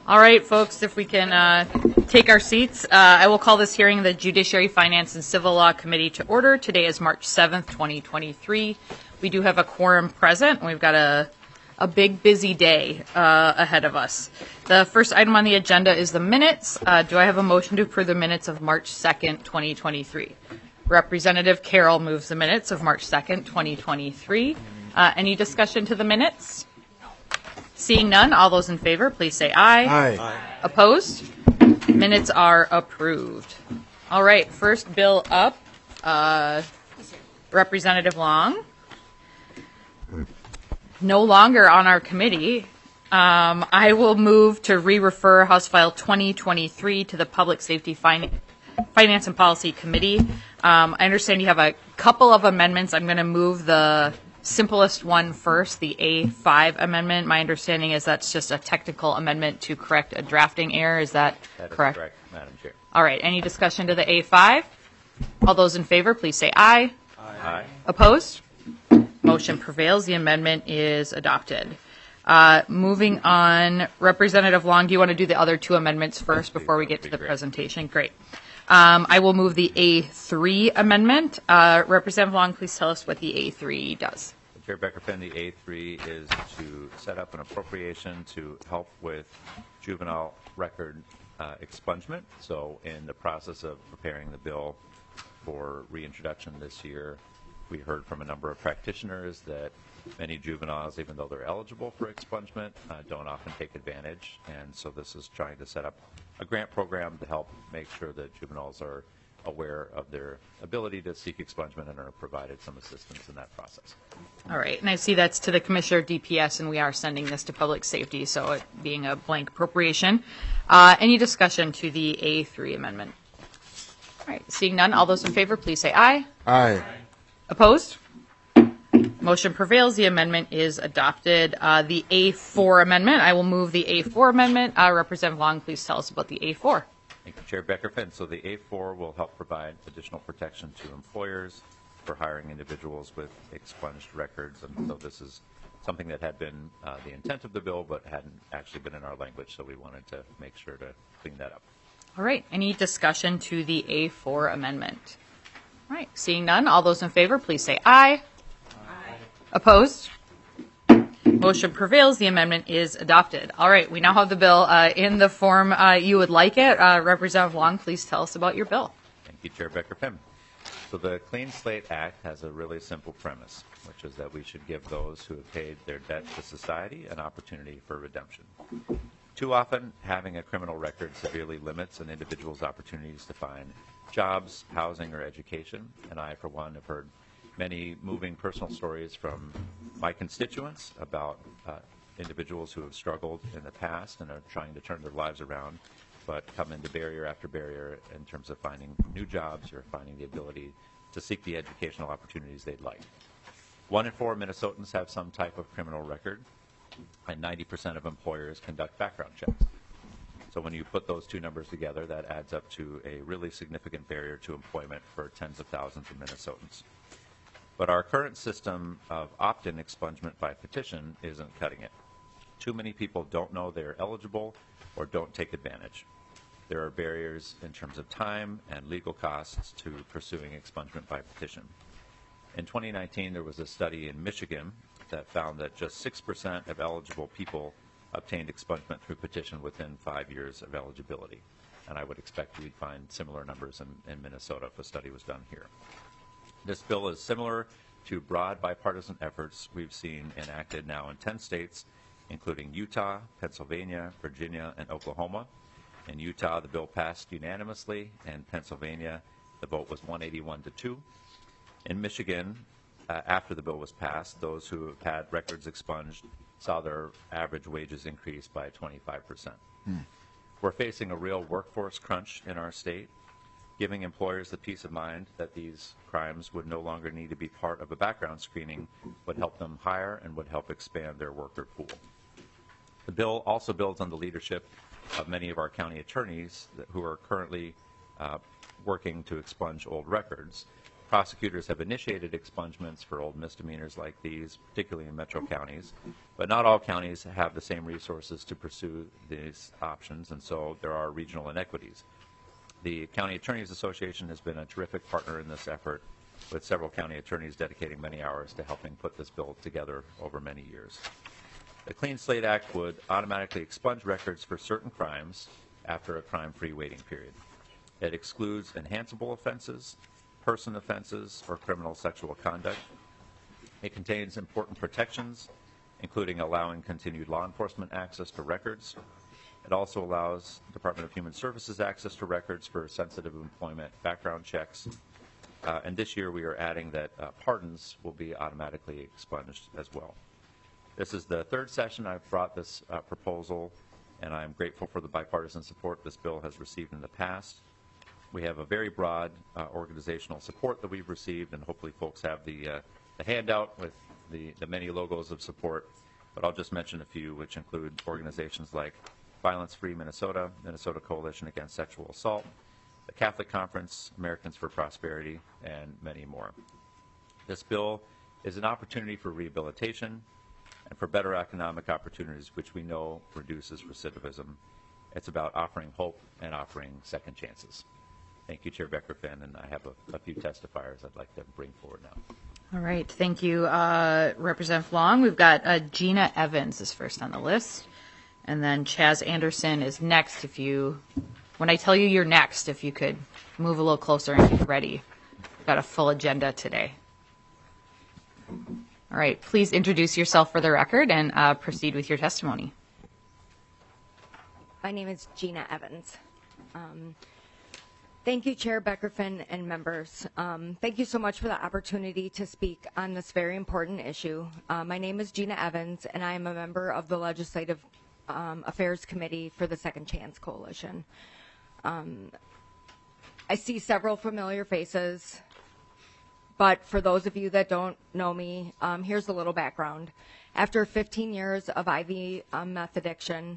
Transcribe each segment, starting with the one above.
All right, folks, if we can take our seats, I will call this hearing the Judiciary, Finance, and Civil Law Committee to order. Today is March 7th, 2023. We do have a quorum present, and we've got a big, busy day ahead of us. The first item on the agenda is the minutes. Do I have a motion to approve the minutes of March 2nd, 2023? Representative Carroll moves the minutes of March 2nd, 2023. Any discussion to the minutes? Seeing none, all those in favor, please say aye. Aye. Opposed? Minutes are approved. All right, first bill up, Representative Long. No longer on our committee. I will move to re-refer House File 2023 to the Public Safety Finance and Policy Committee. I understand you have a couple of amendments. I'm going to move the simplest one first, the A5 amendment. My understanding is that's just a technical amendment to correct a drafting error. Is that correct? Correct, Madam Chair. All right. Any discussion to the A5? All those in favor, please say aye. Aye. Opposed? Motion prevails. The amendment is adopted. Moving on, Representative Long, do you want to do the other two amendments first before we get to the presentation? Great. I will move the A3 amendment. Representative Long, please tell us what the A3 does. Chair Becker-Finn, the A3 is to set up an appropriation to help with juvenile record expungement. So in the process of preparing the bill for reintroduction this year, we heard from a number of practitioners that many juveniles, even though they're eligible for expungement, don't often take advantage. And so this is trying to set up a grant program to help make sure that juveniles are aware of their ability to seek expungement and are provided some assistance in that process. All right, and I see that's to the Commissioner of DPS, and we are sending this to Public Safety, so it being a blank appropriation. Any discussion to the A3 amendment? All right, seeing none, all those in favor, please say aye. Aye. Opposed? Motion prevails. The amendment is adopted. The A4 amendment, I will move the A4 amendment. Representative Long, please tell us about the A4. Thank you, Chair Becker-Finn. So the A4 will help provide additional protection to employers for hiring individuals with expunged records. And so this is something that had been the intent of the bill, but hadn't actually been in our language. So we wanted to make sure to clean that up. All right. Any discussion to the A4 amendment? All right. Seeing none, all those in favor, please say aye. Opposed? Motion prevails. The amendment is adopted. All right. We now have the bill in the form you would like it. Representative Long, please tell us about your bill. Thank you, Chair Becker-Finn. So the Clean Slate Act has a really simple premise, which is that we should give those who have paid their debt to society an opportunity for redemption. Too often, having a criminal record severely limits an individual's opportunities to find jobs, housing, or education. And I, for one, have heard many moving personal stories from my constituents about individuals who have struggled in the past and are trying to turn their lives around, but come into barrier after barrier in terms of finding new jobs or finding the ability to seek the educational opportunities they'd like. 1 in 4 Minnesotans have some type of criminal record, and 90% of employers conduct background checks. So when you put those two numbers together, that adds up to a really significant barrier to employment for tens of thousands of Minnesotans. But our current system of opt-in expungement by petition isn't cutting it. Too many people don't know they're eligible or don't take advantage. There are barriers in terms of time and legal costs to pursuing expungement by petition. In 2019, there was a study in Michigan that found that just 6% of eligible people obtained expungement through petition within 5 years of eligibility. And I would expect we'd find similar numbers in Minnesota if a study was done here. This bill is similar to broad bipartisan efforts we've seen enacted now in 10 states, including Utah, Pennsylvania, Virginia, and Oklahoma. In Utah, the bill passed unanimously. In Pennsylvania, the vote was 181-2. In Michigan, after the bill was passed, those who have had records expunged saw their average wages increase by 25%. We're facing a real workforce crunch in our state. Giving employers the peace of mind that these crimes would no longer need to be part of a background screening would help them hire and would help expand their worker pool. The bill also builds on the leadership of many of our county attorneys who are currently working to expunge old records. prosecutors have initiated expungements for old misdemeanors like these, particularly in metro counties, but not all counties have the same resources to pursue these options, and so there are regional inequities. The County Attorneys Association has been a terrific partner in this effort, with several county attorneys dedicating many hours to helping put this bill together over many years. The Clean Slate Act would automatically expunge records for certain crimes after a crime-free waiting period. It excludes enhanceable offenses, person offenses, or criminal sexual conduct. It contains important protections, including allowing continued law enforcement access to records. It also allows Department of Human Services access to records for sensitive employment background checks. And this year we are adding that pardons will be automatically expunged as well. This is the third session I've brought this proposal, and I'm grateful for the bipartisan support this bill has received in the past. We have a very broad organizational support that we've received, and hopefully folks have the handout with the many logos of support. But I'll just mention a few, which include organizations like Violence Free Minnesota, Minnesota Coalition Against Sexual Assault, the Catholic Conference, Americans for Prosperity, and many more. This bill is an opportunity for rehabilitation and for better economic opportunities, which we know reduces recidivism. It's about offering hope and offering second chances. Thank you, Chair Becker-Finn, and I have a few testifiers I'd like to bring forward now. All right. Thank you, Representative Long. We've got Gina Evans is first on the list, and then Chaz Anderson is next. When I tell you you're next, if you could move a little closer and get ready. We've got a full agenda today. All right. Please introduce yourself for the record and proceed with your testimony. My name is Gina Evans. Thank you, Chair Becker-Finn and members. Thank you so much for the opportunity to speak on this very important issue. My name is Gina Evans, and I am a member of the Legislative Affairs Committee for the Second Chance Coalition. I see several familiar faces, but for those of you that don't know me, here's a little background. After 15 years of IV meth addiction,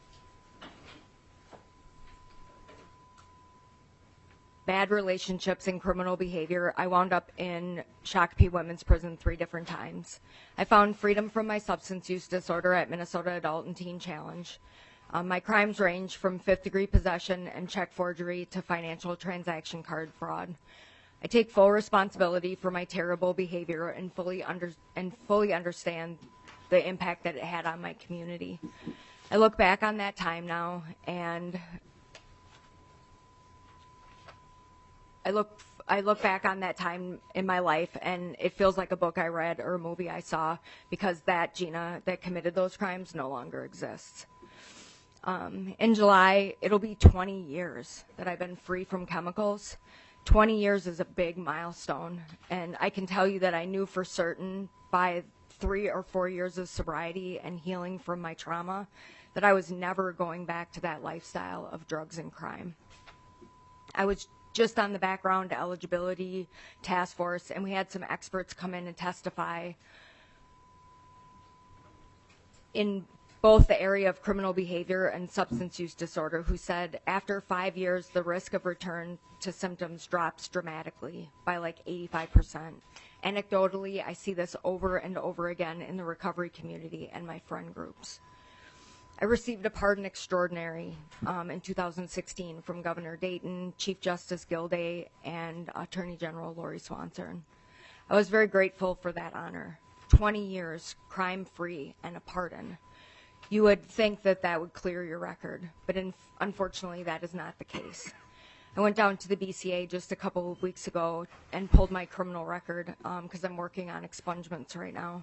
bad relationships and criminal behavior, I wound up in Shakopee Women's Prison 3 different times. I found freedom from my substance use disorder at Minnesota Adult and Teen Challenge. My crimes range from fifth-degree possession and check forgery to financial transaction card fraud. I take full responsibility for my terrible behavior and fully understand the impact that it had on my community. I look back on that time now, and I look back on that time in my life, and it feels like a book I read or a movie I saw, because that Gina that committed those crimes no longer exists. In July, it'll be 20 years that I've been free from chemicals. 20 years is a big milestone, and I can tell you that I knew for certain by 3 or 4 years of sobriety and healing from my trauma that I was never going back to that lifestyle of drugs and crime. I was just on the background eligibility task force, and we had some experts come in and testify in both the area of criminal behavior and substance use disorder, who said after 5 years the risk of return to symptoms drops dramatically by like 85%. Anecdotally, I see this over and over again in the recovery community and my friend groups. I received a pardon extraordinary in 2016 from Governor Dayton, Chief Justice Gilday, and Attorney General Lori Swanson. I was very grateful for that honor. 20 years, crime-free, and a pardon. You would think that that would clear your record, but unfortunately that is not the case. I went down to the BCA just a couple of weeks ago and pulled my criminal record because I'm working on expungements right now.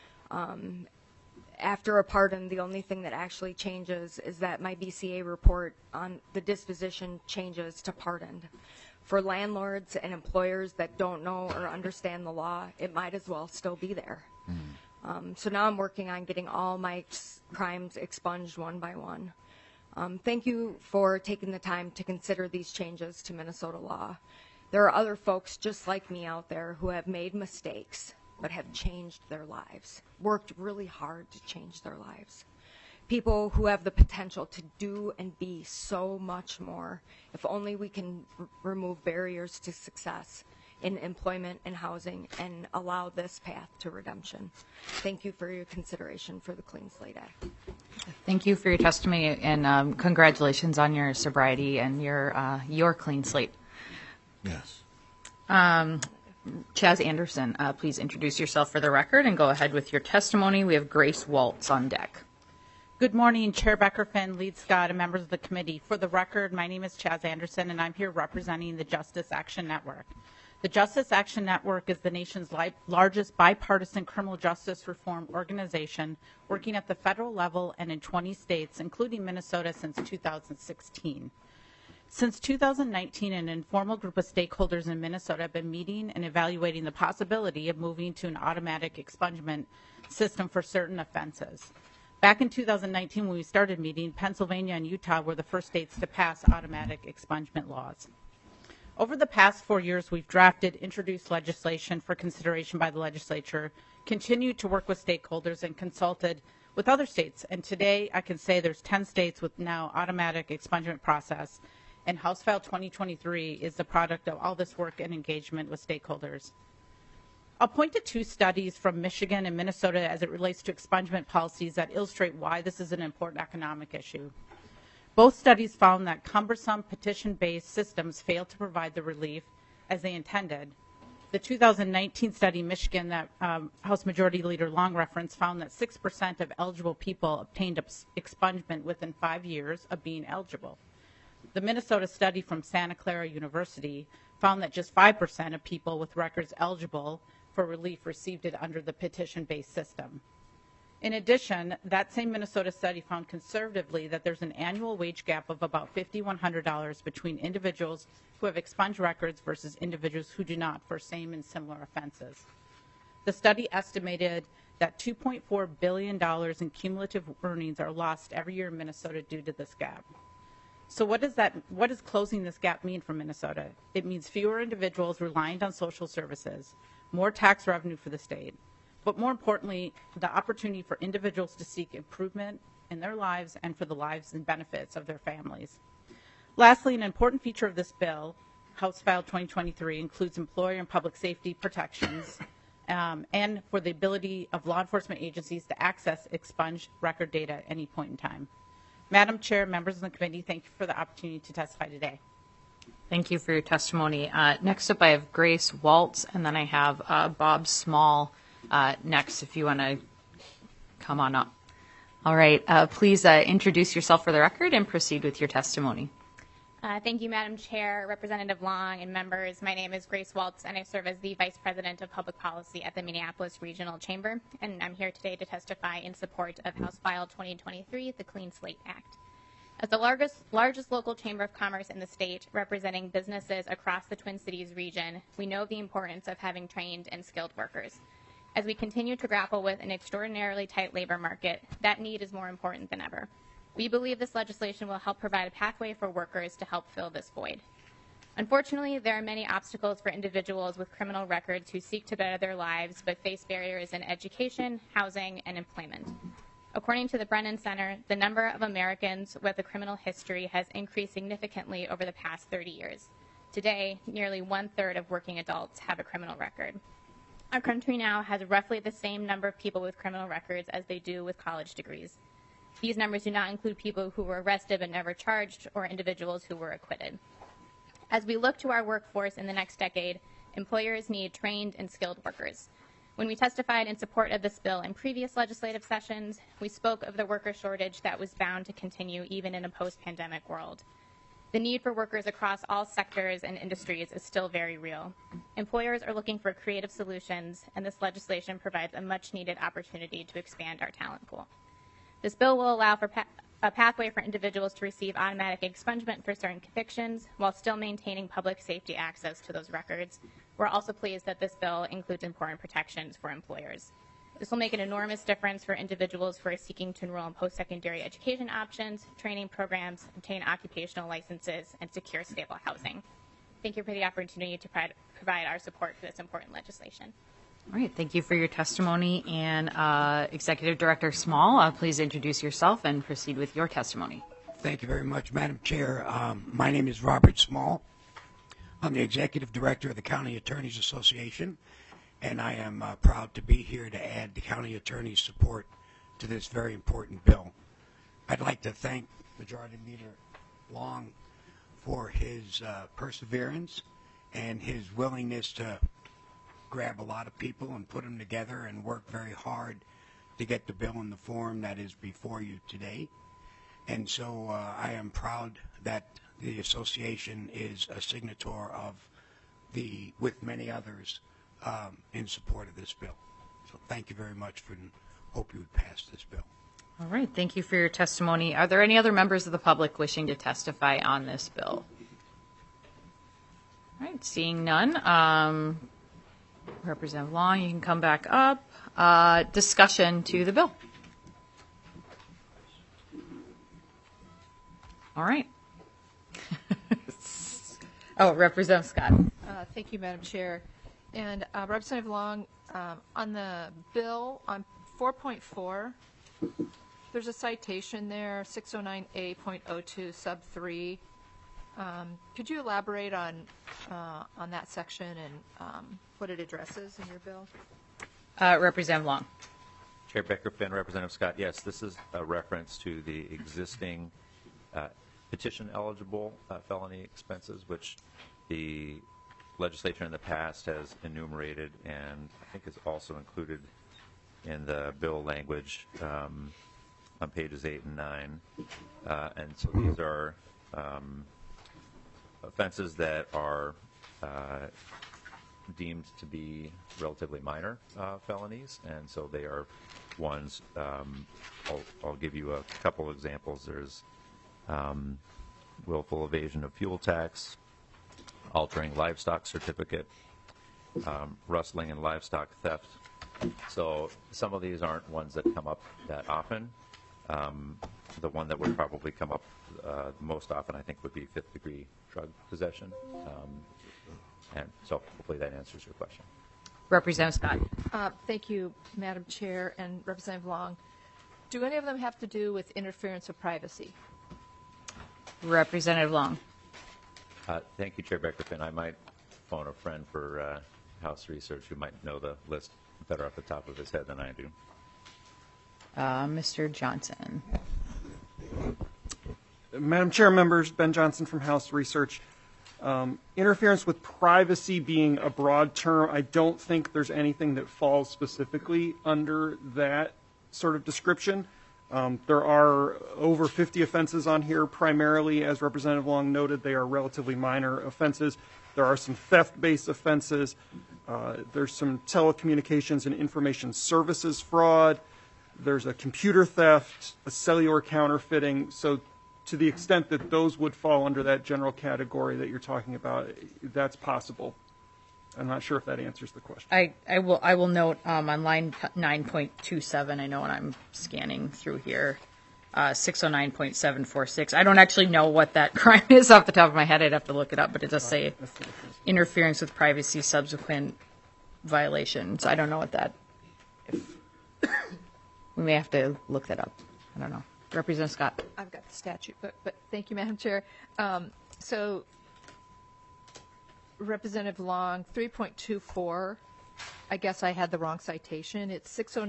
After a pardon, the only thing that actually changes is that my BCA report on the disposition changes to pardoned. For landlords and employers that don't know or understand the law, it might as well still be there. So now I'm working on getting all my crimes expunged one by one. Thank you for taking the time to consider these changes to Minnesota law. There are other folks just like me out there who have made mistakes but have changed their lives, worked really hard to change their lives. People who have the potential to do and be so much more if only we can remove barriers to success in employment and housing and allow this path to redemption. Thank you for your consideration for the Clean Slate Act. Thank you for your testimony, and congratulations on your sobriety and your clean slate. Yes. Chaz Anderson, please introduce yourself for the record and go ahead with your testimony. We have Grace Waltz on deck. Good morning, Chair Becker-Finn, Lead Scott, and members of the committee. For the record, my name is Chaz Anderson, and I'm here representing the Justice Action Network. The Justice Action Network is the nation's largest bipartisan criminal justice reform organization, working at the federal level and in 20 states, including Minnesota, since 2016. Since 2019, an informal group of stakeholders in Minnesota have been meeting and evaluating the possibility of moving to an automatic expungement system for certain offenses. Back in 2019, when we started meeting, Pennsylvania and Utah were the first states to pass automatic expungement laws. Over the past 4 years, we've drafted, introduced legislation for consideration by the legislature, continued to work with stakeholders, and consulted with other states. And today, I can say there's 10 states with now automatic expungement process, and House File 2023 is the product of all this work and engagement with stakeholders. I'll point to 2 studies from Michigan and Minnesota as it relates to expungement policies that illustrate why this is an important economic issue. Both studies found that cumbersome petition-based systems failed to provide the relief as they intended. The 2019 study in Michigan that House Majority Leader Long referenced found that 6% of eligible people obtained expungement within 5 years of being eligible. The Minnesota study from Santa Clara University found that just 5% of people with records eligible for relief received it under the petition-based system. In addition, that same Minnesota study found conservatively that there's an annual wage gap of about $5,100 between individuals who have expunged records versus individuals who do not for same and similar offenses. The study estimated that $2.4 billion in cumulative earnings are lost every year in Minnesota due to this gap. So what does closing this gap mean for Minnesota? It means fewer individuals reliant on social services, more tax revenue for the state, but more importantly, the opportunity for individuals to seek improvement in their lives and for the lives and benefits of their families. Lastly, an important feature of this bill, House File 2023, includes employer and public safety protections and for the ability of law enforcement agencies to access expunged record data at any point in time. Madam Chair, members of the committee, thank you for the opportunity to testify today. Thank you for your testimony. Next up, I have Grace Waltz, and then I have Bob Small next, if you want to come on up. All right. Please introduce yourself for the record and proceed with your testimony. Thank you, Madam Chair, Representative Long, and members. My name is Grace Waltz, and I serve as the Vice President of Public Policy at the Minneapolis Regional Chamber, and I'm here today to testify in support of House File 2023, the Clean Slate Act. As the largest local chamber of commerce in the state, representing businesses across the Twin Cities region, we know the importance of having trained and skilled workers. As we continue to grapple with an extraordinarily tight labor market, that need is more important than ever. We believe this legislation will help provide a pathway for workers to help fill this void. Unfortunately, there are many obstacles for individuals with criminal records who seek to better their lives but face barriers in education, housing, and employment. According to the Brennan Center, the number of Americans with a criminal history has increased significantly over the past 30 years. Today, nearly 1/3 of working adults have a criminal record. Our country now has roughly the same number of people with criminal records as they do with college degrees. These numbers do not include people who were arrested but never charged or individuals who were acquitted. As we look to our workforce in the next decade, employers need trained and skilled workers. When we testified in support of this bill in previous legislative sessions, we spoke of the worker shortage that was bound to continue even in a post-pandemic world. The need for workers across all sectors and industries is still very real. Employers are looking for creative solutions, and this legislation provides a much-needed opportunity to expand our talent pool. This bill will allow for a pathway for individuals to receive automatic expungement for certain convictions while still maintaining public safety access to those records. We're also pleased that this bill includes important protections for employers. This will make an enormous difference for individuals who are seeking to enroll in post-secondary education options, training programs, obtain occupational licenses, and secure stable housing. Thank you for the opportunity to provide our support for this important legislation. All right. Thank you for your testimony. And Executive Director Small, please introduce yourself and proceed with your testimony. Thank you very much, Madam Chair. My name is Robert Small. I'm the Executive Director of the County Attorneys Association, and I am proud to be here to add the County Attorney's support to this very important bill. I'd like to thank Majority Leader Long for his perseverance and his willingness to grab a lot of people and put them together and work very hard to get the bill in the form that is before you today. And so I am proud that the association is a signator of with many others in support of this bill. So thank you very much and hope you would pass this bill. All right, thank you for your testimony. Are there any other members of the public wishing to testify on this bill? All right, seeing none. Representative Long, you can come back up. Discussion to the bill. All right. Oh, Representative Scott. Thank you, Madam Chair. And Representative Long, on the bill on 4.4, there's a citation there, 609A.02 sub 3. Could you elaborate on that section and what it addresses in your bill? Representative Long. Chair Becker-Finn, Representative Scott, yes, this is a reference to the existing petition-eligible felony expenses, which the legislature in the past has enumerated and I think is also included in the bill language on pages 8 and 9. And so these are offenses that are deemed to be relatively minor felonies, and so they are ones, I'll give you a couple examples. There's willful evasion of fuel tax, altering livestock certificate, rustling and livestock theft. So some of these aren't ones that come up that often. The one that would probably come up most often, I think, would be fifth-degree drug possession. And so hopefully that answers your question. Representative Scott. Thank you, Madam Chair and Representative Long. Do any of them have to do with interference of privacy? Representative Long. Thank you, Chair Becker-Finn. I might phone a friend for House Research who might know the list better off the top of his head than I do. Mr. Johnson. Madam Chair, members, Ben Johnson from House Research. Interference with privacy being a broad term, I don't think there's anything that falls specifically under that sort of description. There are over 50 offenses on here. Primarily, as Representative Long noted, they are relatively minor offenses. There are some theft-based offenses. There's some telecommunications and information services fraud. There's a computer theft, a cellular counterfeiting. So to the extent that those would fall under that general category that you're talking about, that's possible. I'm not sure if that answers the question. I will note on line 9.27, I know when I'm scanning through here, 609.746. I don't actually know what that crime is off the top of my head. I'd have to look it up, but it does say interference with privacy, subsequent violations. I don't know what that. We may have to look that up. I don't know. Representative Scott. I've got the statute, but thank you, Madam Chair. So, Representative Long, 3.24, I guess I had the wrong citation. It's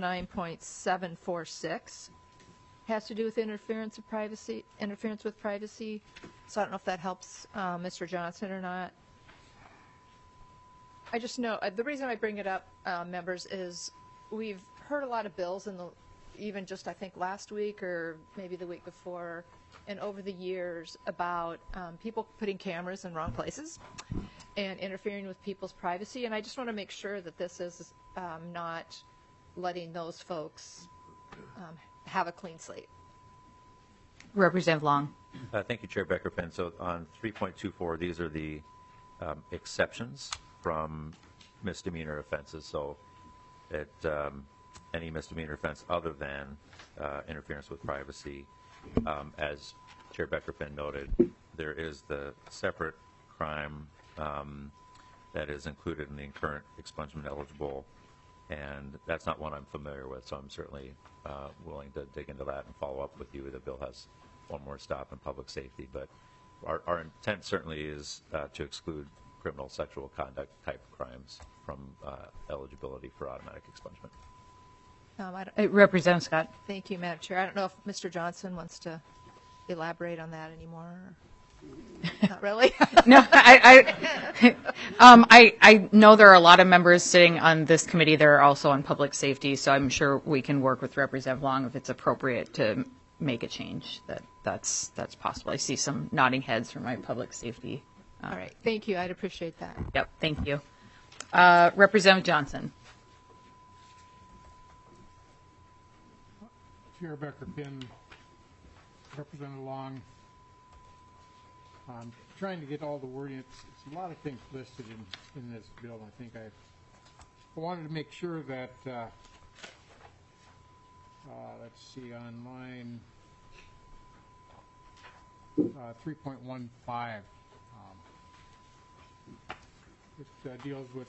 609.746. Has to do with interference with privacy. So I don't know if that helps Mr. Johnson or not. I just know the reason I bring it up, members, is we've heard a lot of bills in the even just I think last week or maybe the week before and over the years about people putting cameras in wrong places and interfering with people's privacy. And I just want to make sure that this is not letting those folks have a clean slate. Representative Long. Thank you, Chair Becker-Finn. So on 3.24, these are the exceptions from misdemeanor offenses. So it any misdemeanor offense other than interference with privacy. As Chair Becker-Finn noted, there is the separate crime that is included in the current expungement eligible, and that's not one I'm familiar with, so I'm certainly willing to dig into that and follow up with you. The bill has one more stop in public safety, but our intent certainly is to exclude criminal sexual conduct type crimes from eligibility for automatic expungement. Representative Scott. Thank you, Madam Chair. I don't know if Mr. Johnson wants to elaborate on that anymore. Not really. No, I know there are a lot of members sitting on this committee that are also on public safety, so I'm sure we can work with Representative Long if it's appropriate to make a change. That's possible. I see some nodding heads from my public safety. All right. Thank you. I'd appreciate that. Yep. Thank you. Representative Johnson. Chair Becker-Finn, Representative Long. I'm trying to get all the wording. It's a lot of things listed in this bill. I think I wanted to make sure that, let's see, on line 3.15, it deals with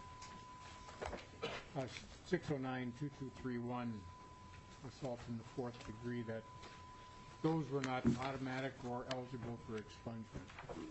609-2231, assault in the fourth degree, that those were not automatic or eligible for expungement.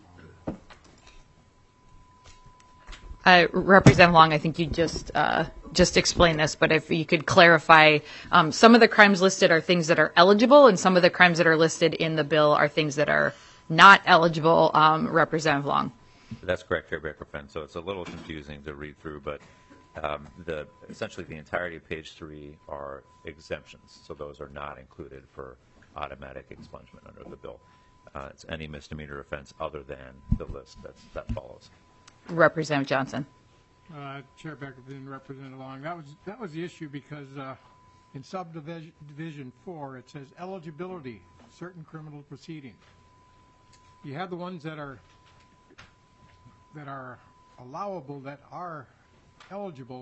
Representative Long, I think you just explained this, but if you could clarify, some of the crimes listed are things that are eligible, and some of the crimes that are listed in the bill are things that are not eligible. Representative Long. That's correct, Chair Becker-Finn. So it's a little confusing to read through, but essentially the entirety of page 3 are exemptions. So those are not included for automatic expungement under the bill. It's any misdemeanor offense other than the list that follows. Representative Johnson. Chair Becker-Finn, Representative Long, that was the issue because in subdivision 4 it says eligibility, certain criminal proceedings. You have the ones that are allowable, that are eligible,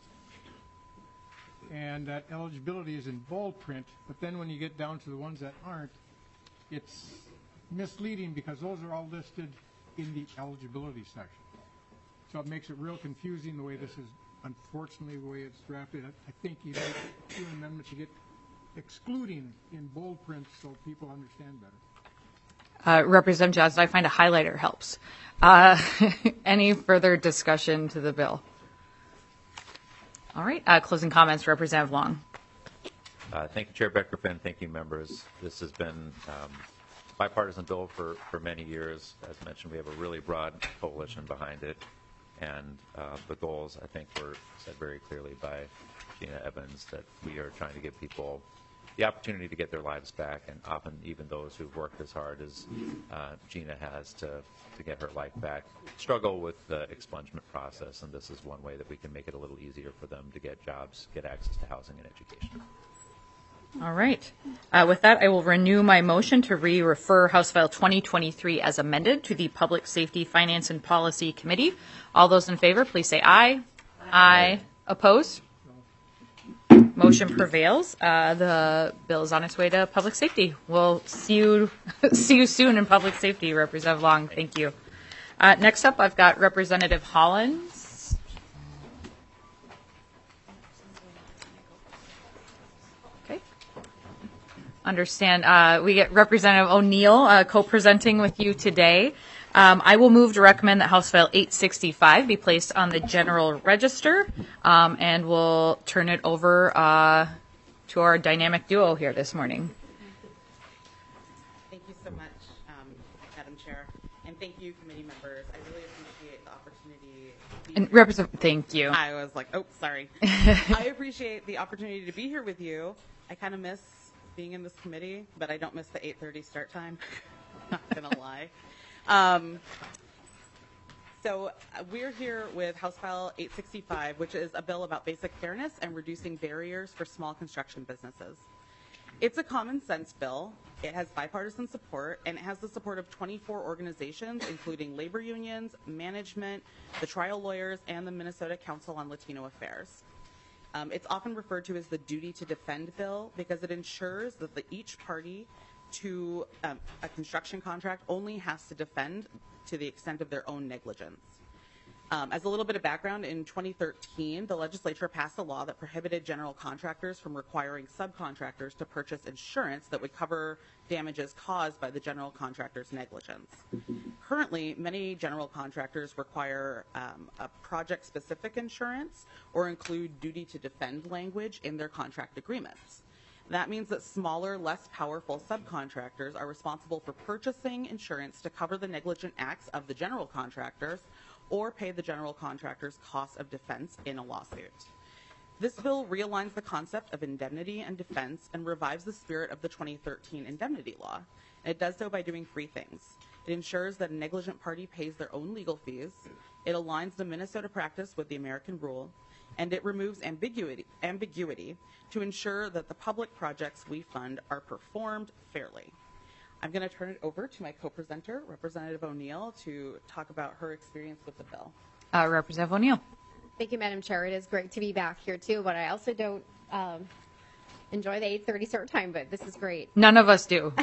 and that eligibility is in bold print, but then when you get down to the ones that aren't, it's misleading because those are all listed in the eligibility section. So it makes it real confusing the way this is, unfortunately, the way it's drafted. I think you make an amendment to get excluding in bold print so people understand better. Representative Johnson, I find a highlighter helps. Any further discussion to the bill? All right. Closing comments, Representative Long. Thank you, Chair Becker-Finn. Thank you, members. This has been a bipartisan bill for many years. As mentioned, we have a really broad coalition behind it. And the goals, I think, were said very clearly by Gina Evans, that we are trying to give people the opportunity to get their lives back, and often even those who've worked as hard as Gina has to get her life back struggle with the expungement process, and this is one way that we can make it a little easier for them to get jobs, get access to housing and education. All right. With that, I will renew my motion to refer House File 2023 as amended to the Public Safety, Finance, and Policy Committee. All those in favor, please say aye. Aye. Opposed? Motion prevails. The bill is on its way to public safety. We'll see you soon in public safety, Representative Long. Thank you. Next up, I've got Representative Hollins. Okay. Understand. We get Representative O'Neill co-presenting with you today. I will move to recommend that House File 865 be placed on the general register, and we'll turn it over to our dynamic duo here this morning. Thank you so much, Madam Chair, and thank you, committee members. I really appreciate the opportunity. Thank you. I was like, oh, sorry. I appreciate the opportunity to be here with you. I kind of miss being in this committee, but I don't miss the 8:30 start time. Not gonna lie. So we're here with House File 865, which is a bill about basic fairness and reducing barriers for small construction businesses. It's a common sense bill. It has bipartisan support, and it has the support of 24 organizations, including labor unions, management, the trial lawyers, and the Minnesota Council on Latino Affairs. It's often referred to as the duty to defend bill because it ensures that each party to a construction contract only has to defend to the extent of their own negligence. As a little bit of background, in 2013, the legislature passed a law that prohibited general contractors from requiring subcontractors to purchase insurance that would cover damages caused by the general contractor's negligence. Currently, many general contractors require a project-specific insurance or include duty to defend language in their contract agreements. That means that smaller, less powerful subcontractors are responsible for purchasing insurance to cover the negligent acts of the general contractors or pay the general contractor's cost of defense in a lawsuit. This bill realigns the concept of indemnity and defense and revives the spirit of the 2013 indemnity law. And it does so by doing three things. It ensures that a negligent party pays their own legal fees, it aligns the Minnesota practice with the American rule, and it removes ambiguity to ensure that the public projects we fund are performed fairly. I'm going to turn it over to my co-presenter, Representative O'Neill, to talk about her experience with the bill. Representative O'Neill. Thank you, Madam Chair. It is great to be back here, too, but I also don't enjoy the 8:30 start time, but this is great. None of us do.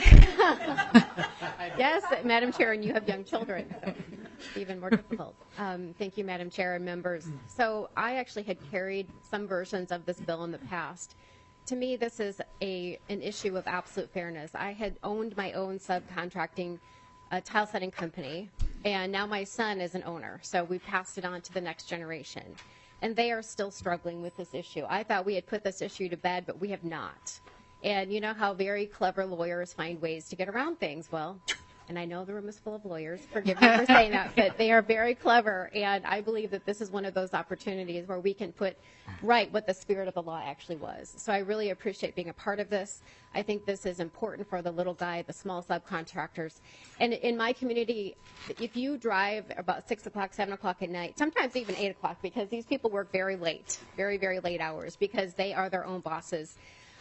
Yes, Madam Chair, and you have young children, so it's even more difficult. Thank you, Madam Chair and members. So I actually had carried some versions of this bill in the past. To me, this is an issue of absolute fairness. I had owned my own subcontracting tile setting company, and now my son is an owner, so we passed it on to the next generation. And they are still struggling with this issue. I thought we had put this issue to bed, but we have not. And you know how very clever lawyers find ways to get around things. Well, and I know the room is full of lawyers, forgive me for saying that, but they are very clever, and I believe that this is one of those opportunities where we can put right what the spirit of the law actually was. So I really appreciate being a part of this. I think this is important for the little guy, the small subcontractors. And in my community, if you drive about 6 o'clock, 7 o'clock at night, sometimes even 8 o'clock, because these people work very late, very, very late hours, because they are their own bosses.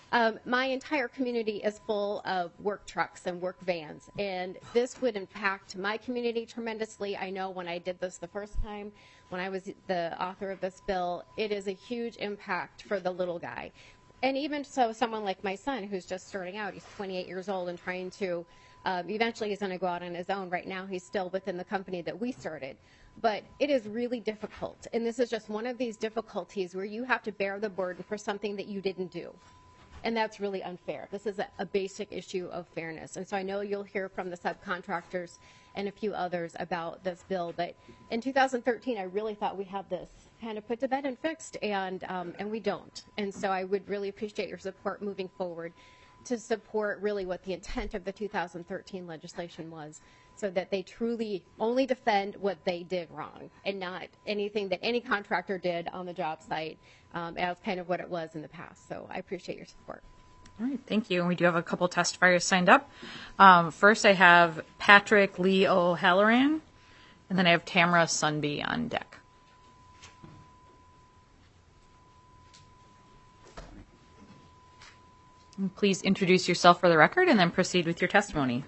My entire community is full of work trucks and work vans, and this would impact my community tremendously. I know when I did this the first time, when I was the author of this bill, it is a huge impact for the little guy. And even so, someone like my son, who's just starting out, he's 28 years old and trying to, eventually he's going to go out on his own. Right now, he's still within the company that we started. But it is really difficult, and this is just one of these difficulties where you have to bear the burden for something that you didn't do. And that's really unfair. This is a basic issue of fairness. And so I know you'll hear from the subcontractors and a few others about this bill. But in 2013, I really thought we had this kind of put to bed and fixed, and we don't. And so I would really appreciate your support moving forward to support really what the intent of the 2013 legislation was, so that they truly only defend what they did wrong and not anything that any contractor did on the job site, as kind of what it was in the past. So I appreciate your support. All right, thank you. And we do have a couple testifiers signed up. First, I have Patrick Lee O'Halloran, and then I have Tamara Sunby on deck. And please introduce yourself for the record and then proceed with your testimony.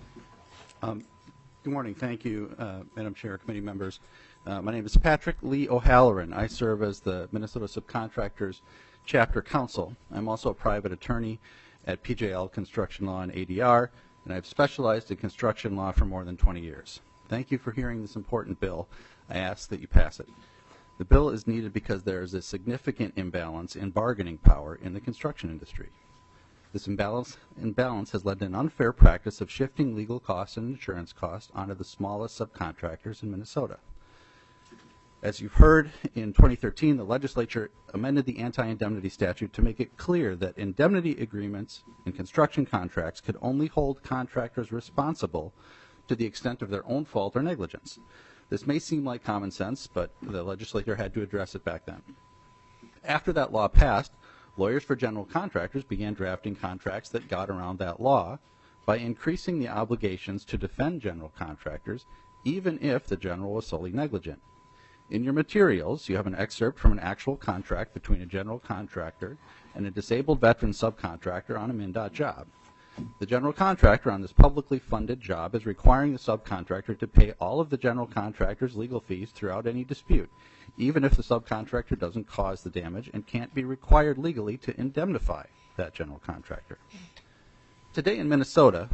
Good morning. Thank you, Madam Chair, committee members. My name is Patrick Lee O'Halloran. I serve as the Minnesota Subcontractors Chapter Counsel. I'm also a private attorney at PJL Construction Law and ADR, and I've specialized in construction law for more than 20 years. Thank you for hearing this important bill. I ask that you pass it. The bill is needed because there is a significant imbalance in bargaining power in the construction industry. This imbalance has led to an unfair practice of shifting legal costs and insurance costs onto the smallest subcontractors in Minnesota. As you've heard, in 2013, the legislature amended the anti-indemnity statute to make it clear that indemnity agreements in construction contracts could only hold contractors responsible to the extent of their own fault or negligence. This may seem like common sense, but the legislature had to address it back then. After that law passed, lawyers for general contractors began drafting contracts that got around that law by increasing the obligations to defend general contractors, even if the general was solely negligent. In your materials, you have an excerpt from an actual contract between a general contractor and a disabled veteran subcontractor on a MnDOT job. The general contractor on this publicly funded job is requiring the subcontractor to pay all of the general contractor's legal fees throughout any dispute, even if the subcontractor doesn't cause the damage and can't be required legally to indemnify that general contractor. Today in Minnesota,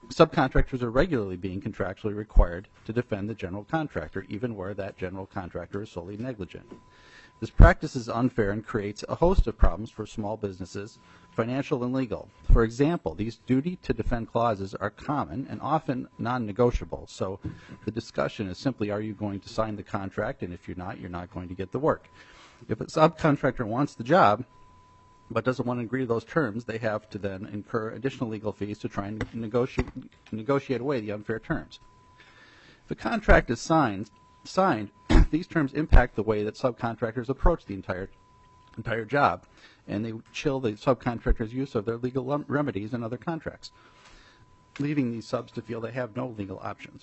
Subcontractors are regularly being contractually required to defend the general contractor, even where that general contractor is solely negligent. This practice is unfair and creates a host of problems for small businesses, financial and legal. For example, these duty to defend clauses are common and often non-negotiable. So the discussion is simply, are you going to sign the contract? And if you're not going to get the work. If a subcontractor wants the job but doesn't want to agree to those terms, they have to then incur additional legal fees to try and negotiate away the unfair terms. If a contract is signed, these terms impact the way that subcontractors approach the entire job, and they chill the subcontractors' use of their legal remedies and other contracts, leaving these subs to feel they have no legal options.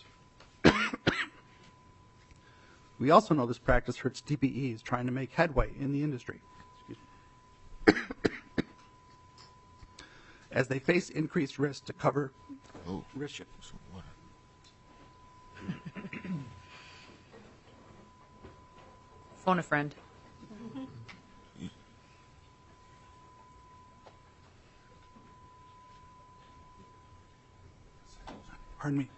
We also know this practice hurts TPEs trying to make headway in the industry. As they face increased risk to cover risk. Phone a friend. Pardon me.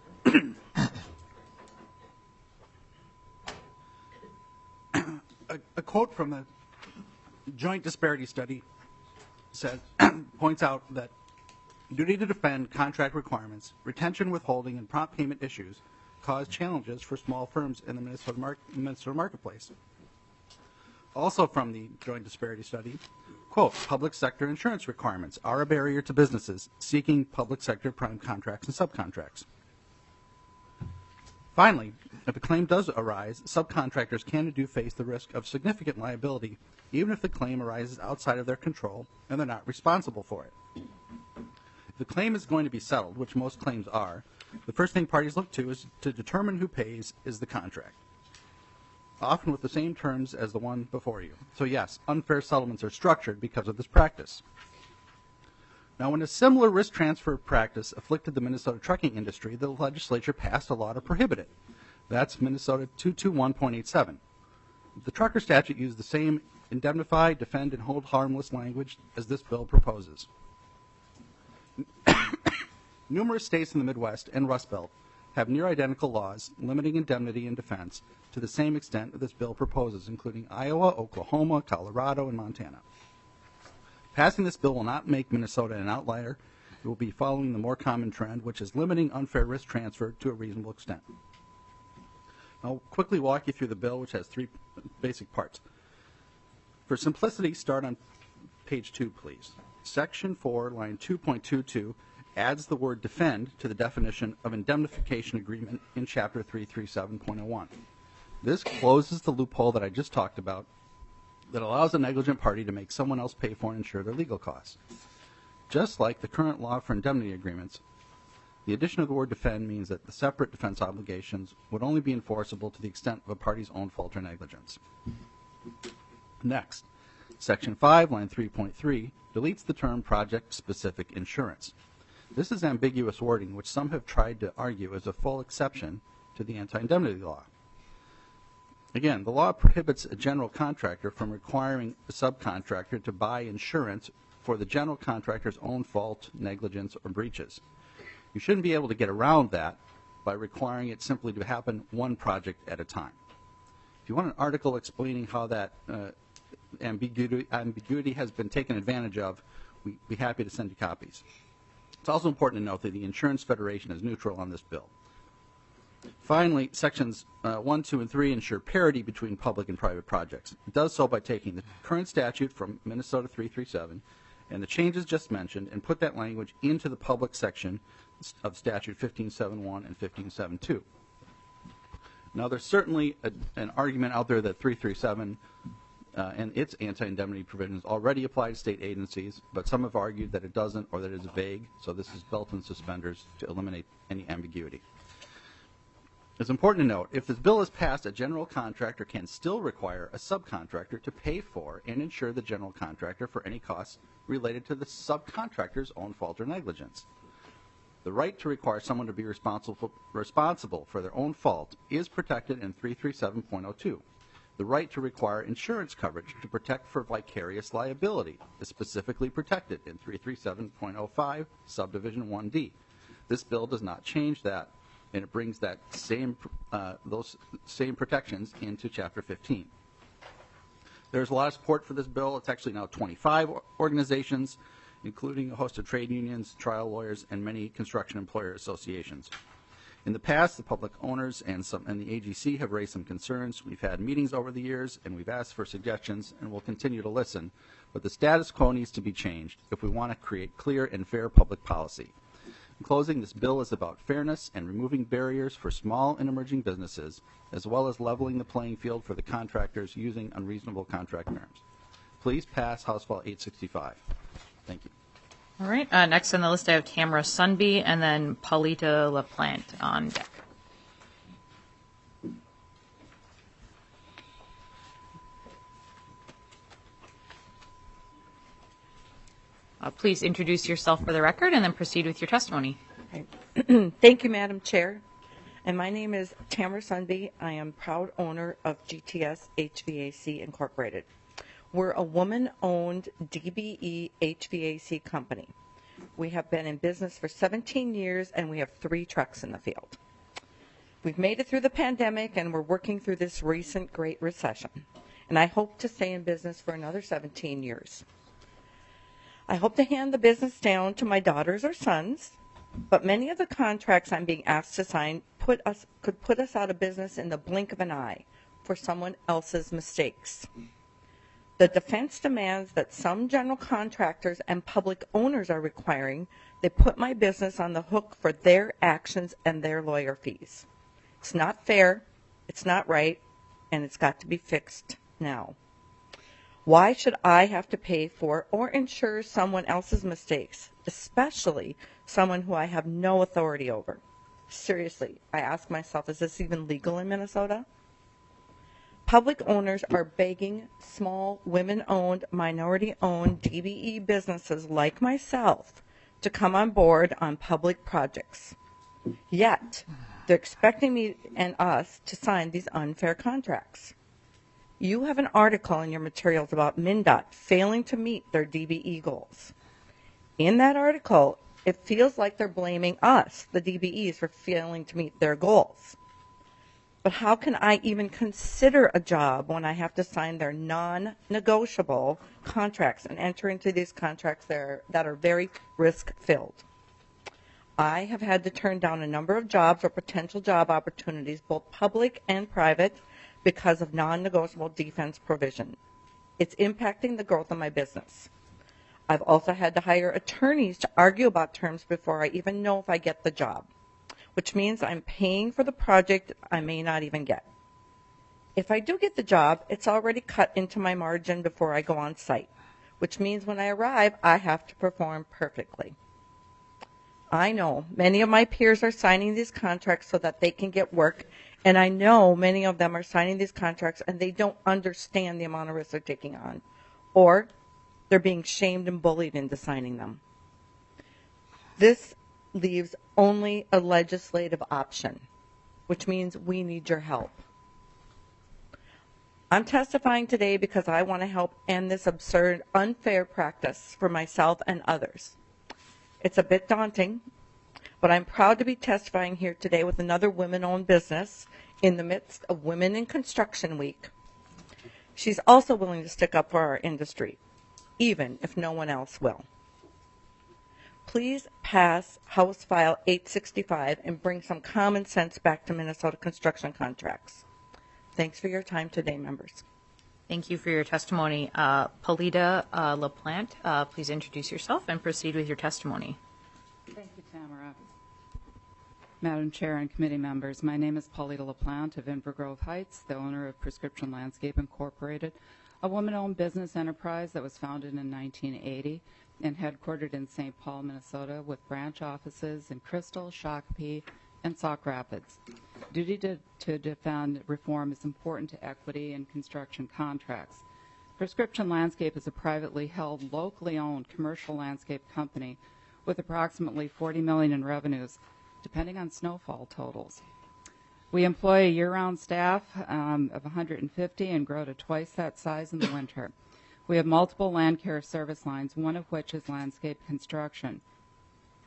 A quote from the Joint Disparity Study says, points out that duty to defend contract requirements, retention, withholding, and prompt payment issues cause challenges for small firms in the Minnesota marketplace. Also from the Joint Disparity Study, quote, public sector insurance requirements are a barrier to businesses seeking public sector prime contracts and subcontracts. Finally, if a claim does arise, subcontractors can and do face the risk of significant liability, even if the claim arises outside of their control and they're not responsible for it. If the claim is going to be settled, which most claims are, the first thing parties look to is to determine who pays is the contract, often with the same terms as the one before you. So yes, unfair settlements are structured because of this practice. Now, when a similar risk transfer practice afflicted the Minnesota trucking industry, the legislature passed a law to prohibit it. That's Minnesota 221.87. The trucker statute used the same indemnify, defend, and hold harmless language as this bill proposes. Numerous states in the Midwest and Rust Belt have near identical laws limiting indemnity and defense to the same extent that this bill proposes, including Iowa, Oklahoma, Colorado, and Montana. Passing this bill will not make Minnesota an outlier. It will be following the more common trend, which is limiting unfair risk transfer to a reasonable extent. I'll quickly walk you through the bill, which has three basic parts. For simplicity, start on page 2, please. Section 4, line 2.22, adds the word defend to the definition of indemnification agreement in Chapter 337.01. This closes the loophole that I just talked about that allows a negligent party to make someone else pay for and insure their legal costs. Just like the current law for indemnity agreements, the addition of the word defend means that the separate defense obligations would only be enforceable to the extent of a party's own fault or negligence. Next, Section 5, line 3.3, deletes the term project-specific insurance. This is ambiguous wording, which some have tried to argue is a full exception to the anti-indemnity law. Again, the law prohibits a general contractor from requiring a subcontractor to buy insurance for the general contractor's own fault, negligence, or breaches. You shouldn't be able to get around that by requiring it simply to happen one project at a time. If you want an article explaining how that ambiguity has been taken advantage of, we'd be happy to send you copies. It's also important to note that the Insurance Federation is neutral on this bill. Finally, sections 1, 2, and 3 ensure parity between public and private projects. It does so by taking the current statute from Minnesota 337 and the changes just mentioned and put that language into the public section of statute 1571 and 1572. Now, there's certainly an argument out there that 337 and its anti-indemnity provisions already apply to state agencies, but some have argued that it doesn't or that it's vague, so this is belt and suspenders to eliminate any ambiguity. It's important to note, if this bill is passed, a general contractor can still require a subcontractor to pay for and insure the general contractor for any costs related to the subcontractor's own fault or negligence. The right to require someone to be responsible for their own fault is protected in 337.02. The right to require insurance coverage to protect for vicarious liability is specifically protected in 337.05, subdivision 1D. This bill does not change that, and it brings that those same protections into Chapter 15. There's a lot of support for this bill. It's actually now 25 organizations, including a host of trade unions, trial lawyers, and many construction employer associations. In the past, the public owners and the AGC have raised some concerns. We've had meetings over the years, and we've asked for suggestions, and we'll continue to listen. But the status quo needs to be changed if we want to create clear and fair public policy. In closing, this bill is about fairness and removing barriers for small and emerging businesses, as well as leveling the playing field for the contractors using unreasonable contract terms. Please pass House File 865. Thank you. All right. Next on the list, I have Tamara Sunby and then Paulita LaPlante on deck. Please introduce yourself for the record and then proceed with your testimony. Thank you, Madam Chair. And my name is Tamara Sunby. I am proud owner of GTS HVAC Incorporated. We're a woman-owned DBE HVAC company. We have been in business for 17 years, and we have 3 trucks in the field. We've made it through the pandemic, and we're working through this recent Great Recession. And I hope to stay in business for another 17 years. I hope to hand the business down to my daughters or sons, but many of the contracts I'm being asked to sign could put us out of business in the blink of an eye for someone else's mistakes. The defense demands that some general contractors and public owners are requiring they put my business on the hook for their actions and their lawyer fees. It's not fair, it's not right, and it's got to be fixed now. Why should I have to pay for or insure someone else's mistakes, especially someone who I have no authority over? Seriously, I ask myself, is this even legal in Minnesota? Public owners are begging small, women-owned, minority-owned DBE businesses like myself to come on board on public projects. Yet, they're expecting me and us to sign these unfair contracts. You have an article in your materials about MnDOT failing to meet their DBE goals. In that article, it feels like they're blaming us, the DBEs, for failing to meet their goals. But how can I even consider a job when I have to sign their non-negotiable contracts and enter into these contracts that are very risk-filled? I have had to turn down a number of jobs or potential job opportunities, both public and private, because of non-negotiable defense provision. It's impacting the growth of my business. I've also had to hire attorneys to argue about terms before I even know if I get the job, which means I'm paying for the project I may not even get. If I do get the job, it's already cut into my margin before I go on site, which means when I arrive, I have to perform perfectly. I know many of my peers are signing these contracts so that they can get work, and I know many of them are signing these contracts and they don't understand the amount of risk they're taking on, or they're being shamed and bullied into signing them. This leaves only a legislative option, which means we need your help. I'm testifying today because I want to help end this absurd, unfair practice for myself and others. It's a bit daunting, but I'm proud to be testifying here today with another women-owned business in the midst of Women in Construction Week. She's also willing to stick up for our industry, even if no one else will. Please pass House File 865 and bring some common sense back to Minnesota construction contracts. Thanks for your time today, members. Thank you for your testimony. Paulita LaPlante, please introduce yourself and proceed with your testimony. Thank you, Tamara. Madam Chair and committee members, my name is Paulita LaPlante of Inver Grove Heights, the owner of Prescription Landscape Incorporated, a woman-owned business enterprise that was founded in 1980 and headquartered in St. Paul, Minnesota, with branch offices in Crystal, Shakopee, and Sauk Rapids. Duty to defend reform is important to equity in construction contracts. Prescription Landscape is a privately held, locally owned commercial landscape company with approximately $40 million in revenues, depending on snowfall totals. We employ a year-round staff of 150 and grow to twice that size in the winter. We have multiple land care service lines, one of which is landscape construction.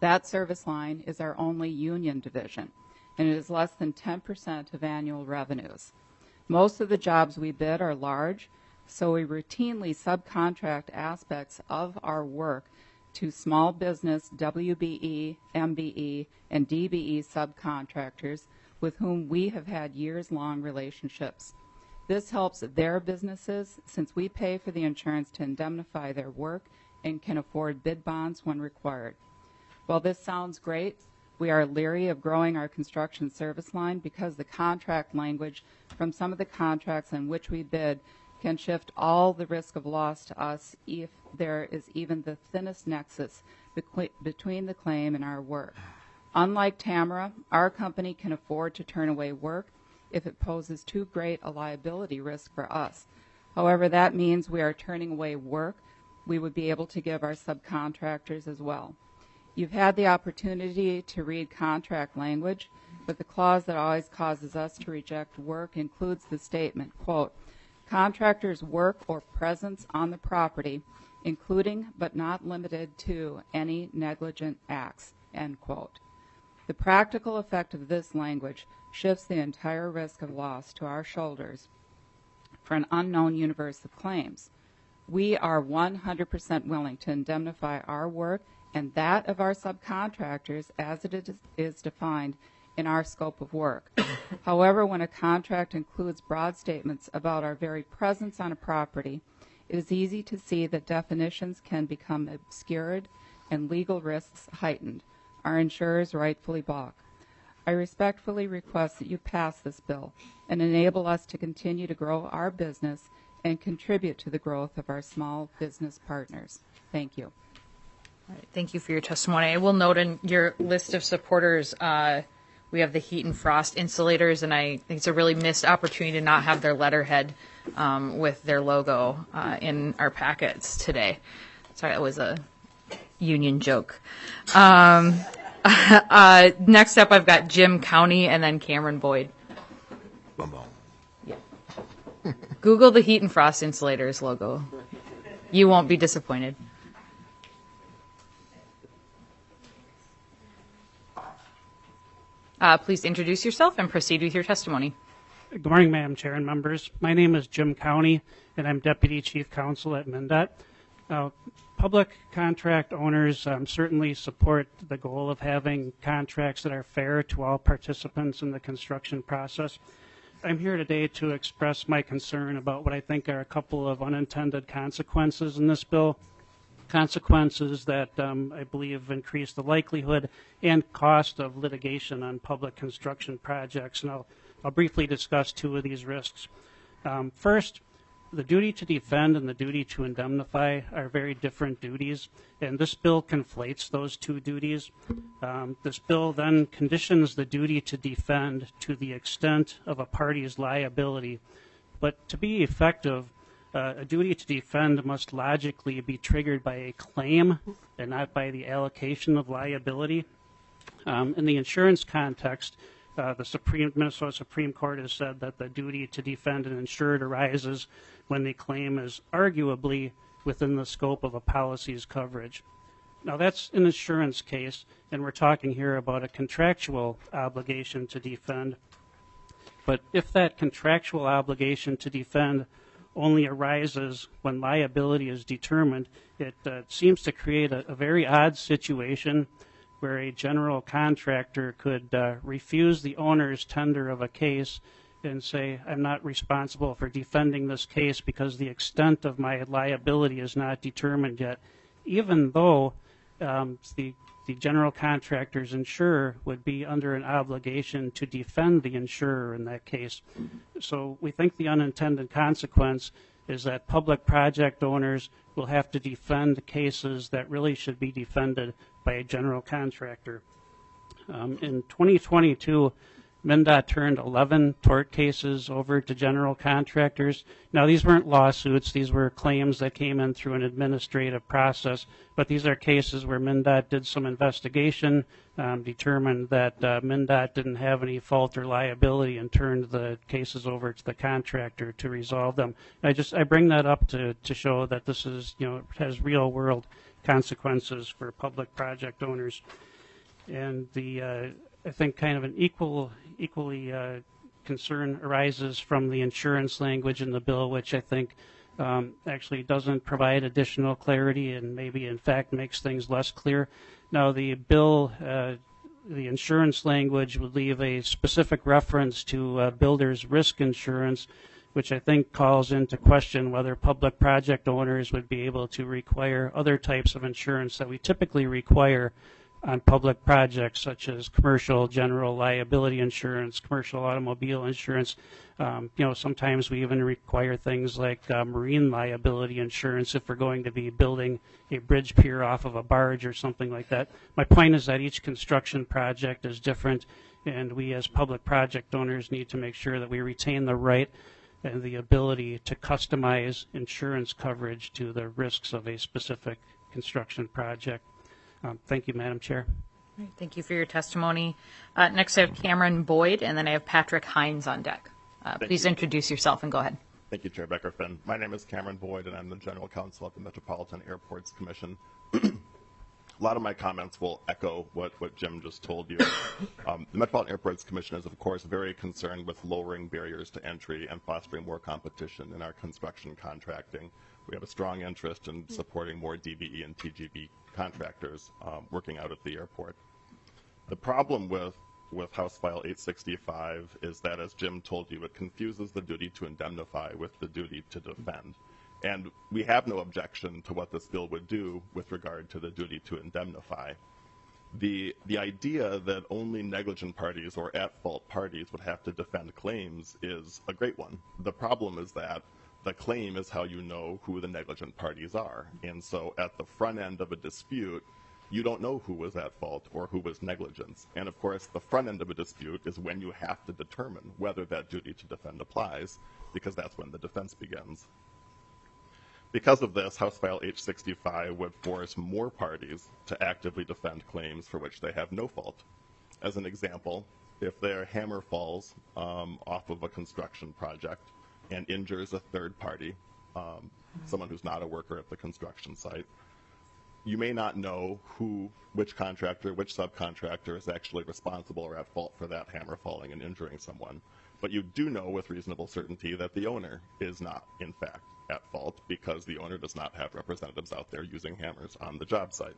That service line is our only union division, and it is less than 10% of annual revenues. Most of the jobs we bid are large, so we routinely subcontract aspects of our work to small business WBE, MBE, and DBE subcontractors with whom we have had years-long relationships. This helps their businesses since we pay for the insurance to indemnify their work and can afford bid bonds when required. While this sounds great, we are leery of growing our construction service line because the contract language from some of the contracts in which we bid can shift all the risk of loss to us if there is even the thinnest nexus between the claim and our work. Unlike Tamara, our company can afford to turn away work if it poses too great a liability risk for us. However, that means we are turning away work we would be able to give our subcontractors as well. You've had the opportunity to read contract language, but the clause that always causes us to reject work includes the statement, quote, contractors' work or presence on the property, including but not limited to any negligent acts, end quote. The practical effect of this language shifts the entire risk of loss to our shoulders for an unknown universe of claims. We are 100% willing to indemnify our work and that of our subcontractors as it is defined in our scope of work. However, when a contract includes broad statements about our very presence on a property, it is easy to see that definitions can become obscured and legal risks heightened. Our insurers rightfully balk. I respectfully request that you pass this bill and enable us to continue to grow our business and contribute to the growth of our small business partners. Thank you. All right, thank you for your testimony. I will note in your list of supporters, we have the heat and frost insulators, and I think it's a really missed opportunity to not have their letterhead with their logo in our packets today. Sorry, that was a union joke. Next up, I've got Jim County and then Cameron Boyd. Yeah. Google the heat and frost insulators logo. You won't be disappointed. Please introduce yourself and proceed with your testimony. Good morning, Madam Chair and members. My name is Jim County, and I'm Deputy Chief Counsel at MnDOT. Public contract owners certainly support the goal of having contracts that are fair to all participants in the construction process. I'm here today to express my concern about what I think are a couple of unintended consequences in this bill. Consequences that I believe increase the likelihood and cost of litigation on public construction projects. And I'll briefly discuss two of these risks. First, the duty to defend and the duty to indemnify are very different duties, and this bill conflates those two duties. This bill then conditions the duty to defend to the extent of a party's liability. But to be effective, a duty to defend must logically be triggered by a claim and not by the allocation of liability. In the insurance context, the Minnesota Supreme Court has said that the duty to defend an insured arises when the claim is arguably within the scope of a policy's coverage. Now that's an insurance case, and we're talking here about a contractual obligation to defend. But if that contractual obligation to defend only arises when liability is determined, it seems to create a very odd situation where a general contractor could refuse the owner's tender of a case and say, I'm not responsible for defending this case because the extent of my liability is not determined yet, even though the general contractor's insurer would be under an obligation to defend the insurer in that case. So we think the unintended consequence is that public project owners will have to defend cases that really should be defended by a general contractor. In 2022, MnDOT turned 11 tort cases over to general contractors. Now, these weren't lawsuits. These were claims that came in through an administrative process. But these are cases where MnDOT did some investigation, determined that MnDOT didn't have any fault or liability, and turned the cases over to the contractor to resolve them. I bring that up to show that this is, has real world consequences for public project owners. And I think kind of an equally concern arises from the insurance language in the bill, which I think actually doesn't provide additional clarity and maybe in fact makes things less clear. Now the bill, the insurance language would leave a specific reference to builders' risk insurance, which I think calls into question whether public project owners would be able to require other types of insurance that we typically require on public projects, such as commercial general liability insurance, commercial automobile insurance. Sometimes we even require things like marine liability insurance if we're going to be building a bridge pier off of a barge or something like that. My point is that each construction project is different, and we as public project owners need to make sure that we retain the right and the ability to customize insurance coverage to the risks of a specific construction project. Thank you, Madam Chair. All right, thank you for your testimony. Next, I have Cameron Boyd, and then I have Patrick Hines on deck. Please introduce yourself and go ahead. Thank you, Chair Becker-Finn. My name is Cameron Boyd, and I'm the General Counsel at the Metropolitan Airports Commission. A lot of my comments will echo what Jim just told you. The Metropolitan Airports Commission is, of course, very concerned with lowering barriers to entry and fostering more competition in our construction contracting. We have a strong interest in supporting more DBE and TGB contractors working out at the airport. The problem with House File 865 is that, as Jim told you, it confuses the duty to indemnify with the duty to defend. And we have no objection to what this bill would do with regard to the duty to indemnify. The idea that only negligent parties or at-fault parties would have to defend claims is a great one. The problem is that the claim is how you know who the negligent parties are. And so at the front end of a dispute, you don't know who was at fault or who was negligent. And of course, the front end of a dispute is when you have to determine whether that duty to defend applies, because that's when the defense begins. Because of this, House File H65 would force more parties to actively defend claims for which they have no fault. As an example, if their hammer falls off of a construction project and injures a third party, someone who's not a worker at the construction site, you may not know which contractor, which subcontractor is actually responsible or at fault for that hammer falling and injuring someone. But you do know with reasonable certainty that the owner is not, in fact, at fault because the owner does not have representatives out there using hammers on the job site.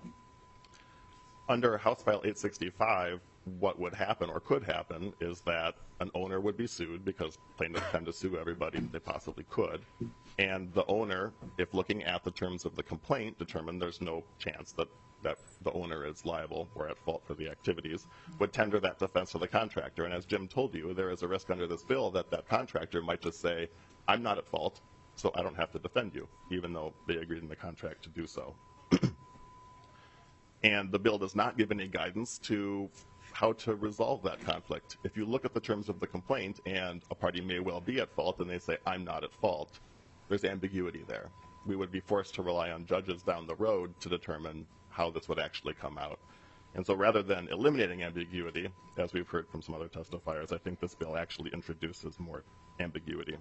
Under House File 865, what would happen or could happen is that an owner would be sued because plaintiffs tend to sue everybody they possibly could. And the owner, if looking at the terms of the complaint, determined there's no chance that the owner is liable or at fault for the activities, would tender that defense to the contractor. And as Jim told you, there is a risk under this bill that that contractor might just say, I'm not at fault, so I don't have to defend you, even though they agreed in the contract to do so. And the bill does not give any guidance to how to resolve that conflict. If you look at the terms of the complaint and a party may well be at fault and they say, I'm not at fault, there's ambiguity there. We would be forced to rely on judges down the road to determine how this would actually come out. And so rather than eliminating ambiguity, as we've heard from some other testifiers, I think this bill actually introduces more ambiguity.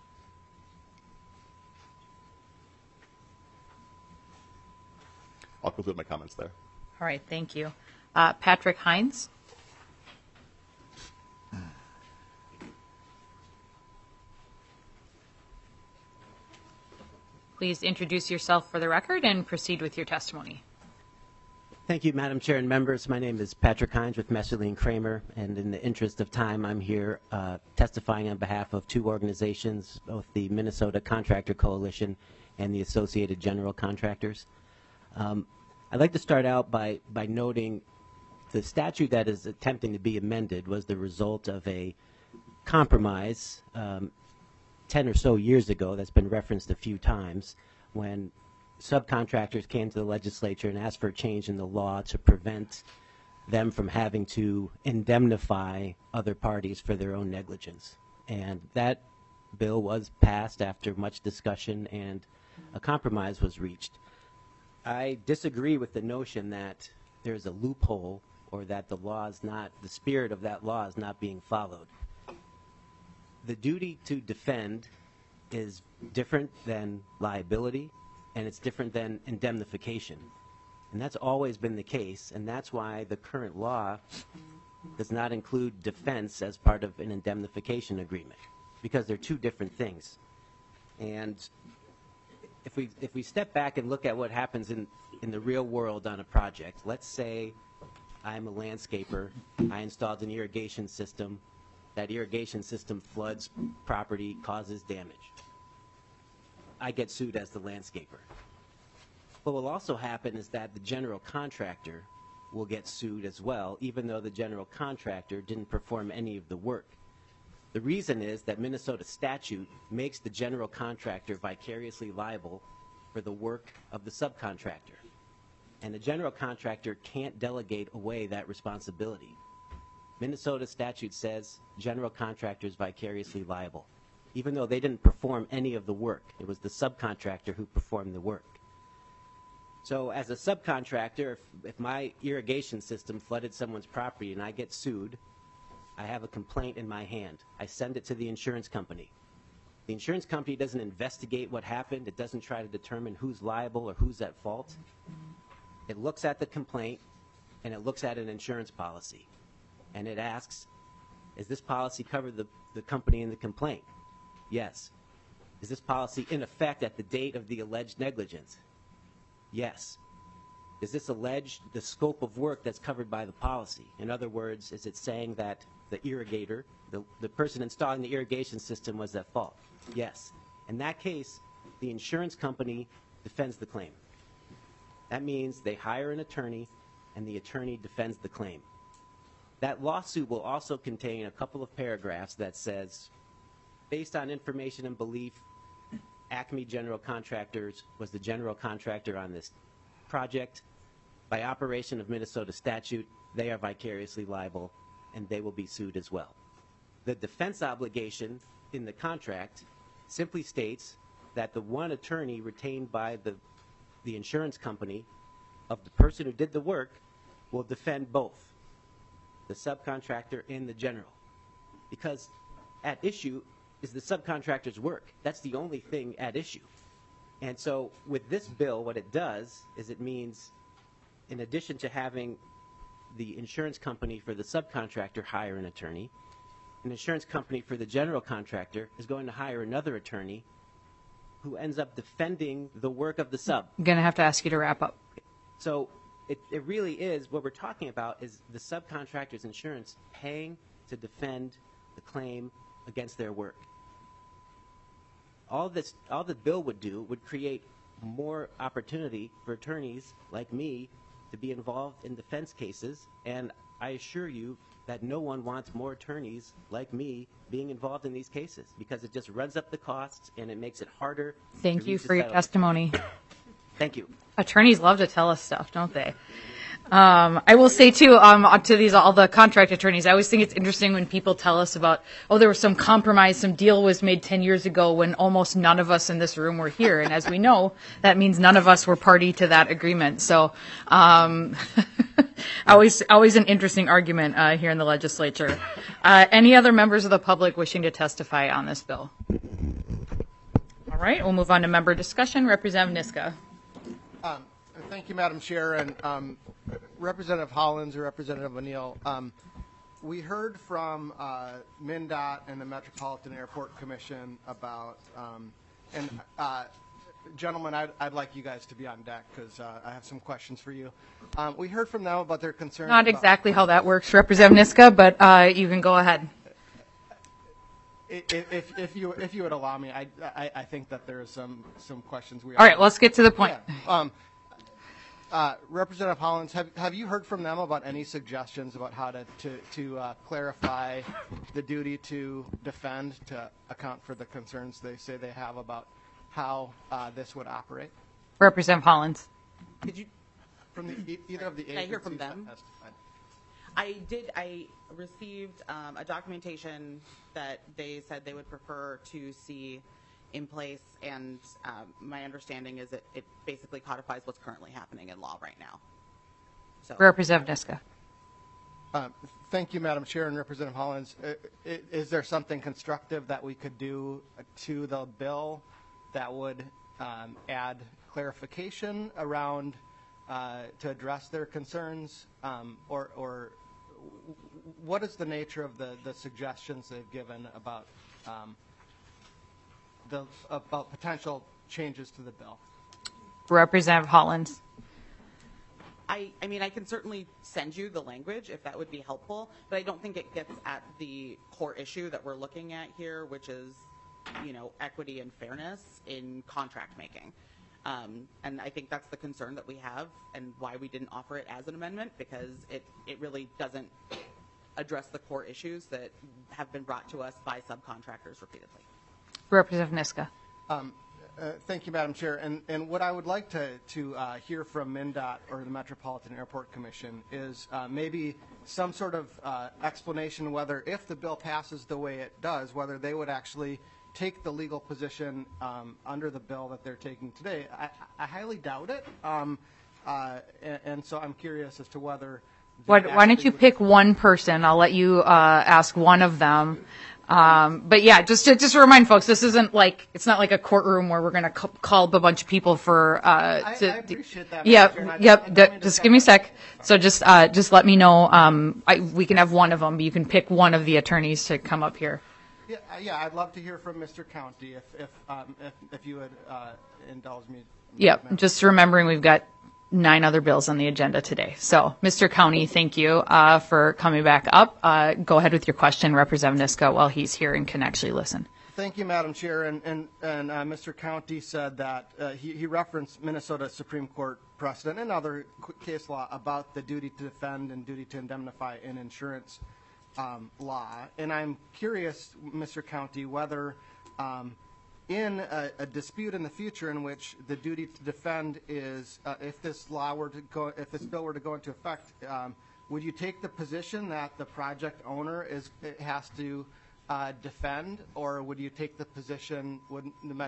I'll conclude my comments there. All right, thank you. Patrick Hines. Please introduce yourself for the record and proceed with your testimony. Thank you, Madam Chair and members. My name is Patrick Hines with Messerly & Kramer, and in the interest of time, I'm here testifying on behalf of two organizations, both the Minnesota Contractor Coalition and the Associated General Contractors. I'd like to start out by noting the statute that is attempting to be amended was the result of a compromise 10 or so years ago that's been referenced a few times when subcontractors came to the legislature and asked for a change in the law to prevent them from having to indemnify other parties for their own negligence. And that bill was passed after much discussion and a compromise was reached. I disagree with the notion that there's a loophole or that the spirit of that law is not being followed. The duty to defend is different than liability, and it's different than indemnification. And that's always been the case, and that's why the current law does not include defense as part of an indemnification agreement, because they're two different things. And if we step back and look at what happens in the real world on a project, let's say I'm a landscaper, I installed an irrigation system, that irrigation system floods property, causes damage. I get sued as the landscaper. What will also happen is that the general contractor will get sued as well, even though the general contractor didn't perform any of the work. The reason is that Minnesota statute makes the general contractor vicariously liable for the work of the subcontractor. And the general contractor can't delegate away that responsibility. Minnesota statute says general contractors vicariously liable, even though they didn't perform any of the work. It was the subcontractor who performed the work. So as a subcontractor, if my irrigation system flooded someone's property and I get sued, I have a complaint in my hand. I send it to the insurance company. The insurance company doesn't investigate what happened. It doesn't try to determine who's liable or who's at fault. It looks at the complaint and it looks at an insurance policy. And it asks, is this policy cover the company in the complaint? Yes. Is this policy in effect at the date of the alleged negligence? Yes. Does this allege the scope of work that's covered by the policy? In other words, is it saying that the irrigator, the person installing the irrigation system was at fault? Yes. In that case, the insurance company defends the claim. That means they hire an attorney and the attorney defends the claim. That lawsuit will also contain a couple of paragraphs that says, based on information and belief, Acme General Contractors was the general contractor on this project. By operation of Minnesota statute, they are vicariously liable and they will be sued as well. The defense obligation in the contract simply states that the one attorney retained by the insurance company of the person who did the work will defend both the subcontractor and the general, because at issue is the subcontractor's work. That's the only thing at issue. And so with this bill, what it does is it means, in addition to having the insurance company for the subcontractor hire an attorney, an insurance company for the general contractor is going to hire another attorney who ends up defending the work of the sub. I'm going to have to ask you to wrap up. So it really is, what we're talking about is the subcontractor's insurance paying to defend the claim against their work. All the bill would do would create more opportunity for attorneys like me to be involved in defense cases, and I assure you that no one wants more attorneys like me being involved in these cases, because it just runs up the costs and it makes it harder. Thank you for your testimony. Thank you. Attorneys love to tell us stuff, don't they? I will say too, to all the contract attorneys, I always think it's interesting when people tell us about, oh, there was some compromise, some deal was made 10 years ago when almost none of us in this room were here. And as we know, that means none of us were party to that agreement. So, always an interesting argument, here in the legislature. Any other members of the public wishing to testify on this bill? All right, we'll move on to member discussion. Representative Niska. Thank you, Madam Chair, and Representative Hollins or Representative O'Neill. We heard from MnDOT and the Metropolitan Airport Commission about, gentlemen, I'd like you guys to be on deck because I have some questions for you. We heard from them about their concerns. Not exactly how that works, Representative Niska, but you can go ahead. If you would allow me, I think that there are some questions we. All right, let's get to the point. Yeah. Representative Hollins, have you heard from them about any suggestions about how to clarify the duty to defend to account for the concerns they say they have about how this would operate? Representative Hollins. Did you? From either of the agencies. Can I hear from them? I received a documentation that they said they would prefer to see in place, and my understanding is that it basically codifies what's currently happening in law right now. So. Representative Niska. Thank you, Madam Chair and Representative Hollins. Is there something constructive that we could do to the bill that would add clarification around to address their concerns, or what is the nature of the suggestions they've given about about potential changes to the bill? Representative Hollins. I mean, I can certainly send you the language if that would be helpful, but I don't think it gets at the core issue that we're looking at here, which is, you know, equity and fairness in contract making. And I think that's the concern that we have and why we didn't offer it as an amendment, because it really doesn't address the core issues that have been brought to us by subcontractors repeatedly. Representative Niska. Thank you, Madam Chair. And what I would like to hear from MnDOT or the Metropolitan Airport Commission is maybe some sort of explanation whether, if the bill passes the way it does, whether they would actually take the legal position under the bill that they're taking today. I highly doubt it. And so I'm curious as to whether... Why don't you pick one person? I'll let you ask one of them. But yeah, just to remind folks, this isn't like, it's not like a courtroom where we're going to call up a bunch of people for. I appreciate that. Yep. Just give me a sec. So just let me know. We can have one of them, but you can pick one of the attorneys to come up here. Yeah, I'd love to hear from Mr. County if you would indulge me. Yep. Just remembering we've got 9 other bills on the agenda today. So, Mr. County, thank you for coming back up. Go ahead with your question, Representative Niska, while he's here and can actually listen. Thank you, Madam Chair. And Mr. County said that he referenced Minnesota Supreme Court precedent and other case law about the duty to defend and duty to indemnify in insurance law. And I'm curious, Mr. County, whether in a dispute in the future in which the duty to defend is, if this bill were to go into effect, would you take the position that the project owner has to defend, or would you take the position, would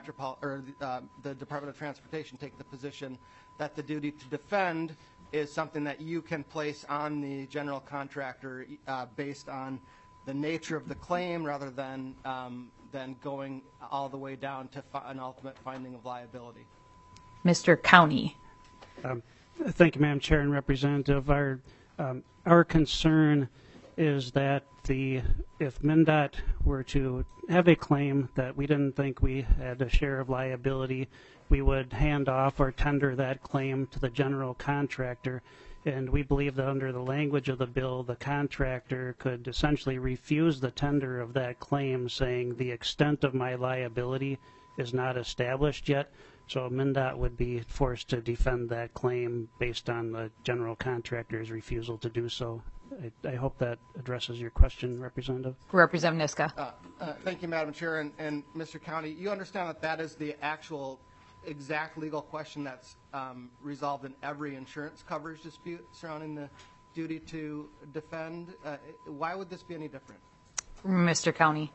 the Department of Transportation take the position that the duty to defend is something that you can place on the general contractor based on the nature of the claim rather than going all the way down to an ultimate finding of liability? Mr. County. Thank you, Madam Chair and Representative. Our concern is that if MnDOT were to have a claim that we didn't think we had a share of liability, we would hand off or tender that claim to the general contractor. And we believe that under the language of the bill, the contractor could essentially refuse the tender of that claim, saying the extent of my liability is not established yet. So MnDOT would be forced to defend that claim based on the general contractor's refusal to do so. I hope that addresses your question, Representative. Representative Niska. Thank you, Madam Chair. And Mr. County, you understand that that is the actual exact legal question that's resolved in every insurance coverage dispute surrounding the duty to defend. Why would this be any different? Mr. County.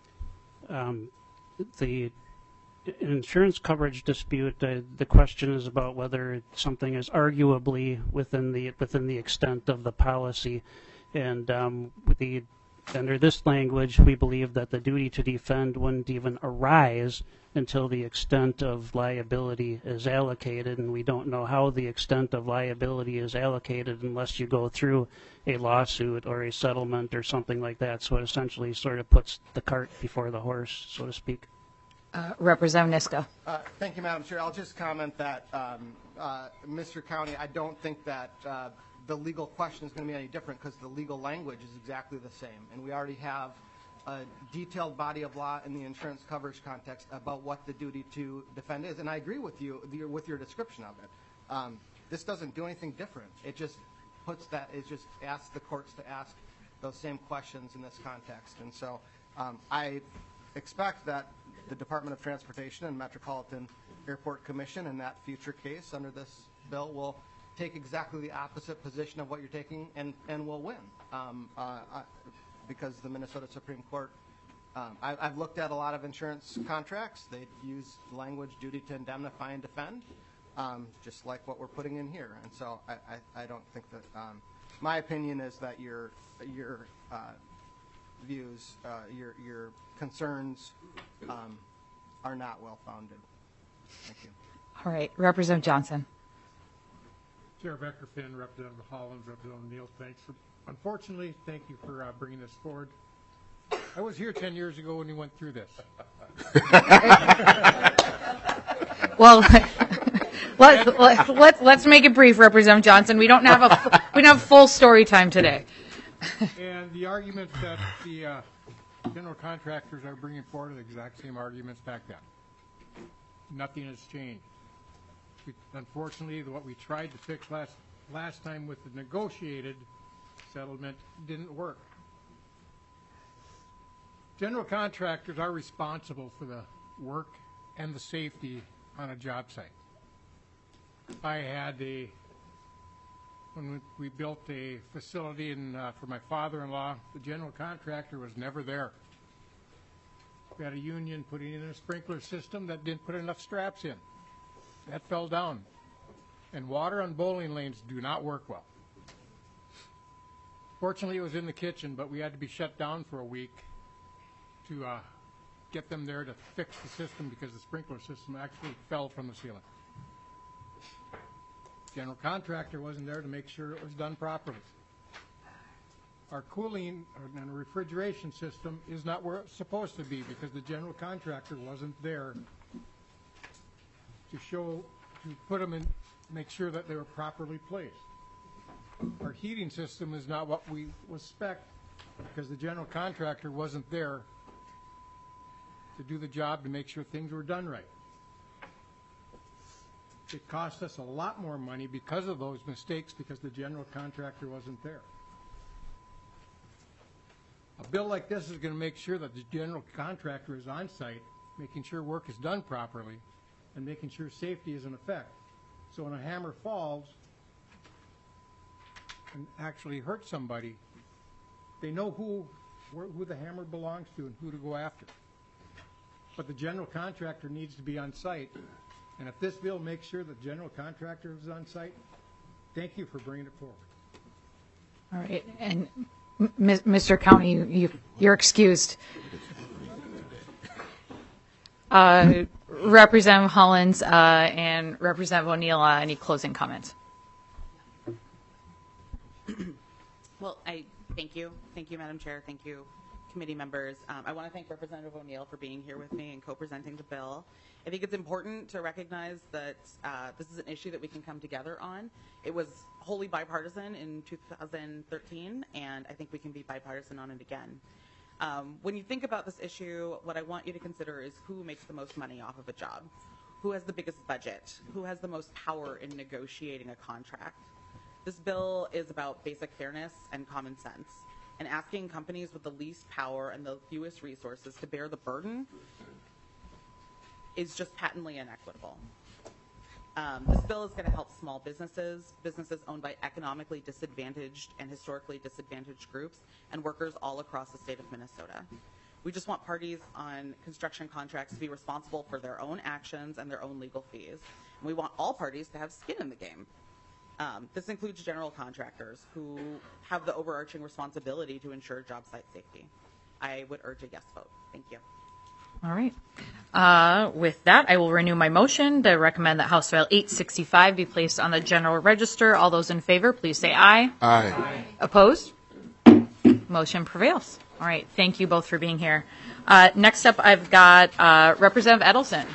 The insurance coverage dispute, the question is about whether something is arguably within the extent of the policy. And under this language, we believe that the duty to defend wouldn't even arise until the extent of liability is allocated, and we don't know how the extent of liability is allocated unless you go through a lawsuit or a settlement or something like that. So it essentially sort of puts the cart before the horse, so to speak. Representative Niska. Thank you, Madam Chair. I'll just comment that, Mr. County, I don't think that the legal question is going to be any different because the legal language is exactly the same. And we already have a detailed body of law in the insurance coverage context about what the duty to defend is. And I agree with you with your description of it. This doesn't do anything different. It just asks the courts to ask those same questions in this context. And so I expect that the Department of Transportation and Metropolitan Airport Commission in that future case under this bill will take exactly the opposite position of what you're taking and will win. Because the Minnesota Supreme Court, I've looked at a lot of insurance contracts. They use language duty to indemnify and defend, just like what we're putting in here. And so I don't think that, my opinion is that your views, your concerns are not well-founded. Thank you. All right, Representative Johnson. Chair Becker Finn, Representative Hollins, Representative O'Neill, thanks for, unfortunately, thank you for bringing this forward. I was here 10 years ago when we went through this. Well, let's make it brief, Representative Johnson. We don't have full story time today. And the arguments that the general contractors are bringing forward are the exact same arguments back then. Nothing has changed. Unfortunately, what we tried to fix last time with the negotiated settlement didn't work. General contractors are responsible for the work and the safety on a job site. I had when we built a facility for my father-in-law, the general contractor was never there. We had a union putting in a sprinkler system that didn't put enough straps in. That fell down. And water on bowling lanes do not work well. Fortunately, it was in the kitchen, but we had to be shut down for a week to get them there to fix the system because the sprinkler system actually fell from the ceiling. General contractor wasn't there to make sure it was done properly. Our cooling and refrigeration system is not where it's supposed to be because the general contractor wasn't there to put them in, make sure that they were properly placed. Our heating system is not what we was spec because the general contractor wasn't there to do the job to make sure things were done right. It cost us a lot more money because of those mistakes because the general contractor wasn't there. A bill like this is going to make sure that the general contractor is on site, making sure work is done properly, and making sure safety is in effect. So when a hammer falls and actually hurts somebody, they know who the hammer belongs to and who to go after. But the general contractor needs to be on site. And if this bill makes sure the general contractor is on site, thank you for bringing it forward. All right, and Mr. County, you're excused. Representative Hollins and Representative O'Neill, any closing comments? Well, thank you, Madam Chair. Thank you, committee members. I want to thank Representative O'Neill for being here with me and co-presenting the bill. I think it's important to recognize that this is an issue that we can come together on. It was wholly bipartisan in 2013, and I think we can be bipartisan on it again. When you think about this issue, what I want you to consider is who makes the most money off of a job, who has the biggest budget, who has the most power in negotiating a contract. This bill is about basic fairness and common sense, and asking companies with the least power and the fewest resources to bear the burden is just patently inequitable. This bill is going to help small businesses, businesses owned by economically disadvantaged and historically disadvantaged groups, and workers all across the state of Minnesota. We just want parties on construction contracts to be responsible for their own actions and their own legal fees. And we want all parties to have skin in the game. This includes general contractors who have the overarching responsibility to ensure job site safety. I would urge a yes vote. Thank you. All right. With that, I will renew my motion to recommend that House File 865 be placed on the general register. All those in favor, please say aye. Aye. Opposed? Motion prevails. All right. Thank you both for being here. Next up, I've got Representative Edelson.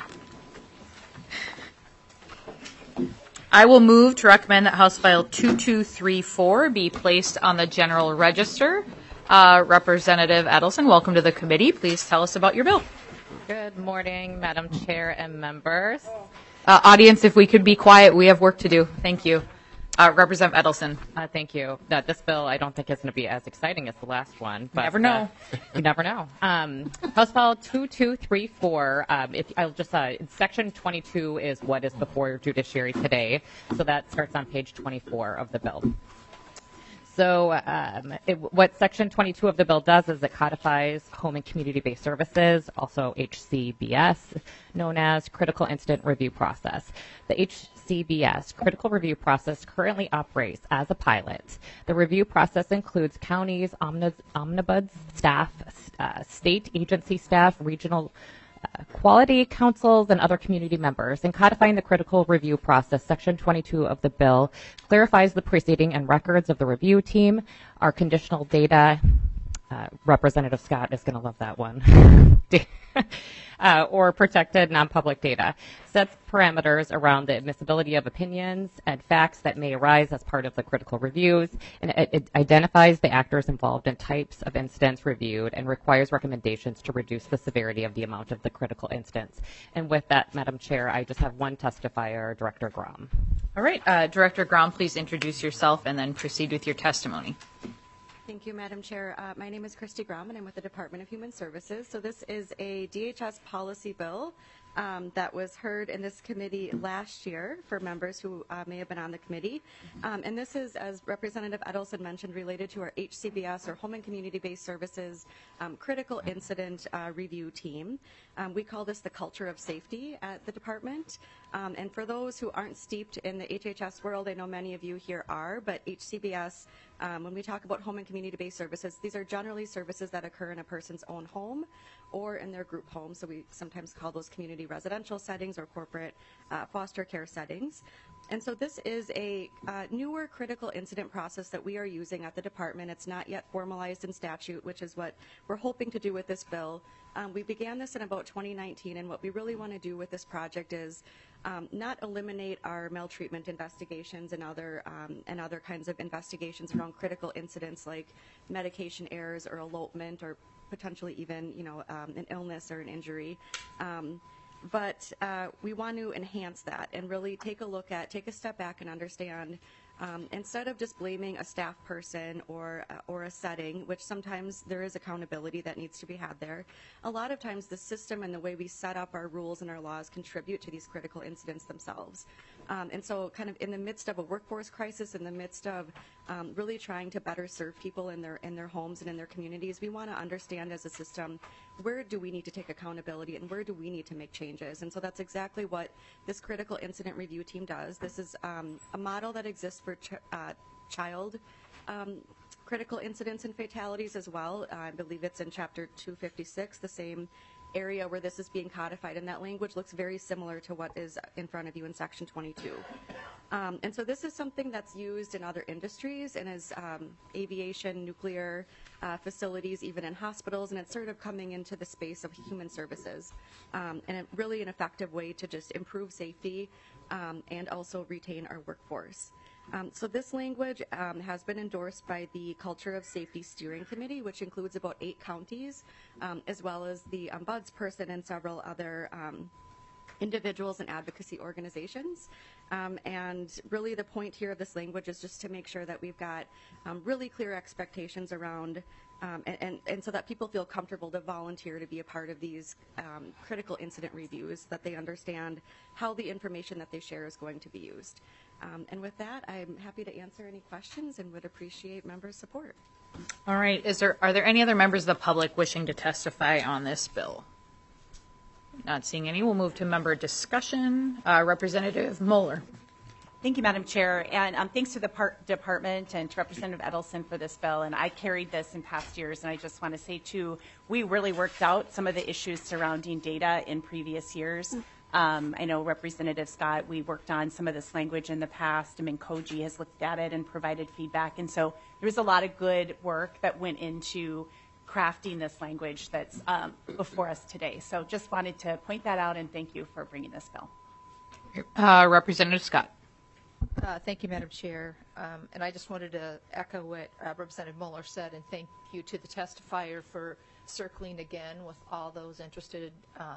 I will move to recommend that House File 2234 be placed on the general register. Representative Edelson, welcome to the committee. Please tell us about your bill. Good morning, Madam Chair and members. Audience, if we could be quiet, we have work to do. Thank you. Representative Edelson. Thank you. This bill, I don't think is going to be as exciting as the last one. But, never know. You never know. House File 2234, Section 22 is what is before Judiciary today. So that starts on page 24 of the bill. So what Section 22 of the bill does is it codifies home and community-based services, also HCBS, known as Critical Incident Review Process. The HCBS Critical Review Process currently operates as a pilot. The review process includes counties, omnibuds staff, state agency staff, regional Quality councils and other community members. In codifying the critical review process, Section 22 of the bill clarifies the proceeding and records of the review team. Our conditional data, Representative Scott is going to love that one, or protected non-public data, sets parameters around the admissibility of opinions and facts that may arise as part of the critical reviews, and it identifies the actors involved and types of incidents reviewed and requires recommendations to reduce the severity of the amount of the critical incidents. And with that, Madam Chair, I just have one testifier, Director Grom. All right, Director Grom, please introduce yourself and then proceed with your testimony. Thank you, Madam Chair. My name is Christy Grom, and I'm with the Department of Human Services. So this is a DHS policy bill that was heard in this committee last year for members who may have been on the committee. And this is, as Representative Edelson mentioned, related to our HCBS, or Home and Community-Based Services Critical Incident Review Team. We call this the culture of safety at the department. And for those who aren't steeped in the HHS world, I know many of you here are, but HCBS, when we talk about home and community-based services, these are generally services that occur in a person's own home or in their group home. So we sometimes call those community residential settings or corporate foster care settings. And so this is a newer critical incident process that we are using at the department. It's not yet formalized in statute, which is what we're hoping to do with this bill. We began this in about 2019, and what we really want to do with this project is not eliminate our maltreatment investigations and other kinds of investigations around critical incidents like medication errors or elopement or potentially even an illness or an injury. But we want to enhance that and really take a step back and understand, instead of just blaming a staff person or a setting, which sometimes there is accountability that needs to be had there, a lot of times the system and the way we set up our rules and our laws contribute to these critical incidents themselves. And so kind of in the midst of a workforce crisis, in the midst of really trying to better serve people in their homes and in their communities, we want to understand as a system, where do we need to take accountability and where do we need to make changes? And so that's exactly what this critical incident review team does. This is a model that exists for child critical incidents and fatalities as well. I believe it's in Chapter 256, the same area where this is being codified, and that language looks very similar to what is in front of you in Section 22. And so this is something that's used in other industries and as aviation, nuclear facilities, even in hospitals, and it's sort of coming into the space of human services, and really an effective way to just improve safety and also retain our workforce. So this language has been endorsed by the Culture of Safety Steering Committee, which includes about 8 counties, as well as the ombudsperson and several other individuals and advocacy organizations. And really the point here of this language is just to make sure that we've got really clear expectations around and so that people feel comfortable to volunteer to be a part of these critical incident reviews, that they understand how the information that they share is going to be used. And with that, I'm happy to answer any questions and would appreciate members' support. All right. Are there any other members of the public wishing to testify on this bill? Not seeing any. We'll move to member discussion. Representative Moeller. Thank you, Madam Chair, and thanks to the department and to Representative Edelson for this bill. And I carried this in past years, and I just want to say, too, we really worked out some of the issues surrounding data in previous years. I know Representative Scott, we worked on some of this language in the past. I mean, Koji has looked at it and provided feedback, and so there was a lot of good work that went into crafting this language that's before us today. So just wanted to point that out, and thank you for bringing this bill. Representative Scott. Thank you, Madam Chair. And I just wanted to echo what Representative Mueller said, and thank you to the testifier for circling again with all those interested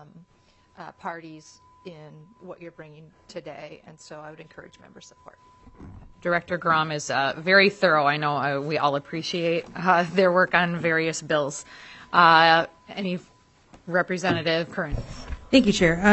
parties in what you're bringing today. And so I would encourage member support. Director Grom is very thorough. I know we all appreciate their work on various bills. Any Representative Curran? Thank you, Chair.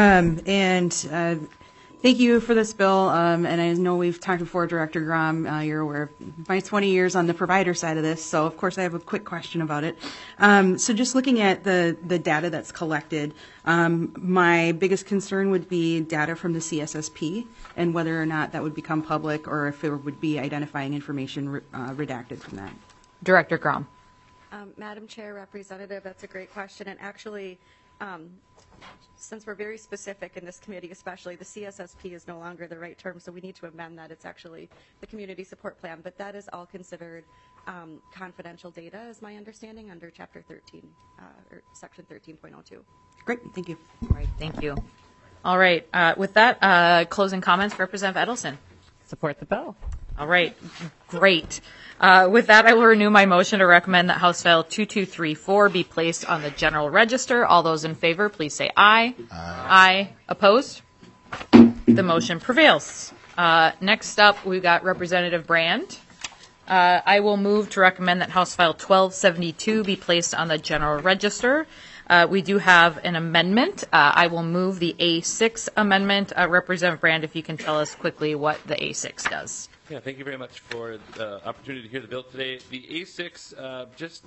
Thank you for this bill, and I know we've talked before, Director Grom, you're aware of my 20 years on the provider side of this, so of course I have a quick question about it. So just looking at the data that's collected, my biggest concern would be data from the CSSP and whether or not that would become public or if there would be identifying information redacted from that. Director Grom. Madam Chair, Representative, that's a great question, and actually since we're very specific in this committee, especially the CSSP is no longer the right term, so we need to amend that. It's actually the community support plan, but that is all considered confidential data, is my understanding, under Chapter 13 or Section 13.02. Great, thank you. All right, thank you. All right, with that, closing comments, Representative Edelson. Support the bill. All right, great. With that, I will renew my motion to recommend that House File 2234 be placed on the general register. All those in favor, please say aye. Aye. Opposed? The motion prevails. Next up, we've got Representative Brand. I will move to recommend that House File 1272 be placed on the general register. We do have an amendment. I will move the A6 amendment. Representative Brand, if you can tell us quickly what the A6 does. Yeah, thank you very much for the opportunity to hear the bill today. The A6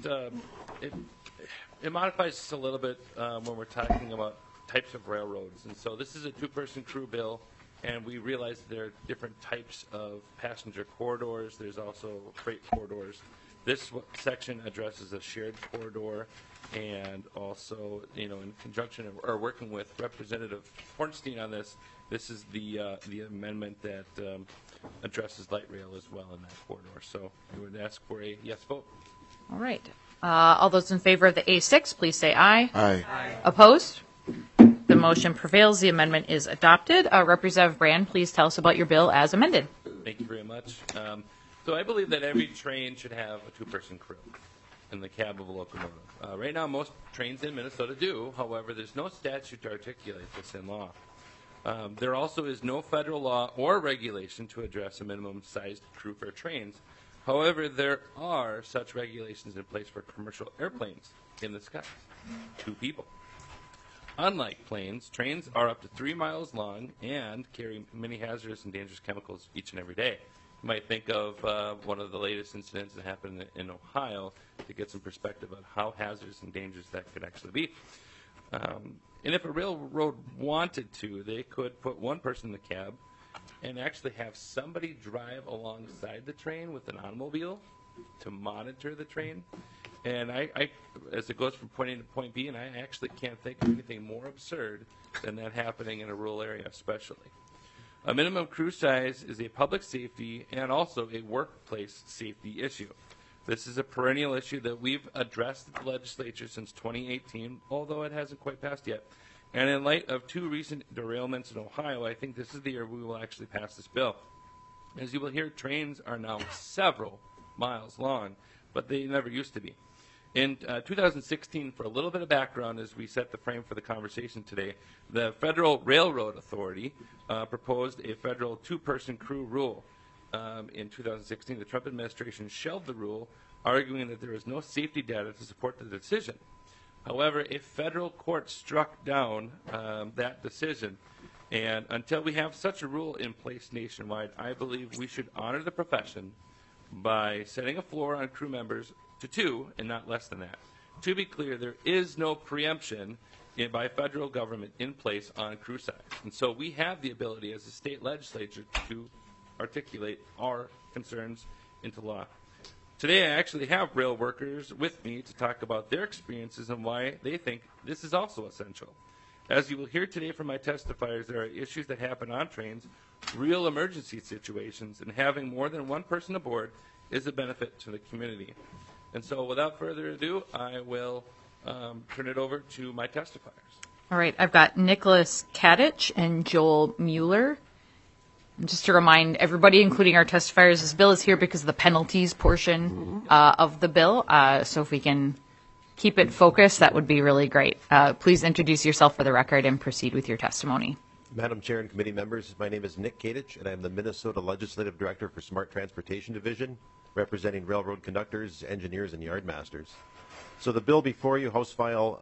it modifies just a little bit when we're talking about types of railroads. And so this is a two-person crew bill, and we realize that there are different types of passenger corridors. There's also freight corridors. This section addresses a shared corridor, and also, in conjunction or working with Representative Hornstein on this, this is the amendment that addresses light rail as well in that corridor. So I would ask for a yes vote. All right. All those in favor of the A6, please say aye. Aye. Opposed? The motion prevails. The amendment is adopted. Representative Brand, please tell us about your bill as amended. Thank you very much. So I believe that every train should have a two-person crew in the cab of a locomotive. Right now, most trains in Minnesota do. However, there's no statute to articulate this in law. There also is no federal law or regulation to address a minimum-sized crew for trains. However, there are such regulations in place for commercial airplanes in the skies. 2 people. Unlike planes, trains are up to 3 miles long and carry many hazardous and dangerous chemicals each and every day. You might think of one of the latest incidents that happened in Ohio to get some perspective on how hazardous and dangerous that could actually be. And if a railroad wanted to, they could put one person in the cab and actually have somebody drive alongside the train with an automobile to monitor the train. And I as it goes from point A to point B, and I actually can't think of anything more absurd than that happening in a rural area especially. A minimum crew size is a public safety and also a workplace safety issue. This is a perennial issue that we've addressed at the legislature since 2018, although it hasn't quite passed yet. And in light of 2 recent derailments in Ohio, I think this is the year we will actually pass this bill. As you will hear, trains are now several miles long, but they never used to be. In 2016, for a little bit of background as we set the frame for the conversation today, the Federal Railroad Authority proposed a federal 2-person crew rule. In 2016, the Trump administration shelved the rule, arguing that there was no safety data to support the decision. However, a federal court struck down that decision, and until we have such a rule in place nationwide, I believe we should honor the profession by setting a floor on crew members to 2 and not less than that. To be clear, there is no preemption by federal government in place on crew size. And so we have the ability as a state legislature to articulate our concerns into law. Today I actually have rail workers with me to talk about their experiences and why they think this is also essential. As you will hear today from my testifiers, there are issues that happen on trains, real emergency situations, and having more than one person aboard is a benefit to the community. And so without further ado, I will turn it over to my testifiers. All right, I've got Nicholas Kadich and Joel Mueller. And just to remind everybody, including our testifiers, this bill is here because of the penalties portion of the bill. So if we can keep it focused, that would be really great. Please introduce yourself for the record and proceed with your testimony. Madam Chair and committee members, my name is Nick Kadich, and I'm the Minnesota Legislative Director for Smart Transportation Division, representing railroad conductors, engineers, and yardmasters. So the bill before you, House File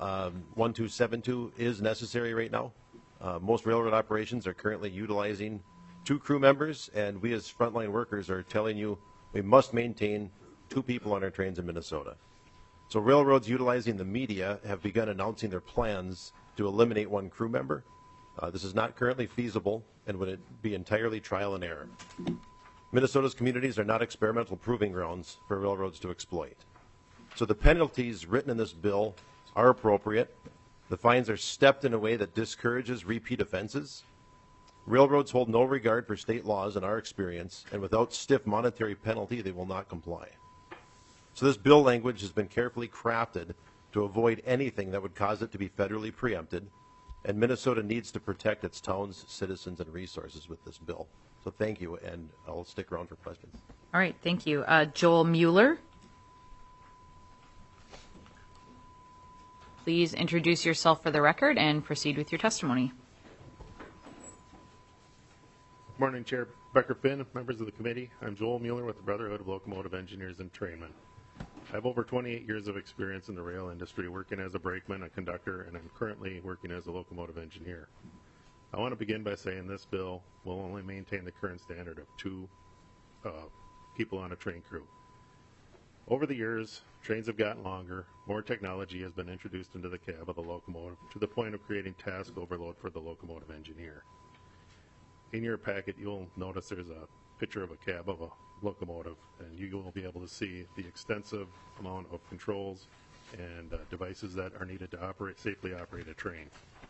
1272, is necessary right now. Most railroad operations are currently utilizing 2 crew members, and we as frontline workers are telling you we must maintain 2 people on our trains in Minnesota. So railroads utilizing the media have begun announcing their plans to eliminate 1 crew member. This is not currently feasible and would be entirely trial and error. Minnesota's communities are not experimental proving grounds for railroads to exploit. So the penalties written in this bill are appropriate. The fines are stepped in a way that discourages repeat offenses. Railroads hold no regard for state laws in our experience, and without stiff monetary penalty, they will not comply. So this bill language has been carefully crafted to avoid anything that would cause it to be federally preempted, and Minnesota needs to protect its towns, citizens, and resources with this bill. So thank you, and I'll stick around for questions. All right, thank you. Joel Mueller. Please introduce yourself for the record and proceed with your testimony. Morning, Chair Becker Finn, members of the committee. I'm Joel Mueller with the Brotherhood of Locomotive Engineers and Trainmen. I have over 28 years of experience in the rail industry, working as a brakeman, a conductor, and I'm currently working as a locomotive engineer. I want to begin by saying this bill will only maintain the current standard of 2 people on a train crew. Over the years, trains have gotten longer, more technology has been introduced into the cab of the locomotive to the point of creating task overload for the locomotive engineer. In your packet, you'll notice there's a picture of a cab of a locomotive, and you will be able to see the extensive amount of controls and devices that are needed to safely operate a train.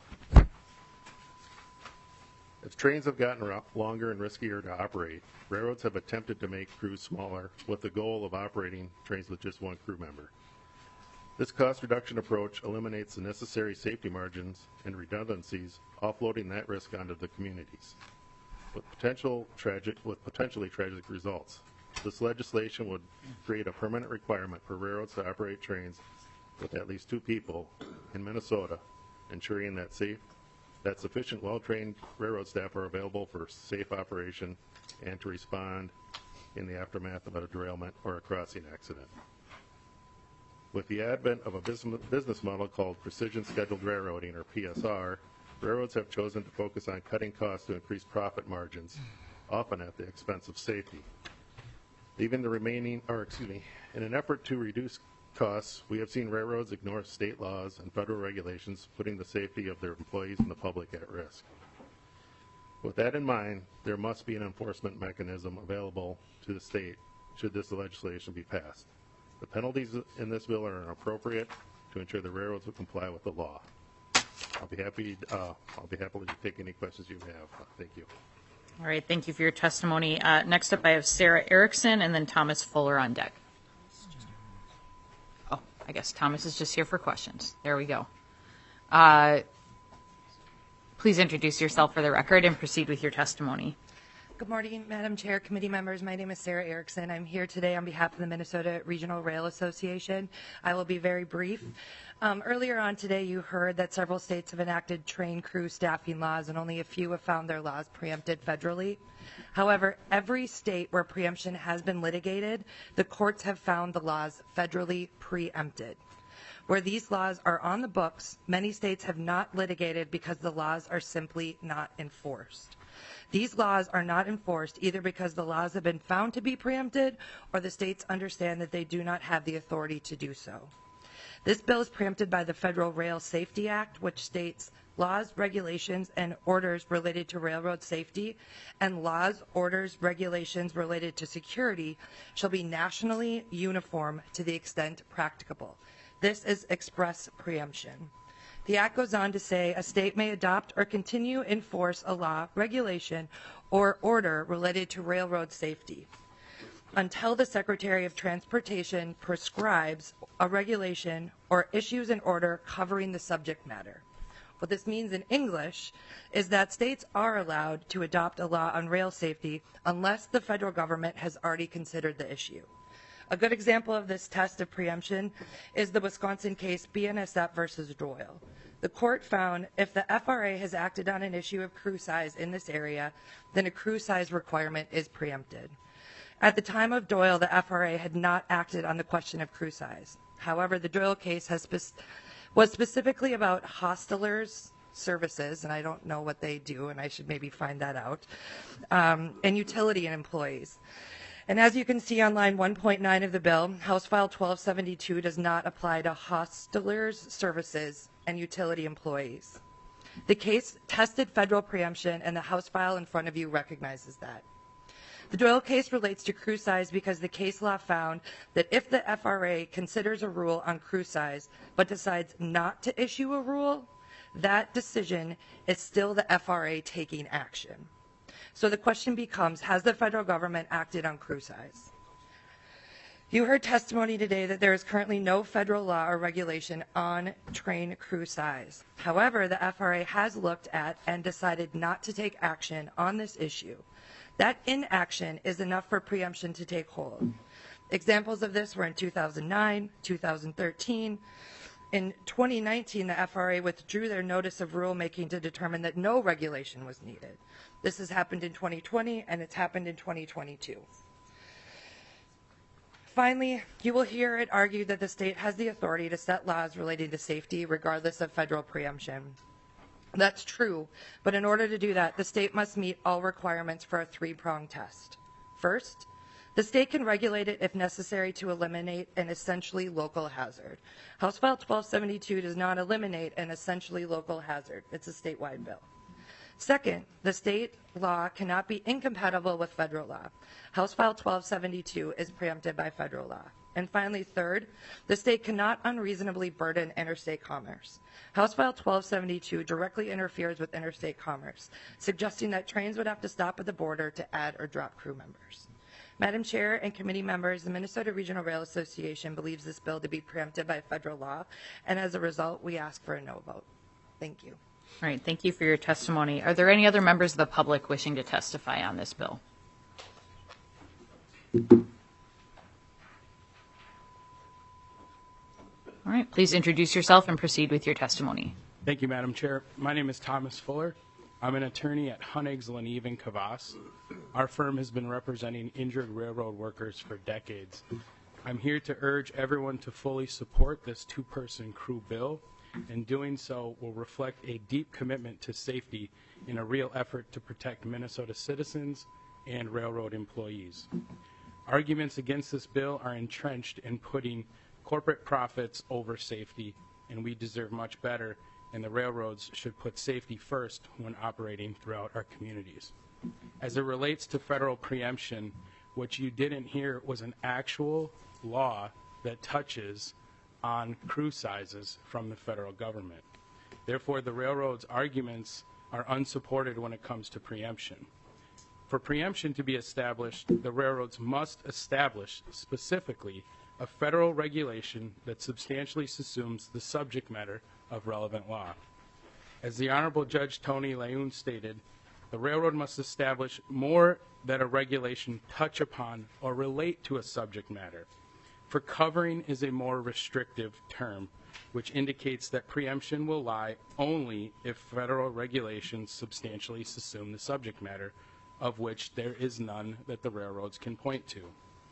As trains have gotten longer and riskier to operate, railroads have attempted to make crews smaller with the goal of operating trains with just 1 crew member. This cost reduction approach eliminates the necessary safety margins and redundancies, offloading that risk onto the communities, with potentially tragic results. This legislation would create a permanent requirement for railroads to operate trains with at least 2 people in Minnesota, ensuring that sufficient well-trained railroad staff are available for safe operation and to respond in the aftermath of a derailment or a crossing accident. With the advent of a business model called Precision Scheduled Railroading, or PSR, railroads have chosen to focus on cutting costs to increase profit margins, often at the expense of safety. In an effort to reduce costs, we have seen railroads ignore state laws and federal regulations, putting the safety of their employees and the public at risk. With that in mind, there must be an enforcement mechanism available to the state should this legislation be passed. The penalties in this bill are inappropriate to ensure the railroads will comply with the law. I'll be happy to take any questions you have. Thank you. All right, thank you for your testimony. Next up, I have Sarah Erickson and then Thomas Fuller on deck. Oh, I guess Thomas is just here for questions. There we go. Please introduce yourself for the record and proceed with your testimony. Good morning, Madam Chair, committee members. My name is Sarah Erickson. I'm here today on behalf of the Minnesota Regional Rail Association. I will be very brief. Earlier on today, you heard that several states have enacted train crew staffing laws, and only a few have found their laws preempted federally. However, every state where preemption has been litigated, the courts have found the laws federally preempted. Where these laws are on the books, many states have not litigated because the laws are simply not enforced. These laws are not enforced either because the laws have been found to be preempted or the states understand that they do not have the authority to do so. This bill is preempted by the Federal Rail Safety Act, which states laws, regulations, and orders related to railroad safety and laws, orders, regulations related to security shall be nationally uniform to the extent practicable. This is express preemption. The Act goes on to say a state may adopt or continue enforce a law, regulation, or order related to railroad safety until the Secretary of Transportation prescribes a regulation or issues an order covering the subject matter. What this means in English is that states are allowed to adopt a law on rail safety unless the federal government has already considered the issue. A good example of this test of preemption is the Wisconsin case BNSF versus Doyle. The court found if the FRA has acted on an issue of crew size in this area, then a crew size requirement is preempted. At the time of Doyle, the FRA had not acted on the question of crew size. However, the Doyle case was specifically about hostelers' services, and I don't know what they do, and I should maybe find that out, and utility employees. And as you can see on line 1.9 of the bill, House File 1272 does not apply to hostelers' services and utility employees. The case tested federal preemption, and the House file in front of you recognizes that. The Doyle case relates to crew size because the case law found that if the FRA considers a rule on crew size but decides not to issue a rule, that decision is still the FRA taking action. So the question becomes, has the federal government acted on crew size? You heard testimony today that there is currently no federal law or regulation on train crew size. However, the FRA has looked at and decided not to take action on this issue. That inaction is enough for preemption to take hold. Examples of this were in 2009, 2013. In 2019, the FRA withdrew their notice of rulemaking to determine that no regulation was needed. This has happened in 2020, and it's happened in 2022. Finally, you will hear it argued that the state has the authority to set laws relating to safety regardless of federal preemption. That's true, but in order to do that, the state must meet all requirements for a three-pronged test. First, the state can regulate it if necessary to eliminate an essentially local hazard. House File 1272 does not eliminate an essentially local hazard. It's a statewide bill. Second, the state law cannot be incompatible with federal law. House File 1272 is preempted by federal law. And finally, third, the state cannot unreasonably burden interstate commerce. House File 1272 directly interferes with interstate commerce, suggesting that trains would have to stop at the border to add or drop crew members. Madam Chair and committee members, the Minnesota Regional Rail Association believes this bill to be preempted by federal law, and as a result, we ask for a no vote. Thank you. All right, thank you for your testimony. Are there any other members of the public wishing to testify on this bill? All right, please introduce yourself and proceed with your testimony. Thank you, Madam Chair. My name is Thomas Fuller. I'm an attorney at Hunnigs, Leneve, and Kvass. Our firm has been representing injured railroad workers for decades. I'm here to urge everyone to fully support this two-person crew bill, and doing so will reflect a deep commitment to safety in a real effort to protect Minnesota citizens and railroad employees. Arguments against this bill are entrenched in putting corporate profits over safety, and we deserve much better, and the railroads should put safety first when operating throughout our communities. As it relates to federal preemption, what you didn't hear was an actual law that touches on crew sizes from the federal government. Therefore, the railroad's arguments are unsupported when it comes to preemption. For preemption to be established, the railroads must establish specifically a federal regulation that substantially subsumes the subject matter of relevant law. As the Honorable Judge Tony Leung stated, the railroad must establish more that a regulation touch upon or relate to a subject matter. For covering is a more restrictive term, which indicates that preemption will lie only if federal regulations substantially subsume the subject matter, of which there is none that the railroads can point to.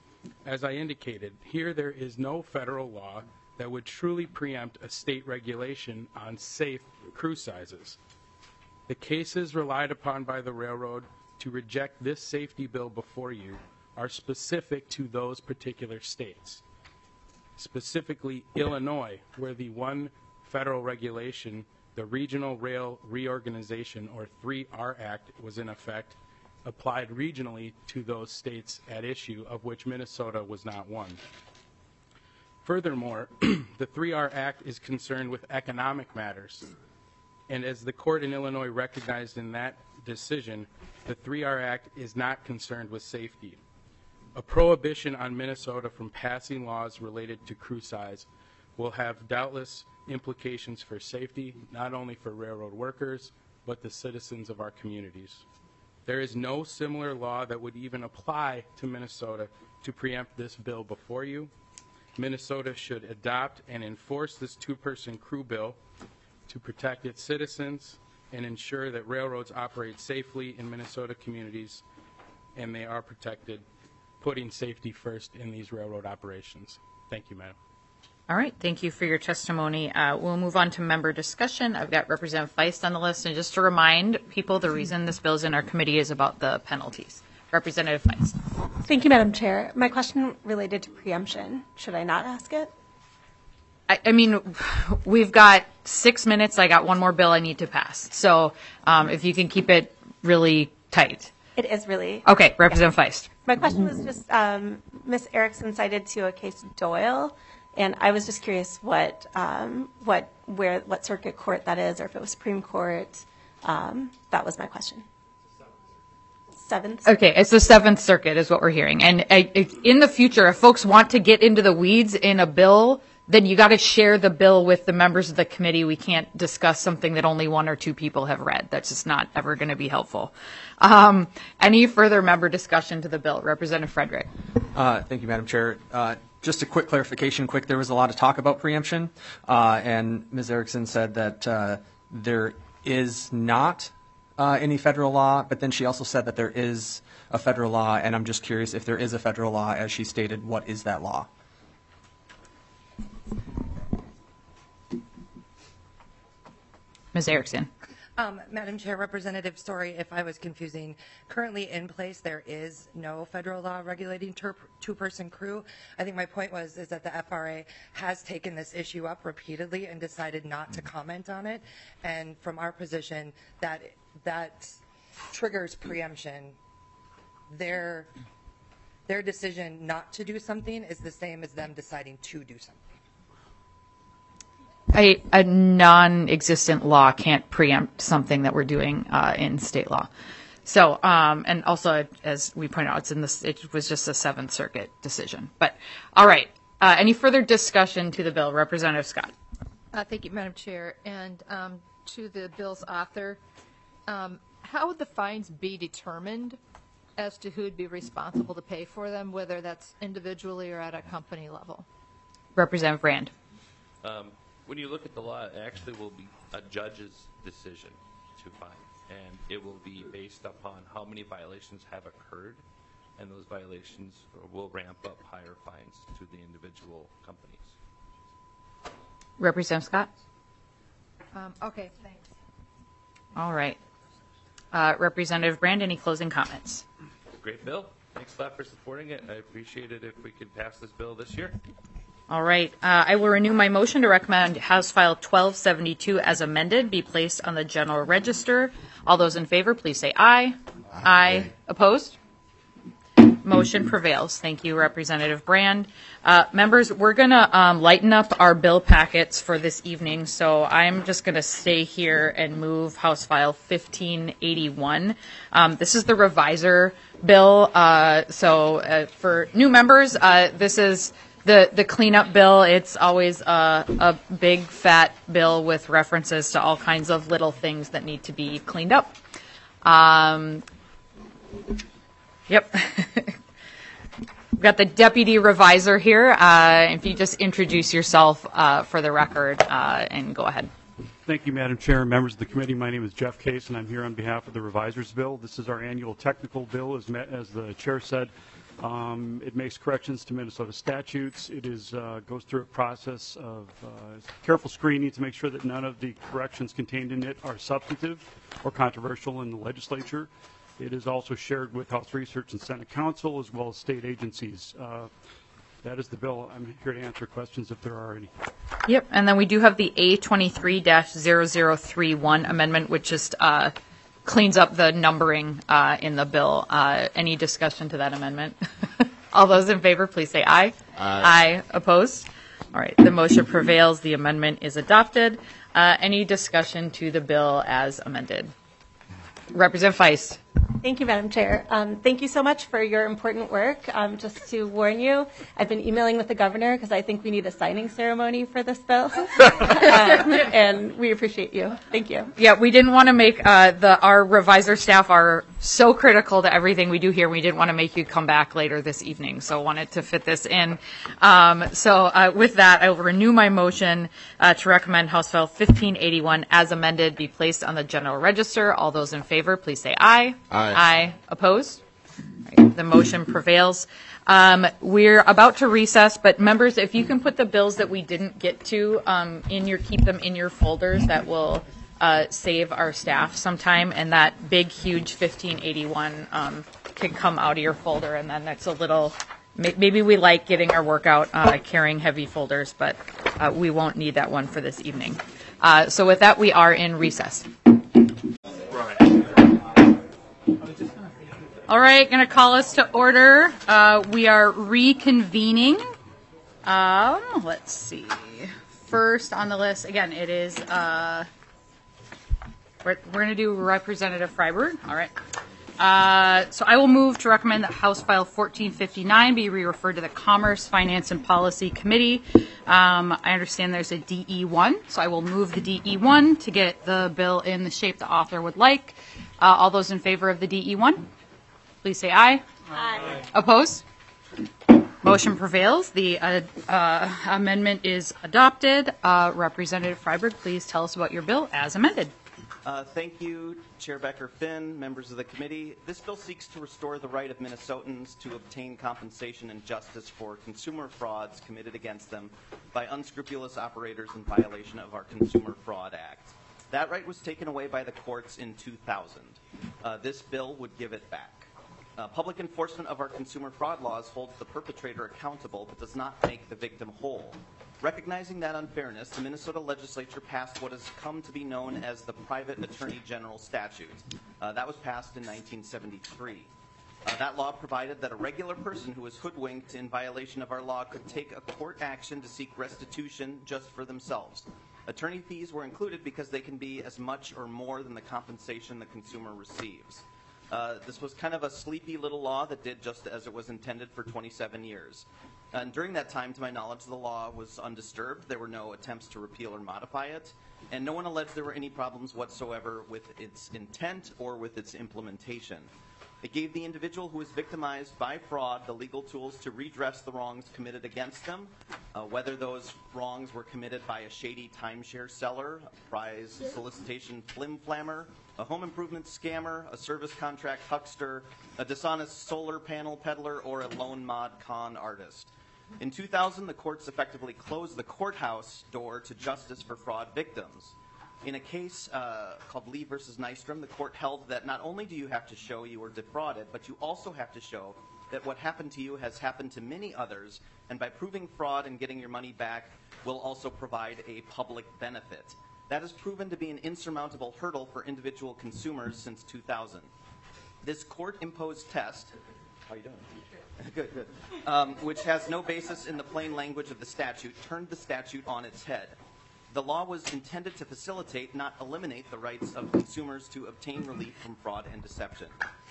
As I indicated, here there is no federal law that would truly preempt a state regulation on safe crew sizes. The cases relied upon by the railroad to reject this safety bill before you are specific to those particular states. Specifically, Illinois, where the one federal regulation, the Regional Rail Reorganization, or 3R Act, was in effect, applied regionally to those states at issue, of which Minnesota was not one. Furthermore, the 3R Act is concerned with economic matters, and as the court in Illinois recognized in that decision, the 3R Act is not concerned with safety. A prohibition on Minnesota from passing laws related to crew size will have doubtless implications for safety, not only for railroad workers, but the citizens of our communities. There is no similar law that would even apply to Minnesota to preempt this bill before you. Minnesota should adopt and enforce this two-person crew bill to protect its citizens and ensure that railroads operate safely in Minnesota communities and they are protected, putting safety first in these railroad operations. Thank you, Madam. All right, thank you for your testimony. We'll move on to member discussion. I've got Representative Feist on the list, and just to remind people, the reason this bill is in our committee is about the penalties. Representative Feist. Thank you, Madam Chair. My question related to preemption. Should I not ask it? I mean, we've got 6 minutes. I got one more bill I need to pass. So if you can keep it really tight. It is really. Okay, Representative Feist. My question was just, Ms. Erickson cited to a case Doyle, and I was just curious what circuit court that is, or if it was Supreme Court. That was my question. Seventh. Okay, it's the Seventh Circuit is what we're hearing. And in the future, if folks want to get into the weeds in a bill, then you got to share the bill with the members of the committee. We can't discuss something that only one or two people have read. That's just not ever going to be helpful. Any further member discussion to the bill? Representative Frederick. Thank you, Madam Chair. Just a quick clarification. There was a lot of talk about preemption, and Ms. Erickson said that there is not any federal law, but then she also said that there is a federal law, and I'm just curious if there is a federal law, as she stated, what is that law? Ms. Erickson. Madam Chair, Representative, sorry if I was confusing. Currently in place, there is no federal law regulating two-person crew. I think my point is that the FRA has taken this issue up repeatedly and decided not to comment on it. And from our position, that triggers preemption. Their decision not to do something is the same as them deciding to do something. A non-existent law can't preempt something that we're doing in state law. So, and also, as we point out, it was just a Seventh Circuit decision. But, all right. Any further discussion to the bill? Representative Scott. Thank you, Madam Chair. And to the bill's author, how would the fines be determined as to who would be responsible to pay for them, whether that's individually or at a company level? Representative Brand. When you look at the law, it actually will be a judge's decision to fine, and it will be based upon how many violations have occurred, and those violations will ramp up higher fines to the individual companies. Representative Scott? Okay, thanks. All right. Representative Brand, any closing comments? Great bill. Thanks a lot for supporting it. I appreciate it if we could pass this bill this year. All right. I will renew my motion to recommend House File 1272 as amended be placed on the General Register. All those in favor, please say aye. Aye. Opposed? Motion prevails. Thank you, Representative Brand. Members, we're going to lighten up our bill packets for this evening, so I'm just going to stay here and move House File 1581. This is the reviser bill. So for new members, this is the cleanup bill. It's always a big, fat bill with references to all kinds of little things that need to be cleaned up. Yep. We've got the deputy reviser here. If you just introduce yourself for the record and go ahead. Thank you, Madam Chair and members of the committee. My name is Jeff Case, and I'm here on behalf of the reviser's bill. This is our annual technical bill, as the chair said. It makes corrections to Minnesota statutes. It goes through a process of careful screening to make sure that none of the corrections contained in it are substantive or controversial in the legislature. It is also shared with House Research and Senate Council as well as state agencies. That is the bill. I'm here to answer questions if there are any. Yep, and then we do have the A23-0031 amendment, which just cleans up the numbering in the bill. Any discussion to that amendment? All those in favor, please say aye. Aye. Opposed? All right, the motion prevails. The amendment is adopted. Any discussion to the bill as amended? Representative Feist. Thank you, Madam Chair. Thank you so much for your important work. Just to warn you, I've been emailing with the governor because I think we need a signing ceremony for this bill, and we appreciate you. Thank you. Yeah, we didn't want to make our reviser staff are so critical to everything we do here. We didn't want to make you come back later this evening, so wanted to fit this in. So with that, I will renew my motion to recommend House File 1581 as amended be placed on the General Register. All those in favor, please say aye. Aye. Aye. Opposed? Right, the motion prevails. We're about to recess, but members, if you can put the bills that we didn't get to keep them in your folders, that will save our staff some time. And that big, huge 1581 can come out of your folder, and then that's a little. Maybe we like getting our work out carrying heavy folders, but we won't need that one for this evening. So with that, we are in recess. All right, going to call us to order. We are reconvening. Let's see. First on the list, again, it is, we're going to do Representative Freiberg. All right. So I will move to recommend that House File 1459 be re-referred to the Commerce, Finance, and Policy Committee. I understand there's a DE1, so I will move the DE1 to get the bill in the shape the author would like. All those in favor of the DE1, please say aye. Aye. Opposed? Motion prevails. The amendment is adopted. Representative Freiberg, please tell us about your bill as amended. Thank you, Chair Becker-Finn, members of the committee. This bill seeks to restore the right of Minnesotans to obtain compensation and justice for consumer frauds committed against them by unscrupulous operators in violation of our Consumer Fraud Act. That right was taken away by the courts in 2000. This bill would give it back. Public enforcement of our consumer fraud laws holds the perpetrator accountable but does not make the victim whole. Recognizing that unfairness, the Minnesota legislature passed what has come to be known as the Private Attorney General Statute. That was passed in 1973. That law provided that a regular person who was hoodwinked in violation of our law could take a court action to seek restitution just for themselves. Attorney fees were included because they can be as much or more than the compensation the consumer receives. This was kind of a sleepy little law that did just as it was intended for 27 years. And during that time, to my knowledge, the law was undisturbed. There were no attempts to repeal or modify it, and no one alleged there were any problems whatsoever with its intent or with its implementation. It gave the individual who was victimized by fraud the legal tools to redress the wrongs committed against them, whether those wrongs were committed by a shady timeshare seller, a prize solicitation flim-flammer, a home improvement scammer, a service contract huckster, a dishonest solar panel peddler, or a lone mod con artist. In 2000, the courts effectively closed the courthouse door to justice for fraud victims. In a case called Lee versus Nystrom, the court held that not only do you have to show you were defrauded, but you also have to show that what happened to you has happened to many others, and by proving fraud and getting your money back will also provide a public benefit. That has proven to be an insurmountable hurdle for individual consumers since 2000. This court-imposed test, how are you doing? Good, good. Which has no basis in the plain language of the statute, turned the statute on its head. The law was intended to facilitate, not eliminate, the rights of consumers to obtain relief from fraud and deception.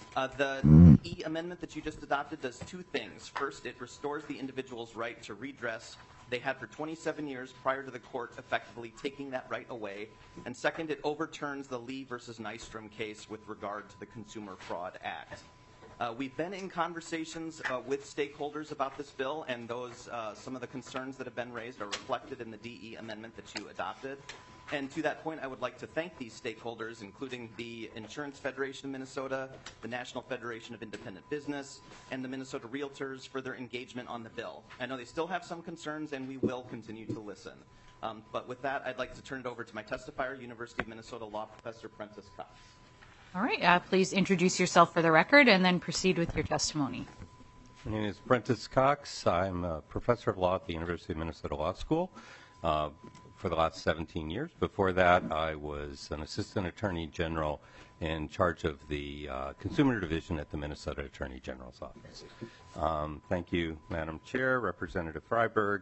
The E amendment that you just adopted does two things. First, it restores the individual's right to redress they had for 27 years prior to the court effectively taking that right away. And second, it overturns the Lee versus Nystrom case with regard to the Consumer Fraud Act. We've been in conversations with stakeholders about this bill, and those some of the concerns that have been raised are reflected in the DE amendment that you adopted. And to that point, I would like to thank these stakeholders, including the Insurance Federation of Minnesota, the National Federation of Independent Business, and the Minnesota Realtors for their engagement on the bill. I know they still have some concerns, and we will continue to listen. But with that, I'd like to turn it over to my testifier, University of Minnesota Law Professor Prentice Cox. All right, please introduce yourself for the record and then proceed with your testimony. My name is Prentice Cox. I'm a professor of law at the University of Minnesota Law School for the last 17 years. Before that, I was an assistant attorney general in charge of the consumer division at the Minnesota Attorney General's office. Thank you, Madam Chair, Representative Freiberg.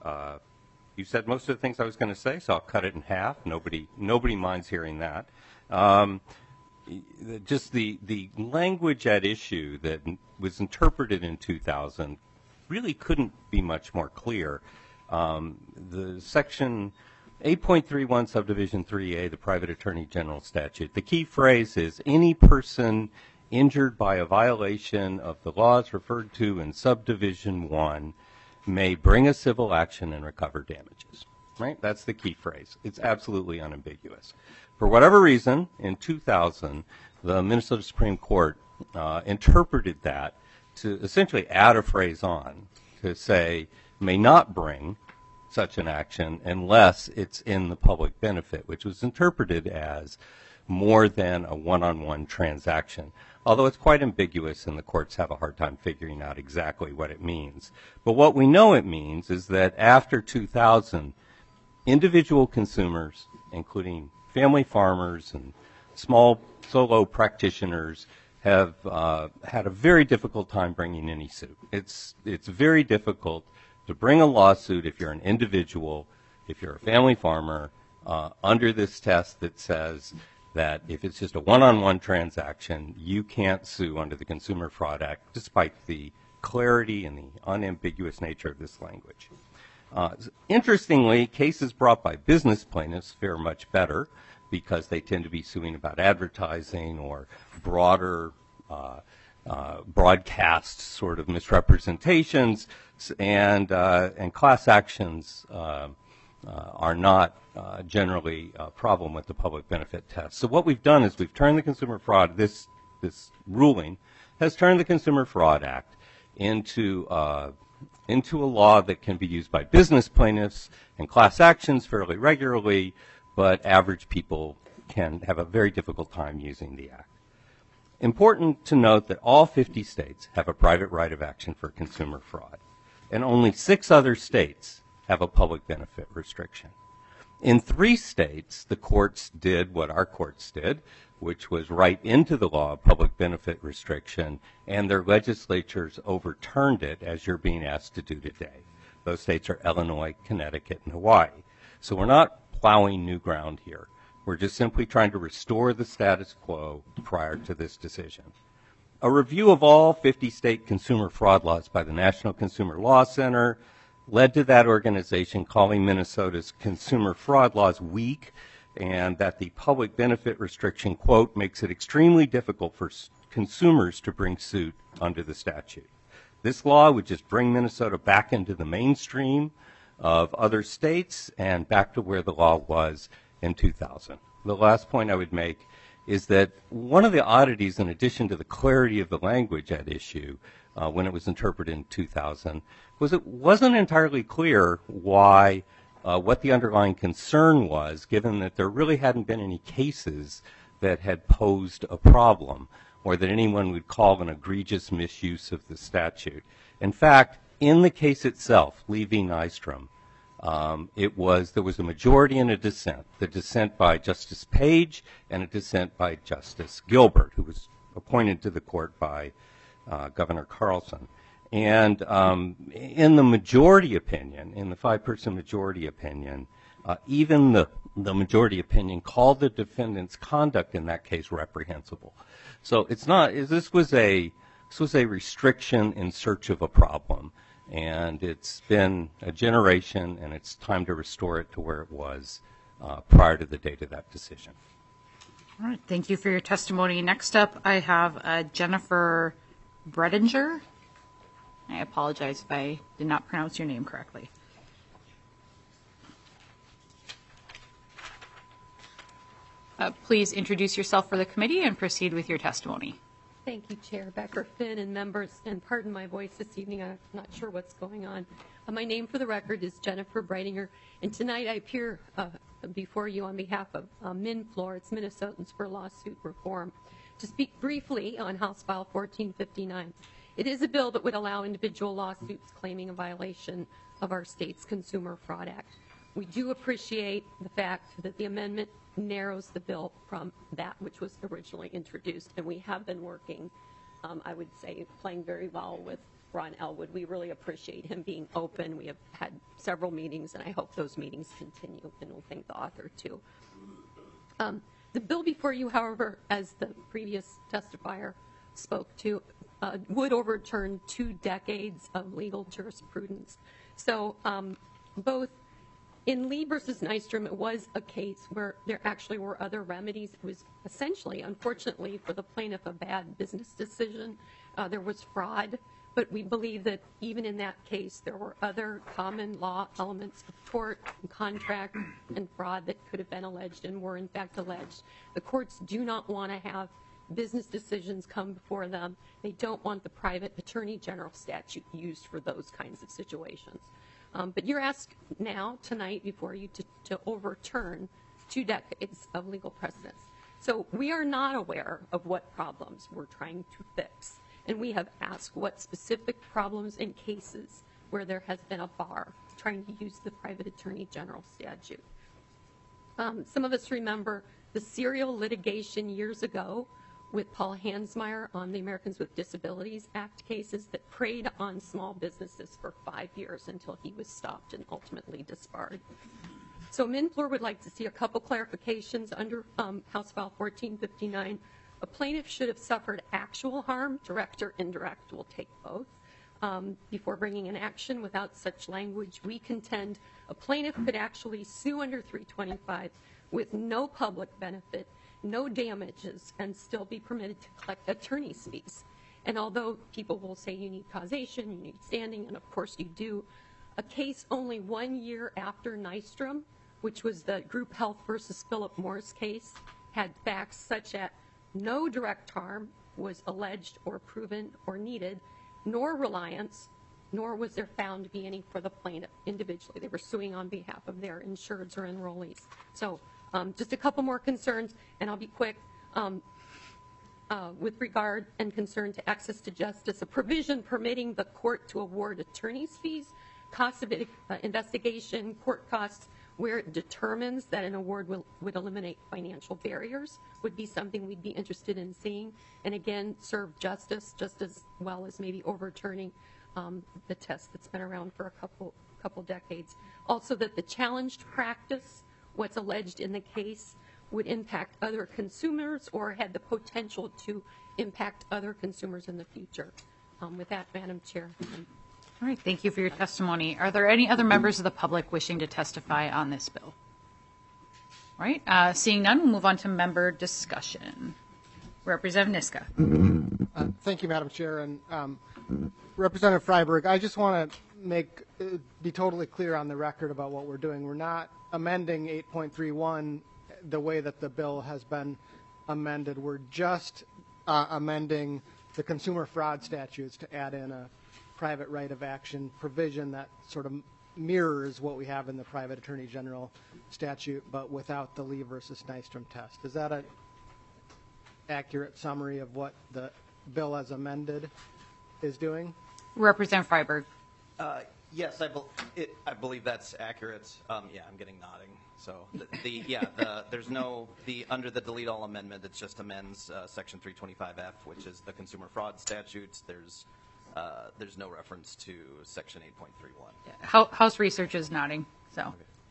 You said most of the things I was going to say, so I'll cut it in half. Nobody minds hearing that. Just the language at issue that was interpreted in 2000 really couldn't be much more clear. The section 8.31 subdivision 3A, the Private Attorney General Statute, the key phrase is any person injured by a violation of the laws referred to in subdivision 1 may bring a civil action and recover damages. Right? That's the key phrase. It's absolutely unambiguous. For whatever reason, in 2000, the Minnesota Supreme Court interpreted that to essentially add a phrase on to say may not bring such an action unless it's in the public benefit, which was interpreted as more than a one-on-one transaction. Although it's quite ambiguous and the courts have a hard time figuring out exactly what it means. But what we know it means is that after 2000, individual consumers, including family farmers and small solo practitioners, have had a very difficult time bringing any suit. It's very difficult to bring a lawsuit if you're an individual, if you're a family farmer, under this test that says that if it's just a one-on-one transaction, you can't sue under the Consumer Fraud Act, despite the clarity and the unambiguous nature of this language. Interestingly, cases brought by business plaintiffs fare much better because they tend to be suing about advertising or broader broadcast sort of misrepresentations, and class actions are not generally a problem with the public benefit test. So what we've done is we've turned the Consumer Fraud, this ruling has turned the Consumer Fraud Act into a law that can be used by business plaintiffs and class actions fairly regularly, but average people can have a very difficult time using the act. Important to note that all 50 states have a private right of action for consumer fraud, and only 6 other states have a public benefit restriction. In 3 states, the courts did what our courts did, which was write into the law a public benefit restriction, and their legislatures overturned it, as you're being asked to do today. Those states are Illinois, Connecticut, and Hawaii. So we're not plowing new ground here. We're just simply trying to restore the status quo prior to this decision. A review of all 50 state consumer fraud laws by the National Consumer Law Center led to that organization calling Minnesota's consumer fraud laws weak, and that the public benefit restriction, quote, makes it extremely difficult for consumers to bring suit under the statute. This law would just bring Minnesota back into the mainstream of other states and back to where the law was in 2000. The last point I would make is that one of the oddities, in addition to the clarity of the language at issue when it was interpreted in 2000, was it wasn't entirely clear why what the underlying concern was, given that there really hadn't been any cases that had posed a problem or that anyone would call an egregious misuse of the statute. In fact, in the case itself, Lee v. Nystrom, there was a majority and a dissent. The dissent by Justice Page and a dissent by Justice Gilbert, who was appointed to the court by Governor Carlson. And in the majority opinion, in the 5-person majority opinion, even the majority opinion called the defendant's conduct in that case reprehensible. So it's not. This was a restriction in search of a problem, and it's been a generation, and it's time to restore it to where it was prior to the date of that decision. All right. Thank you for your testimony. Next up, I have Jennifer Bredinger. I apologize if I did not pronounce your name correctly. Please introduce yourself for the committee and proceed with your testimony. Thank you, Chair Becker-Finn and members, and pardon my voice this evening. I'm not sure what's going on. My name for the record is Jennifer Bredinger, and tonight I appear before you on behalf of MinFLOR, it's Minnesotans for Lawsuit Reform, to speak briefly on House File 1459. It is a bill that would allow individual lawsuits claiming a violation of our state's Consumer Fraud Act. We do appreciate the fact that the amendment narrows the bill from that which was originally introduced, and we have been working, I would say, playing very well with Ron Elwood. We really appreciate him being open. We have had several meetings, and I hope those meetings continue, and we'll thank the author, too. The bill before you, however, as the previous testifier spoke to, would overturn 2 decades of legal jurisprudence. So both in Lee versus Nystrom, it was a case where there actually were other remedies. It was essentially, unfortunately, for the plaintiff, a bad business decision. There was fraud, but we believe that even in that case, there were other common law elements of tort and contract and fraud that could have been alleged and were in fact alleged. The courts do not want to have business decisions come before them. They don't want the private attorney general statute used for those kinds of situations. But you're asked now, tonight, before you to overturn 2 decades of legal precedents. So we are not aware of what problems we're trying to fix. And we have asked what specific problems and cases where there has been a bar trying to use the private attorney general statute. Some of us remember the serial litigation years ago with Paul Hansmeier on the Americans with Disabilities Act cases that preyed on small businesses for 5 years until he was stopped and ultimately disbarred. So MnFLOR would like to see a couple clarifications under House File 1459. A plaintiff should have suffered actual harm, direct or indirect, we'll take both, before bringing an action. Without such language, we contend a plaintiff could actually sue under 325 with no public benefit, no damages, and still be permitted to collect attorney's fees. And although people will say you need causation, you need standing, and of course you do, a case only 1 year after Nystrom, which was the Group Health versus Philip Morris case, had facts such as no direct harm was alleged or proven or needed, nor reliance, nor was there found to be any for the plaintiff individually. They were suing on behalf of their insureds or enrollees. So just a couple more concerns, and I'll be quick. With regard and concern to access to justice, a provision permitting the court to award attorney's fees, costs of investigation, court costs, where it determines that an award would eliminate financial barriers would be something we'd be interested in seeing, and again, serve justice just as well as maybe overturning the test that's been around for a couple decades. Also, that the challenged practice, what's alleged in the case, would impact other consumers or had the potential to impact other consumers in the future. With that, Madam Chair. All right, thank you for your testimony. Are there any other members of the public wishing to testify on this bill? All right, seeing none, we'll move on to member discussion. Representative Niska. Thank you, Madam Chair. And Representative Freiberg, I just want to be totally clear on the record about what we're doing. We're not amending 8.31 the way that the bill has been amended. We're just amending the consumer fraud statutes to add in a private right of action provision that sort of mirrors what we have in the private attorney general statute, but without the Lee versus Nystrom test. Is that an accurate summary of what the bill as amended is doing? Representative Freiberg. Yes, I believe that's accurate. Yeah, I'm getting nodding. So there's no under the delete all amendment. It just amends Section 325F, which is the consumer fraud statutes. There's no reference to Section 8.31. House research is nodding. So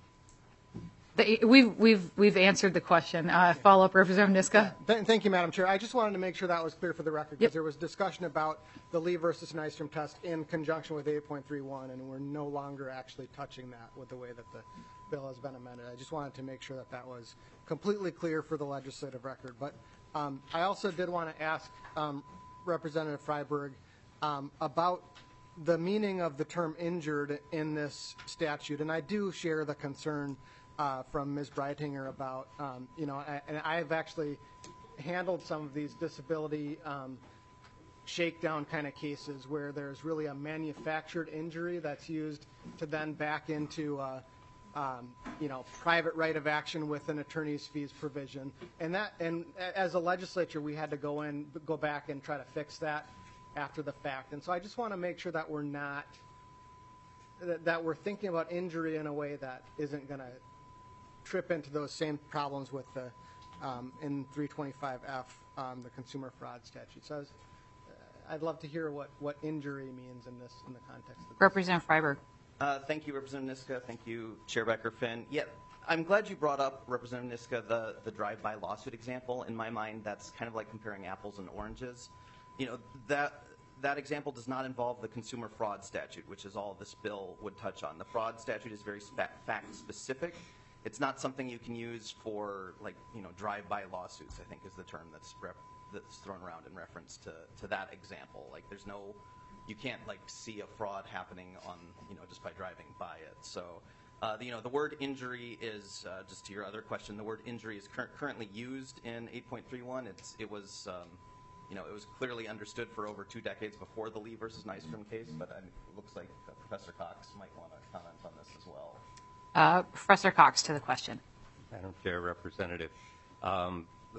we've answered the question. Follow up, Representative Niska. Thank you, Madam Chair. I just wanted to make sure that was clear for the record because there was discussion about the Lee versus Nystrom test in conjunction with 8.31, and we're no longer actually touching that with the way that the bill has been amended. I just wanted to make sure that that was completely clear for the legislative record. But I also did want to ask Representative Freiberg about the meaning of the term injured in this statute, and I do share the concern from Ms. Breitinger about, and I've actually handled some of these disability shakedown kind of cases where there's really a manufactured injury that's used to then back into private right of action with an attorney's fees provision, and as a legislature we had to go back and try to fix that after the fact. And so I just want to make sure that we're not that we're thinking about injury in a way that isn't going to trip into those same problems with the in 325F, the consumer fraud statute. So I'd love to hear what injury means in the context of this. Representative Freiberg. Thank you, Representative Niska. Thank you, Chair Becker-Finn. Yeah, I'm glad you brought up, Representative Niska, the drive-by lawsuit example. In my mind, that's kind of like comparing apples and oranges. That example does not involve the consumer fraud statute, which is all this bill would touch on. The fraud statute is very fact-specific. It's not something you can use for, drive-by lawsuits, I think is the term that's thrown around in reference to that example. You can't see a fraud happening on, just by driving by it. So, the word injury is, just to your other question, the word injury is currently used in 8.31. It was clearly understood for over 2 decades before the Lee versus Nystrom case, but it looks like Professor Cox might want to comment on this as well. Professor Cox to the question. Madam Chair, Representative, I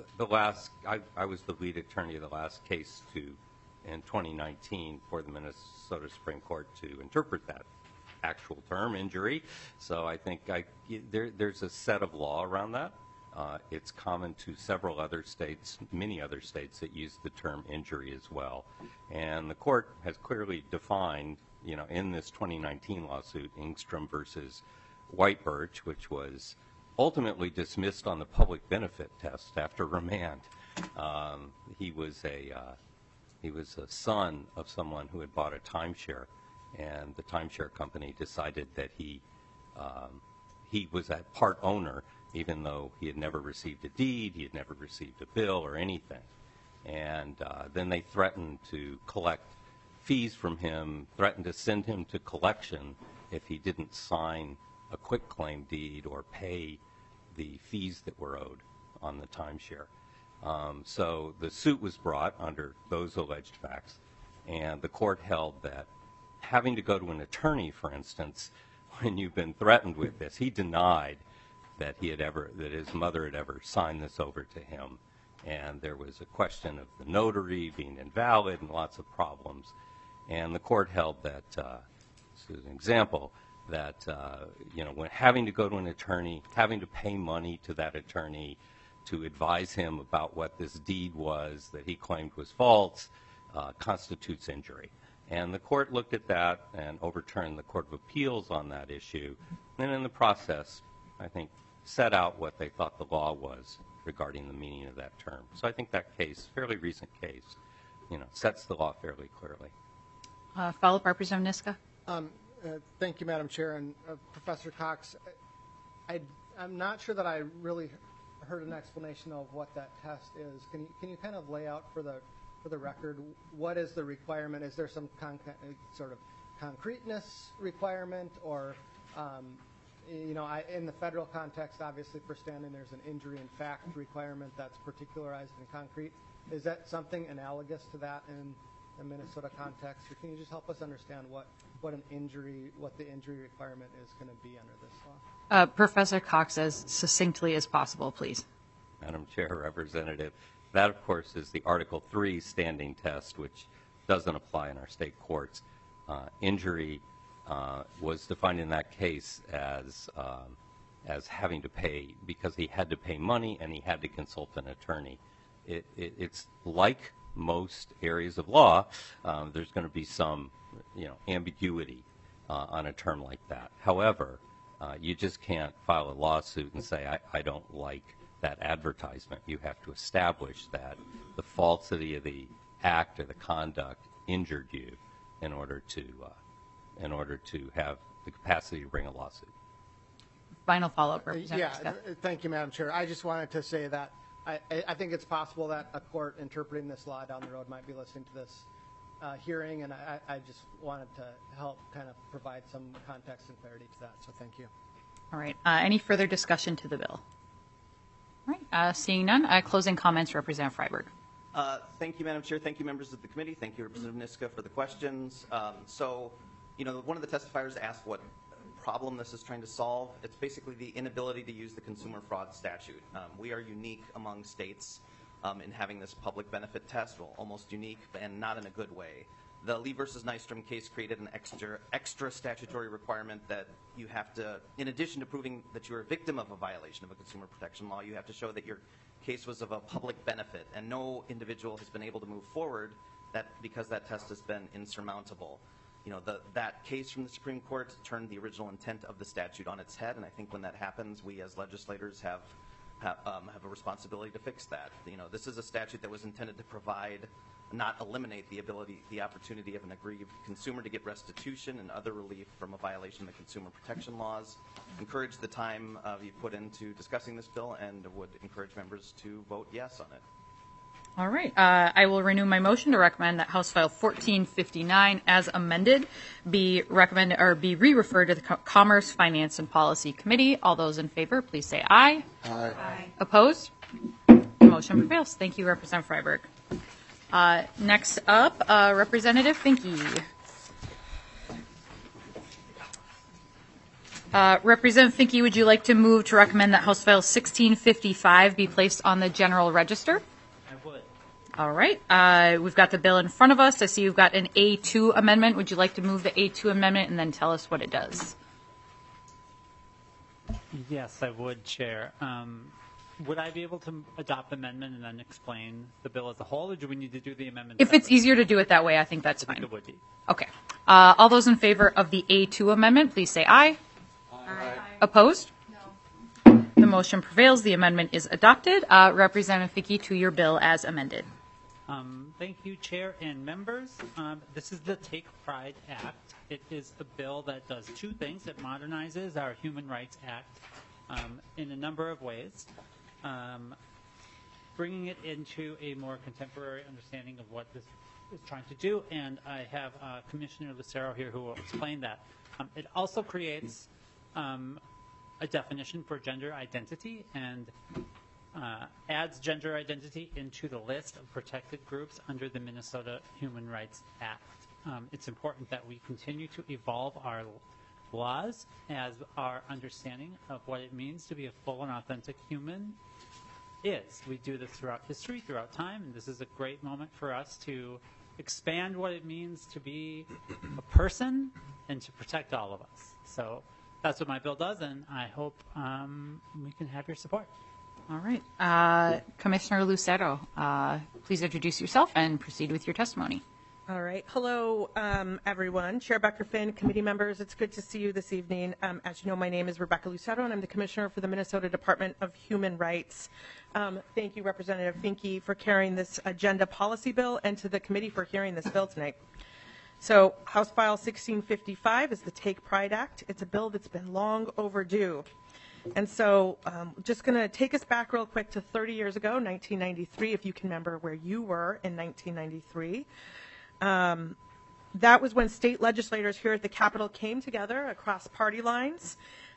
was the lead attorney of the last case in 2019 for the Minnesota Supreme Court to interpret that actual term, injury. So I think there's a set of law around that. It's common to several other states, many other states that use the term injury as well. And the court has clearly defined, in this 2019 lawsuit, Engstrom versus White Birch, which was ultimately dismissed on the public benefit test after remand. He was a son of someone who had bought a timeshare, and the timeshare company decided that he was a part owner, even though he had never received a deed, he had never received a bill or anything. And then they threatened to collect fees from him, threatened to send him to collection if he didn't sign a quitclaim deed or pay the fees that were owed on the timeshare. So the suit was brought under those alleged facts, and the court held that having to go to an attorney, for instance, when you've been threatened with this, he denied that his mother had ever signed this over to him, and there was a question of the notary being invalid and lots of problems. And the court held that, this is an example, that when having to go to an attorney, having to pay money to that attorney to advise him about what this deed was that he claimed was false, constitutes injury. And the court looked at that and overturned the Court of Appeals on that issue, and in the process, I think, set out what they thought the law was regarding the meaning of that term. So I think that case, fairly recent case, sets the law fairly clearly. Follow-up, Representative Niska. Thank you, Madam Chair. And Professor Cox, I'm not sure that I really heard an explanation of what that test is. Can you kind of lay out for the record what is the requirement? Is there some sort of concreteness requirement, or in the federal context, obviously for standing, there's an injury in fact requirement that's particularized and concrete. Is that something analogous to that in the Minnesota context, or can you just help us understand what the injury requirement is going to be under this law? Professor Cox, as succinctly as possible, please. Madam Chair, Representative, that, of course, is the Article 3 standing test, which doesn't apply in our state courts. Injury was defined in that case as having to pay, because he had to pay money and he had to consult an attorney. It's like most areas of law, there's going to be some ambiguity on a term like that. However, you just can't file a lawsuit and say, I don't like that advertisement. You have to establish that the falsity of the act or the conduct injured you in order to have the capacity to bring a lawsuit. Final follow-up, Representative Yeah, Scott. thank you, Madam Chair. I just wanted to say that I think it's possible that a court interpreting this law down the road might be listening to this hearing, and I just wanted to help kind of provide some context and clarity to that, so thank you. All right. Any further discussion to the bill? All right. Seeing none, closing comments, Representative Freiberg. Thank you, Madam Chair. Thank you, members of the committee. Thank you, Representative Niska, for the questions. One of the testifiers asked what problem this is trying to solve. It's basically the inability to use the consumer fraud statute. We are unique among states in having this public benefit test, well, almost unique, and not in a good way. The Lee versus Nystrom case created an extra statutory requirement that you have to, in addition to proving that you're a victim of a violation of a consumer protection law, you have to show that your case was of a public benefit, and no individual has been able to move forward because that test has been insurmountable. That case from the Supreme Court turned the original intent of the statute on its head, and I think when that happens, we as legislators have a responsibility to fix that. This is a statute that was intended to provide, not eliminate the opportunity of an aggrieved consumer to get restitution and other relief from a violation of the consumer protection laws. Encourage the time you put into discussing this bill, and would encourage members to vote yes on it. All right. I will renew my motion to recommend that House File 1459, as amended, be re-referred to the Commerce, Finance, and Policy Committee. All those in favor, please say aye. Aye. Opposed? The motion prevails. Thank you, Representative Freiberg. Next up, Representative Finke. Representative Finke, would you like to move to recommend that House File 1655 be placed on the general register? I would. All right. We've got the bill in front of us. I see you've got an A2 amendment. Would you like to move the A2 amendment and then tell us what it does? Yes, I would, Chair. Would I be able to adopt the amendment and then explain the bill as a whole, or do we need to do the amendment? If it's easier to do it that way, I think that's I think fine. it would be. Okay. All those in favor of the A2 amendment, please say aye. Aye. Opposed? No. The motion prevails. The amendment is adopted. Representative Fickey, to your bill as amended. Thank you, Chair and members. This is the Take Pride Act. It is a bill that does two things. It modernizes our Human Rights Act in a number of ways, bringing it into a more contemporary understanding of what this is trying to do. And I have Commissioner Lucero here who will explain that. It also creates a definition for gender identity and adds gender identity into the list of protected groups under the Minnesota Human Rights Act. It's important that we continue to evolve our laws as our understanding of what it means to be a full and authentic human is. We do this throughout history, throughout time, and this is a great moment for us to expand what it means to be a person and to protect all of us. So that's what my bill does, and I hope we can have your support. All right. Commissioner Lucero, please introduce yourself and proceed with your testimony. All right. Hello, everyone. Chair Becker Finn, committee members, it's good to see you this evening. As you know, my name is Rebecca Lucero, and I'm the Commissioner for the Minnesota Department of Human Rights. Thank you, Representative Finke, for carrying this agenda policy bill, and to the committee for hearing this bill tonight. So, House File 1655 is the Take Pride Act. It's a bill that's been long overdue. And so, just going to take us back real quick to 30 years ago, 1993, if you can remember where you were in 1993. That was when state legislators here at the Capitol came together across party lines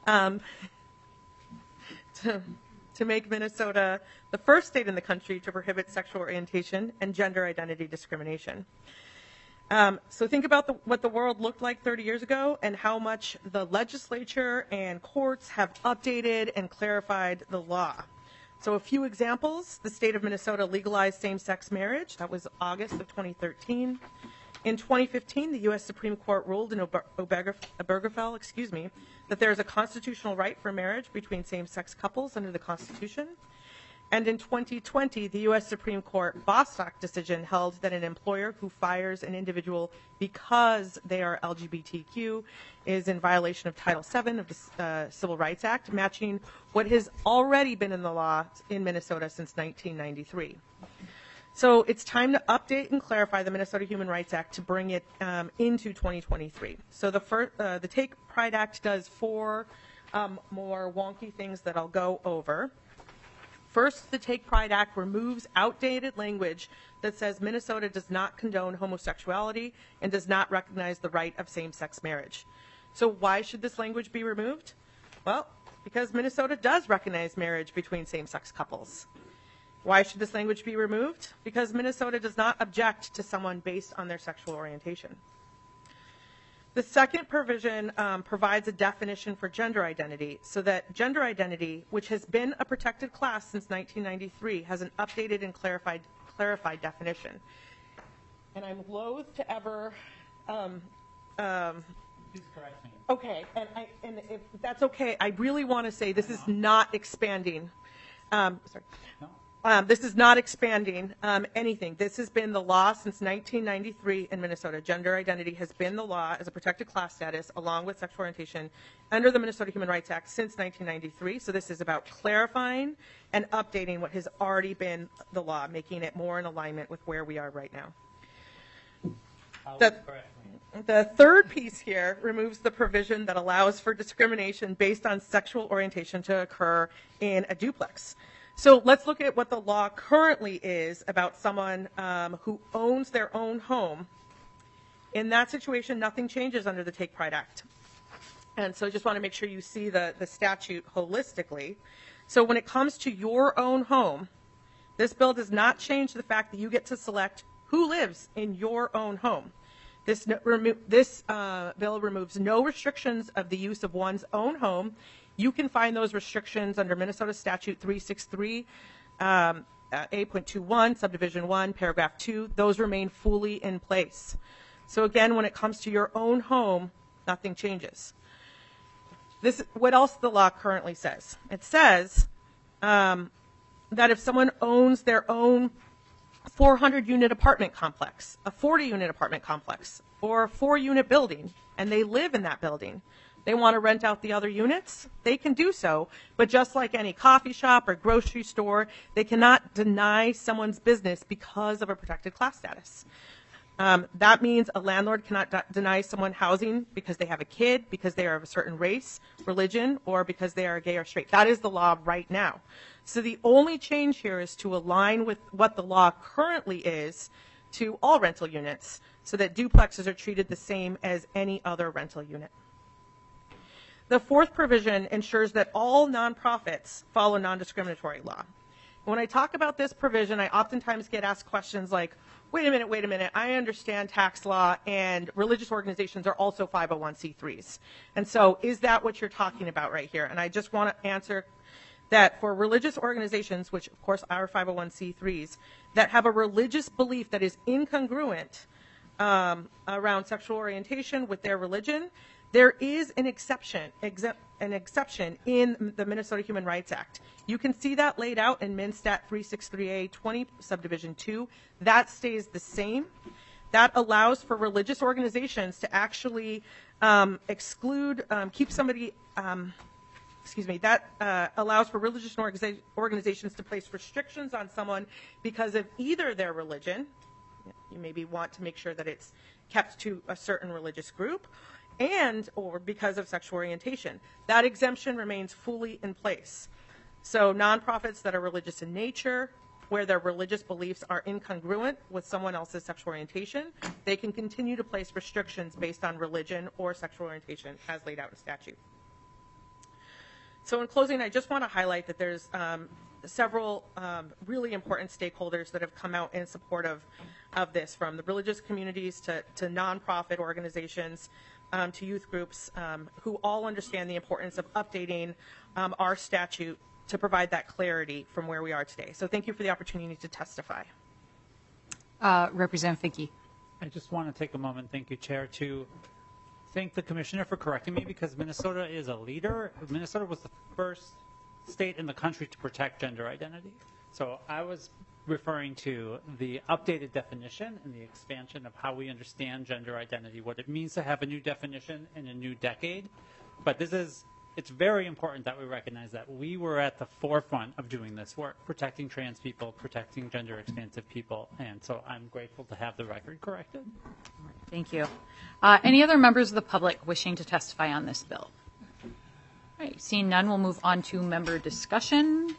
to make Minnesota the first state in the country to prohibit sexual orientation and gender identity discrimination. So think about what the world looked like 30 years ago and how much the legislature and courts have updated and clarified the law. So a few examples: the state of Minnesota legalized same-sex marriage. That was August of 2013. In 2015, the U.S. Supreme Court ruled in Obergefell, that there is a constitutional right for marriage between same-sex couples under the Constitution. And in 2020, the U.S. Supreme Court Bostock decision held that an employer who fires an individual because they are LGBTQ is in violation of Title VII of the Civil Rights Act, matching what has already been in the law in Minnesota since 1993. So it's time to update and clarify the Minnesota Human Rights Act to bring it into 2023. So the Take Pride Act does four more wonky things that I'll go over. First, the Take Pride Act removes outdated language that says Minnesota does not condone homosexuality and does not recognize the right of same-sex marriage. So why should this language be removed? Well, because Minnesota does recognize marriage between same-sex couples. Why should this language be removed? Because Minnesota does not object to someone based on their sexual orientation. The second provision provides a definition for gender identity, so that gender identity, which has been a protected class since 1993, has an updated and clarified definition. And I'm loath to ever Please correct me. Okay, and if that's okay, I really want to say this is not expanding. This is not expanding anything. This has been the law since 1993 in Minnesota. Gender identity has been the law as a protected class status along with sexual orientation under the Minnesota Human Rights Act since 1993. So this is about clarifying and updating what has already been the law, making it more in alignment with where we are right now. The third piece here removes the provision that allows for discrimination based on sexual orientation to occur in a duplex. So let's look at what the law currently is about someone who owns their own home. In that situation, nothing changes under the Take Pride Act. And so I just want to make sure you see the statute holistically. So when it comes to your own home, this bill does not change the fact that you get to select who lives in your own home. This bill removes no restrictions of the use of one's own home. You can find those restrictions under Minnesota Statute 363, 8.21, Subdivision 1, Paragraph 2. Those remain fully in place. So again, when it comes to your own home, nothing changes. What else the law currently says? It says that if someone owns their own 400-unit apartment complex, a 40-unit apartment complex, or a 4-unit building, and they live in that building, they want to rent out the other units, they can do so. But just like any coffee shop or grocery store, they cannot deny someone's business because of a protected class status. That means a landlord cannot deny someone housing because they have a kid, because they are of a certain race, religion, or because they are gay or straight. That is the law right now. So the only change here is to align with what the law currently is to all rental units, so that duplexes are treated the same as any other rental unit. The fourth provision ensures that all nonprofits follow non-discriminatory law. When I talk about this provision, I oftentimes get asked questions like, wait a minute, I understand tax law and religious organizations are also 501c3s. And so is that what you're talking about right here? And I just want to answer that for religious organizations, which of course are 501c3s, that have a religious belief that is incongruent around sexual orientation with their religion, there is an exception in the Minnesota Human Rights Act. You can see that laid out in MnStat 363A 20 subdivision 2. That stays the same. That allows for religious organizations to actually keep somebody, that allows for religious organizations to place restrictions on someone because of either their religion, you maybe want to make sure that it's kept to a certain religious group, and or because of sexual orientation. That exemption remains fully in place. So nonprofits that are religious in nature, where their religious beliefs are incongruent with someone else's sexual orientation, they can continue to place restrictions based on religion or sexual orientation as laid out in statute. So in closing, I just want to highlight that there's several really important stakeholders that have come out in support of this, from the religious communities to nonprofit organizations, to youth groups, who all understand the importance of updating our statute to provide that clarity from where we are today. So thank you for the opportunity to testify. Representative Finke. I just want to take a moment, thank you, Chair, to thank the Commissioner for correcting me, because Minnesota is a leader. Minnesota was the first state in the country to protect gender identity. So I was referring to the updated definition and the expansion of how we understand gender identity, what it means to have a new definition in a new decade. But it's very important that we recognize that we were at the forefront of doing this work, protecting trans people, protecting gender expansive people. And so I'm grateful to have the record corrected. Thank you. Any other members of the public wishing to testify on this bill? All right, seeing none, we'll move on to member discussion.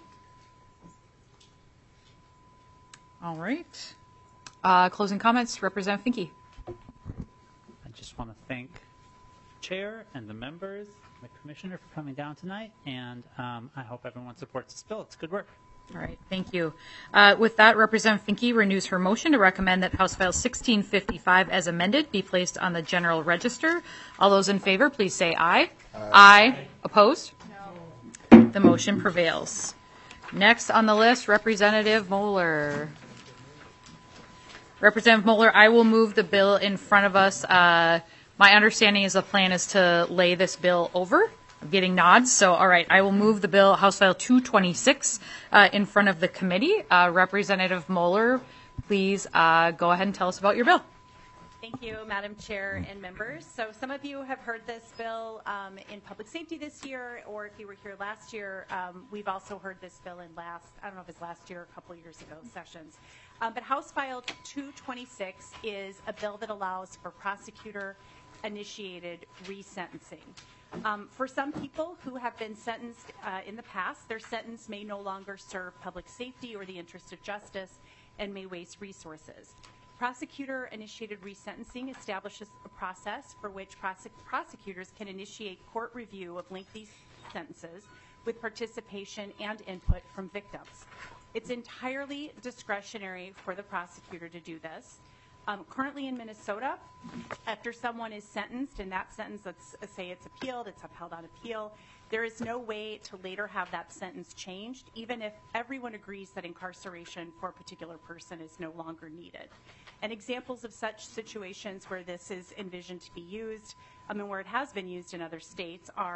All right. Closing comments, Representative Finke. I just want to thank the Chair and the members, the Commissioner for coming down tonight, and I hope everyone supports this bill. It's good work. All right, thank you. With that, Representative Finke renews her motion to recommend that House File 1655 as amended be placed on the General Register. All those in favor, please say aye. Aye. Opposed? No. The motion prevails. Next on the list, Representative Moeller. Representative Moeller, I will move the bill in front of us. My understanding is the plan is to lay this bill over. I'm getting nods. So, all right, I will move the bill, House File 226, in front of the committee. Representative Moeller, please go ahead and tell us about your bill. Thank you, Madam Chair and members. So some of you have heard this bill in public safety this year, or if you were here last year, we've also heard this bill in I don't know if it's last year or a couple years ago, sessions. But House File 226 is a bill that allows for prosecutor-initiated resentencing. For some people who have been sentenced in the past, their sentence may no longer serve public safety or the interest of justice and may waste resources. Prosecutor-initiated resentencing establishes a process for which prosecutors can initiate court review of lengthy sentences with participation and input from victims. It's entirely discretionary for the prosecutor to do this. Currently in Minnesota, after someone is sentenced and that sentence, let's say it's appealed, it's upheld on appeal, there is no way to later have that sentence changed, even if everyone agrees that incarceration for a particular person is no longer needed. And examples of such situations where this is envisioned to be used, and where it has been used in other states, are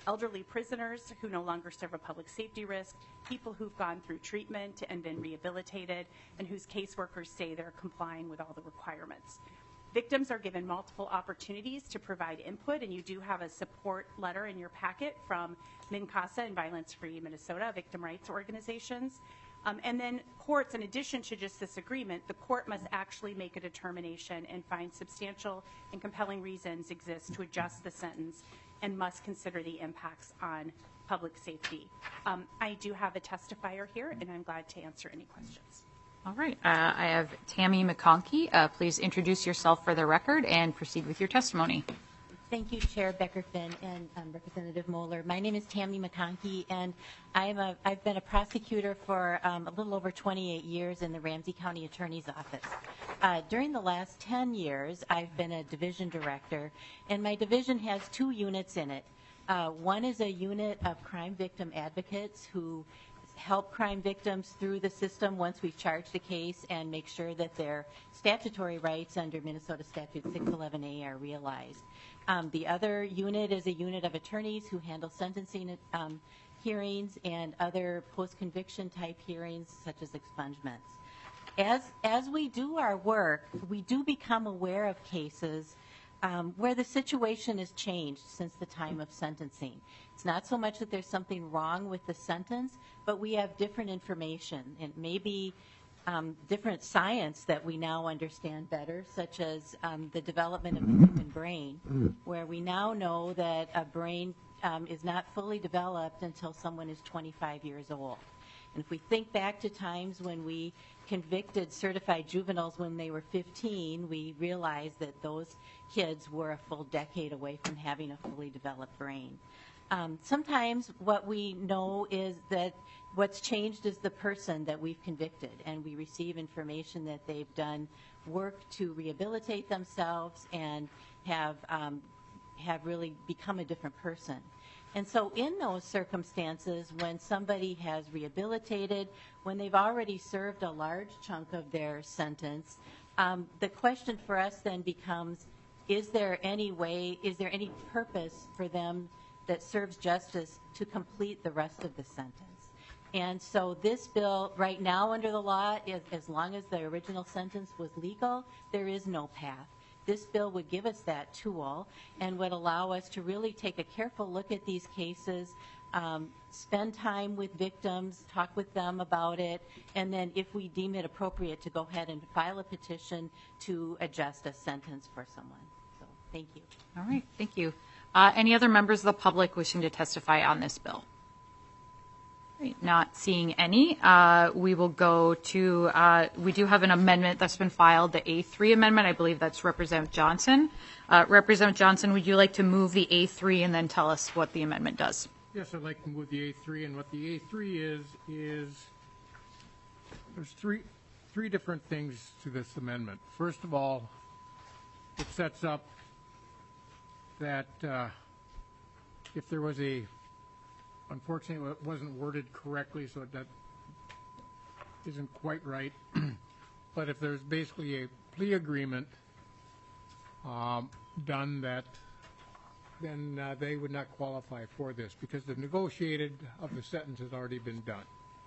elderly prisoners who no longer serve a public safety risk, people who've gone through treatment and been rehabilitated, and whose caseworkers say they're complying with all the requirements. Victims are given multiple opportunities to provide input, and you do have a support letter in your packet from MNCASA and Violence Free Minnesota, victim rights organizations. And then courts, in addition to just this agreement, the court must actually make a determination and find substantial and compelling reasons exist to adjust the sentence and must consider the impacts on public safety. I do have a testifier here, and I'm glad to answer any questions. All right. I have Tammy McConkey. Please introduce yourself for the record and proceed with your testimony. Thank you, Chair Becker-Finn and Representative Moeller. My name is Tammy McConkey, and I've been a prosecutor for a little over 28 years in the Ramsey County Attorney's Office. During the last 10 years, I've been a division director, and my division has 2 units in it. One is a unit of crime victim advocates who help crime victims through the system once we've charged a case and make sure that their statutory rights under Minnesota Statute 611A are realized. The other unit is a unit of attorneys who handle sentencing hearings and other post-conviction type hearings such as expungements. As we do our work, we do become aware of cases where the situation has changed since the time of sentencing. It's not so much that there's something wrong with the sentence, but we have different information and maybe different science that we now understand better, such as the development of the human brain, where we now know that a brain is not fully developed until someone is 25 years old. And if we think back to times when we convicted certified juveniles when they were 15, we realized that those kids were a full decade away from having a fully developed brain. Sometimes what we know is that what's changed is the person that we've convicted, and we receive information that they've done work to rehabilitate themselves and have really become a different person. And so in those circumstances, when somebody has rehabilitated, when they've already served a large chunk of their sentence, the question for us then becomes, is there any purpose for them that serves justice to complete the rest of the sentence? And so this bill right now under the law, as long as the original sentence was legal, there is no path. This bill would give us that tool and would allow us to really take a careful look at these cases, spend time with victims, talk with them about it, and then if we deem it appropriate to go ahead and file a petition to adjust a sentence for someone. So thank you. All right. Thank you. Any other members of the public wishing to testify on this bill? Right, not seeing any. We will go to, we do have an amendment that's been filed, the A3 amendment. I believe that's Representative Johnson. Representative Johnson, would you like to move the A3 and then tell us what the amendment does? Yes, I'd like to move the A3. And what the A3 is there's three different things to this amendment. First of all, it sets up that if there was unfortunately it wasn't worded correctly, so that isn't quite right, but if there's basically a plea agreement done, that then they would not qualify for this because the negotiated of the sentence has already been done.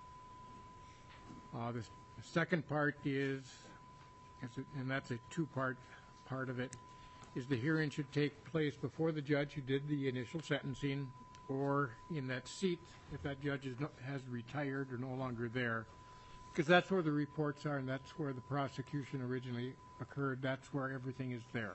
The second part is, and that's a two-part part of it, is the hearing should take place before the judge who did the initial sentencing or in that seat if that judge has retired or no longer there, because that's where the reports are and that's where the prosecution originally occurred. That's where everything is there.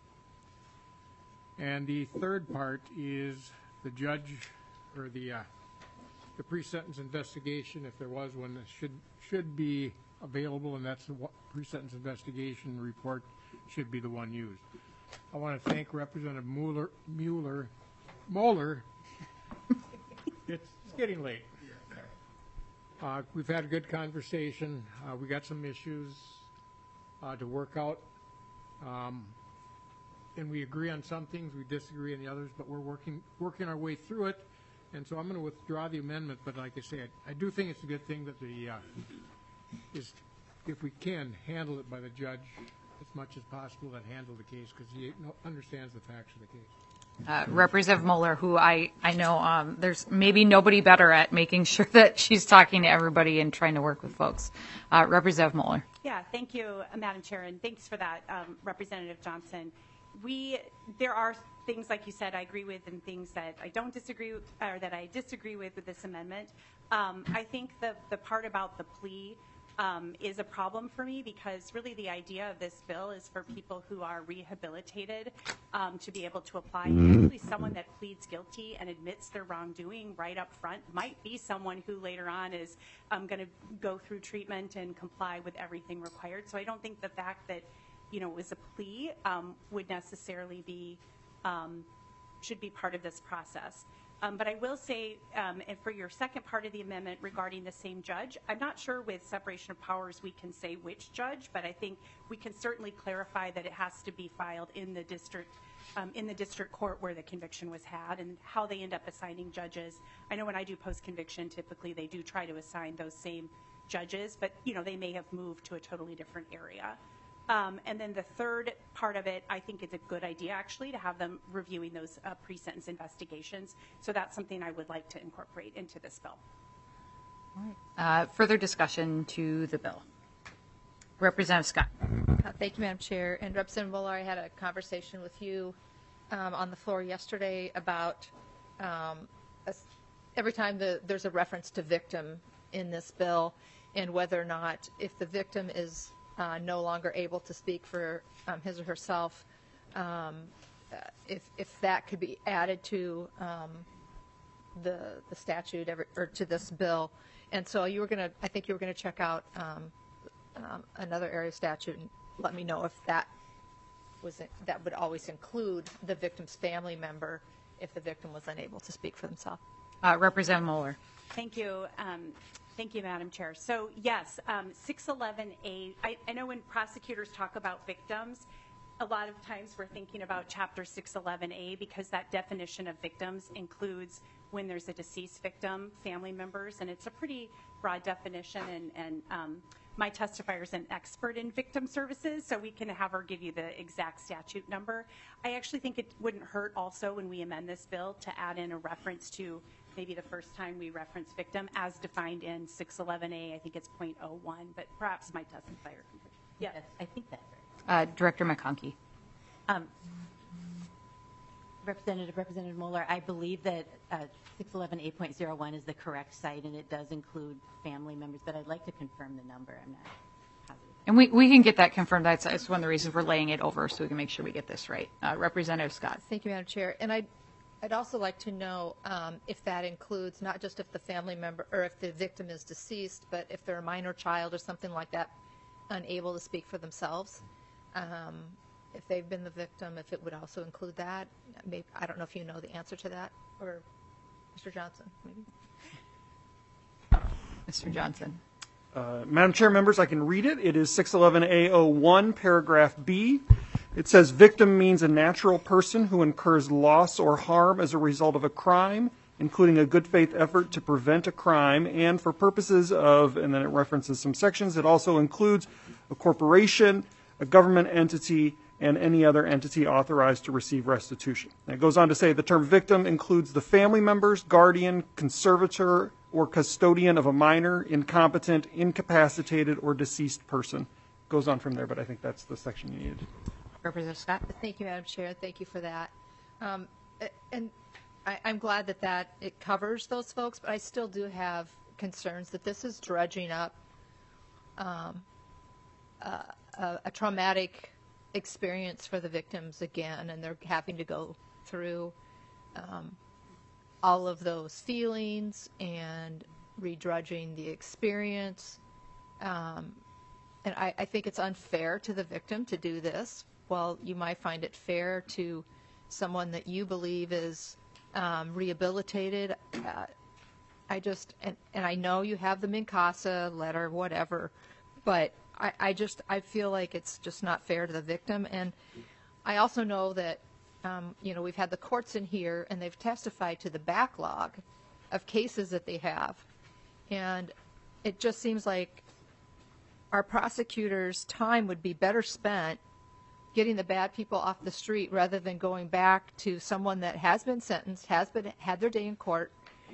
And the third part is the judge or the pre-sentence investigation, if there was one, should be available, and that's the pre-sentence investigation report should be the one used. I want to thank Representative Moeller. It's getting late. We've had a good conversation. We got some issues to work out. And we agree on some things, we disagree on the others, but we're working our way through it. And so I'm going to withdraw the amendment, but like I say, I do think it's a good thing that if we can, handle it by the judge as much as possible that handle the case, because he understands the facts of the case. Representative Mueller, who I know there's maybe nobody better at making sure that she's talking to everybody and trying to work with folks. Representative Mueller. Yeah, thank you, Madam Chair, and thanks for that, Representative Johnson. There are things, like you said, I agree with, and things that I don't disagree with, or that I disagree with this amendment. I think the part about the plea is a problem for me, because really the idea of this bill is for people who are rehabilitated to be able to apply. Actually, someone that pleads guilty and admits their wrongdoing right up front might be someone who later on is going to go through treatment and comply with everything required. So I don't think the fact that it was a plea would necessarily be should be part of this process. But I will say, and for your second part of the amendment regarding the same judge, I'm not sure with separation of powers we can say which judge, but I think we can certainly clarify that it has to be filed in the district court where the conviction was had, and how they end up assigning judges. I know when I do post-conviction, typically they do try to assign those same judges, but they may have moved to a totally different area. And then the third part of it, I think it's a good idea, actually, to have them reviewing those pre-sentence investigations. So that's something I would like to incorporate into this bill. Further discussion to the bill. Representative Scott. Thank you, Madam Chair. And Representative Mueller, I had a conversation with you on the floor yesterday about every time there's a reference to victim in this bill, and whether or not, if the victim is no longer able to speak for his or herself, if that could be added to the statute or to this bill. And so I think you were going to check out another area of statute and let me know if that would always include the victim's family member if the victim was unable to speak for themselves. Representative Mueller. Thank you. Thank you, Madam Chair. So yes, 611A, I know when prosecutors talk about victims, a lot of times we're thinking about Chapter 611A, because that definition of victims includes when there's a deceased victim, family members, and it's a pretty broad definition, and my testifier is an expert in victim services, so we can have her give you the exact statute number. I actually think it wouldn't hurt also when we amend this bill to add in a reference to maybe the first time we reference victim as defined in 611A. I think it's .01, but perhaps my testifier can. Yes, I think that's right. Director McConkey. Representative Mueller, I believe that 611A.01 is the correct site, and it does include family members, but I'd like to confirm the number. I'm not positive. And we can get that confirmed. That's one of the reasons we're laying it over, so we can make sure we get this right. Representative Scott. Thank you, Madam Chair. And I'd also like to know if that includes not just if the family member or if the victim is deceased, but if they're a minor child or something like that, unable to speak for themselves. If they've been the victim, if it would also include that. Maybe, I don't know if you know the answer to that, or Mr. Johnson, maybe. Mr. Johnson. Madam Chair, members, I can read it. It is 611A01, paragraph B. It says, victim means a natural person who incurs loss or harm as a result of a crime, including a good faith effort to prevent a crime, and for purposes of, and then it references some sections, it also includes a corporation, a government entity, and any other entity authorized to receive restitution. And it goes on to say the term victim includes the family members, guardian, conservator, or custodian of a minor, incompetent, incapacitated, or deceased person. It goes on from there, but I think that's the section you needed. Representative Scott. Thank you, Madam Chair. Thank you for that. And I'm glad that it covers those folks, but I still do have concerns that this is dredging up a traumatic experience for the victims again, and they're having to go through all of those feelings and redredging the experience. And I think it's unfair to the victim to do this. Well, you might find it fair to someone that you believe is rehabilitated. And I know you have the Minkasa letter, whatever, but I feel like it's just not fair to the victim. And I also know that, we've had the courts in here and they've testified to the backlog of cases that they have. And it just seems like our prosecutors' time would be better spent getting the bad people off the street rather than going back to someone that has been sentenced, had their day in court,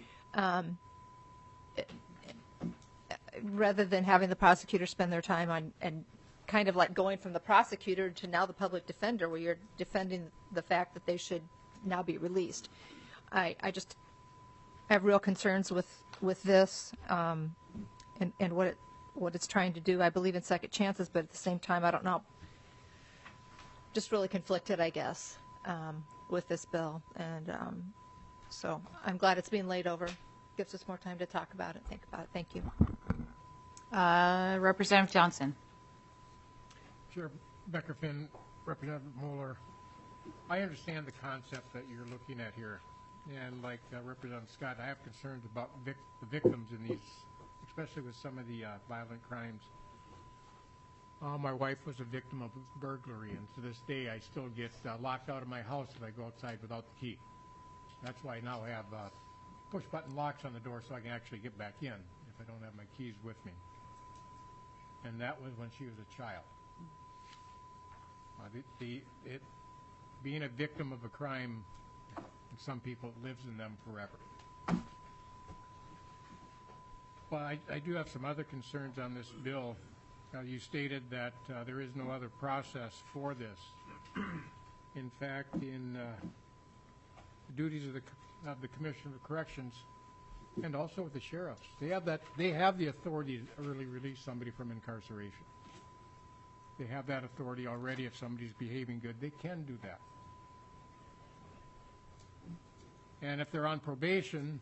rather than having the prosecutor spend their time on and kind of like going from the prosecutor to now the public defender, where you're defending the fact that they should now be released. I just have real concerns with this and what it's trying to do. I believe in second chances, but at the same time, I don't know. Just really conflicted, I guess, with this bill. And so I'm glad it's being laid over. Gives us more time to talk about it, think about it. Thank you. Representative Johnson. Chair Becker Finn, Representative Moeller, I understand the concept that you're looking at here. And like Representative Scott, I have concerns about the victims in these, especially with some of the violent crimes. My wife was a victim of burglary, and to this day I still get locked out of my house if I go outside without the key. That's why I now have push-button locks on the door so I can actually get back in if I don't have my keys with me. And that was when she was a child. Being a victim of a crime, some people, it lives in them forever. But I do have some other concerns on this bill. You stated that there is no other process for this. In fact, in the duties of the Commissioner of Corrections and also with the sheriffs, they have the authority to early release somebody from incarceration. They have that authority already. If somebody's behaving good, they can do that. And if they're on probation,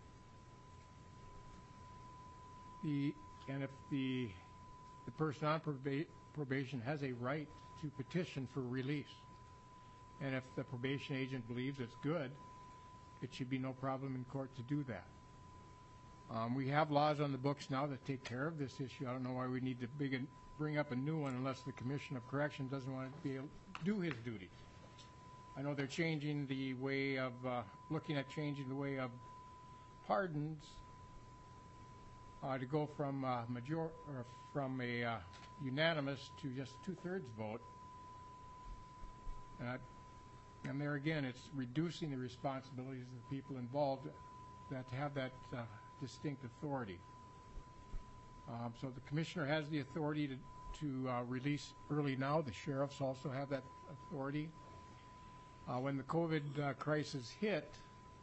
if the person on probation has a right to petition for release. And if the probation agent believes it's good, it should be no problem in court to do that. We have laws on the books now that take care of this issue. I don't know why we need to bring up a new one unless the Commissioner of Corrections doesn't want to be able to do his duties. I know they're changing the way of, looking at changing the way of pardons to go from a unanimous to just 2/3 vote. And there again, it's reducing the responsibilities of the people involved that have that distinct authority. So the Commissioner has the authority to release early now. The sheriffs also have that authority. When the COVID crisis hit,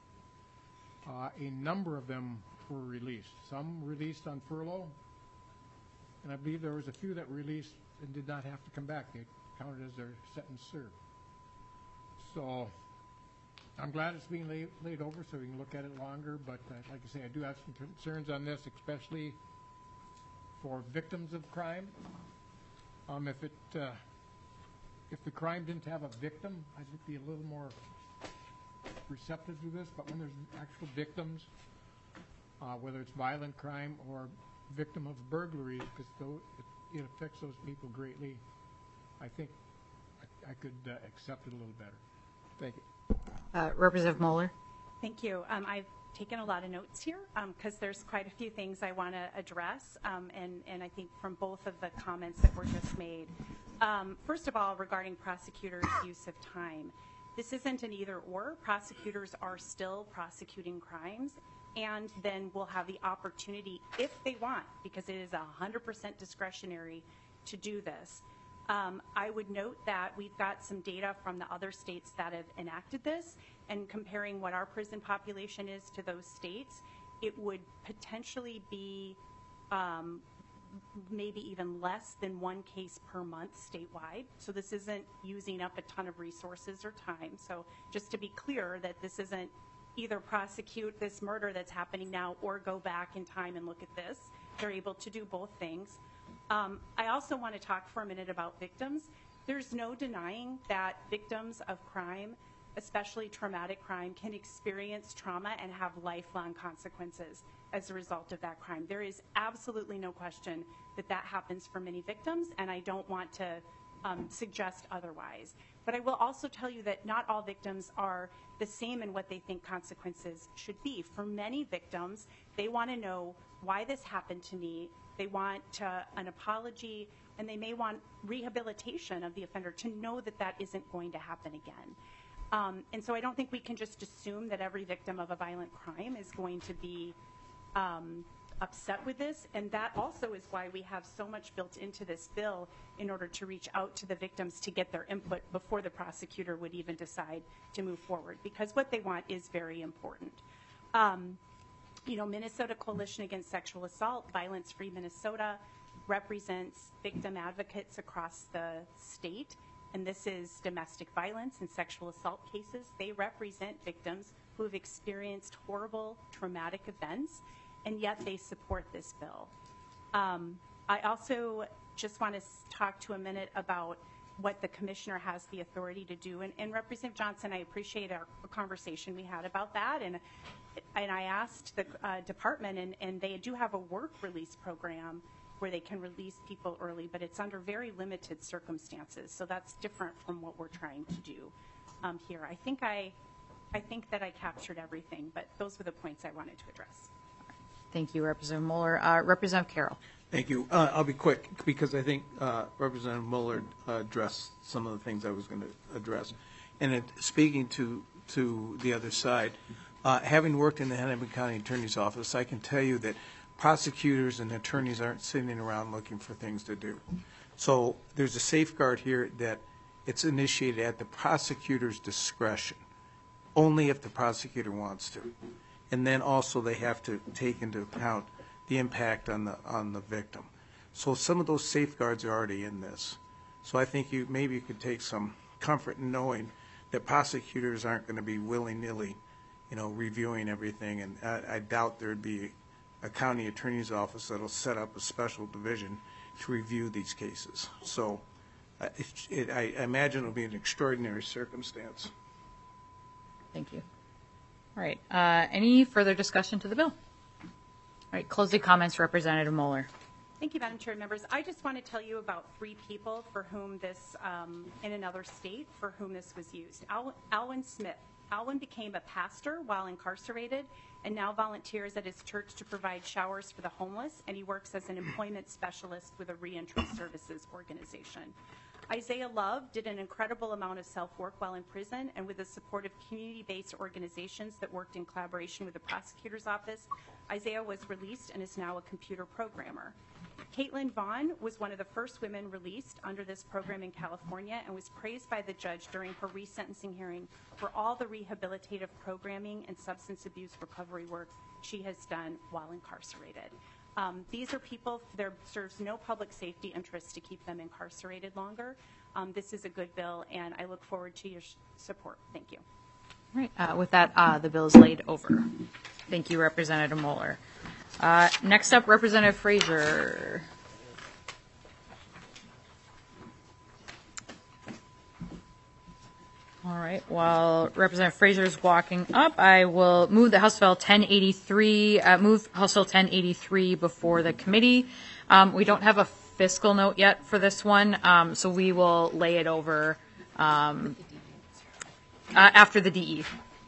a number of them were released. Some released on furlough, and I believe there was a few that released and did not have to come back. They counted as their sentence served. So I'm glad it's being laid over so we can look at it longer, but like I say, I do have some concerns on this, especially for victims of crime. If the crime didn't have a victim, I'd be a little more receptive to this, but when there's actual victims, whether it's violent crime or victim of burglary, because it affects those people greatly, I think I could accept it a little better. Thank you. Representative Moeller. Thank you. I've taken a lot of notes here because there's quite a few things I want to address, and I think from both of the comments that were just made. First of all, regarding prosecutors' use of time, this isn't an either-or. Prosecutors are still prosecuting crimes, and then will have the opportunity, if they want, because it is 100% discretionary, to do this. I would note that we've got some data from the other states that have enacted this, and comparing what our prison population is to those states, it would potentially be maybe even less than one case per month statewide. So this isn't using up a ton of resources or time. So just to be clear that this isn't either prosecute this murder that's happening now or go back in time and look at this. They're able to do both things. I also want to talk for a minute about victims. There's no denying that victims of crime, especially traumatic crime, can experience trauma and have lifelong consequences as a result of that crime. There is absolutely no question that that happens for many victims, and I don't want to suggest otherwise. But I will also tell you that not all victims are the same in what they think consequences should be. For many victims, they want to know why this happened to me. They want an apology, and they may want rehabilitation of the offender to know that that isn't going to happen again. And so I don't think we can just assume that every victim of a violent crime is going to be upset with this, and that also is why we have so much built into this bill in order to reach out to the victims to get their input before the prosecutor would even decide to move forward, because what they want is very important. Minnesota Coalition Against Sexual Assault, Violence Free Minnesota, represents victim advocates across the state, and this is domestic violence and sexual assault cases. They represent victims who have experienced horrible, traumatic events, and yet they support this bill. I also just want to talk to a minute about what the commissioner has the authority to do. And Representative Johnson, I appreciate our conversation we had about that. And I asked the department, and they do have a work release program where they can release people early, but it's under very limited circumstances. So that's different from what we're trying to do here. I think that I captured everything, but those were the points I wanted to address. Thank you, Representative Moeller. Representative Carroll. Thank you. I'll be quick because I think Representative Moeller addressed some of the things I was going to address. And speaking to the other side, having worked in the Hennepin County Attorney's Office, I can tell you that prosecutors and attorneys aren't sitting around looking for things to do. So there's a safeguard here that it's initiated at the prosecutor's discretion, only if the prosecutor wants to. And then also they have to take into account the impact on the victim. So some of those safeguards are already in this. So I think maybe you could take some comfort in knowing that prosecutors aren't going to be willy-nilly, reviewing everything. And I doubt there'd be a county attorney's office that'll set up a special division to review these cases. So I imagine it'll be an extraordinary circumstance. Thank you. All right. Any further discussion to the bill? All right. Closing comments, Representative Moeller. Thank you, Madam Chair and members. I just want to tell you about 3 people for whom this, in another state, for whom this was used. Alwyn Smith. Alwyn became a pastor while incarcerated and now volunteers at his church to provide showers for the homeless, and he works as an employment specialist with a reentry services organization. Isaiah Love did an incredible amount of self-work while in prison, and with the support of community-based organizations that worked in collaboration with the prosecutor's office, Isaiah was released and is now a computer programmer. Caitlin Vaughn was one of the first women released under this program in California and was praised by the judge during her resentencing hearing for all the rehabilitative programming and substance abuse recovery work she has done while incarcerated. These are people, there serves no public safety interest to keep them incarcerated longer. This is a good bill, and I look forward to your support. Thank you. All right. With that, the bill is laid over. Thank you, Representative Moeller. Next up, Representative Frazier. All right. While Representative Frazier is walking up, I will move the House Bill 1083. Move House Bill 1083 before the committee. We don't have a fiscal note yet for this one, so we will lay it over after the DE.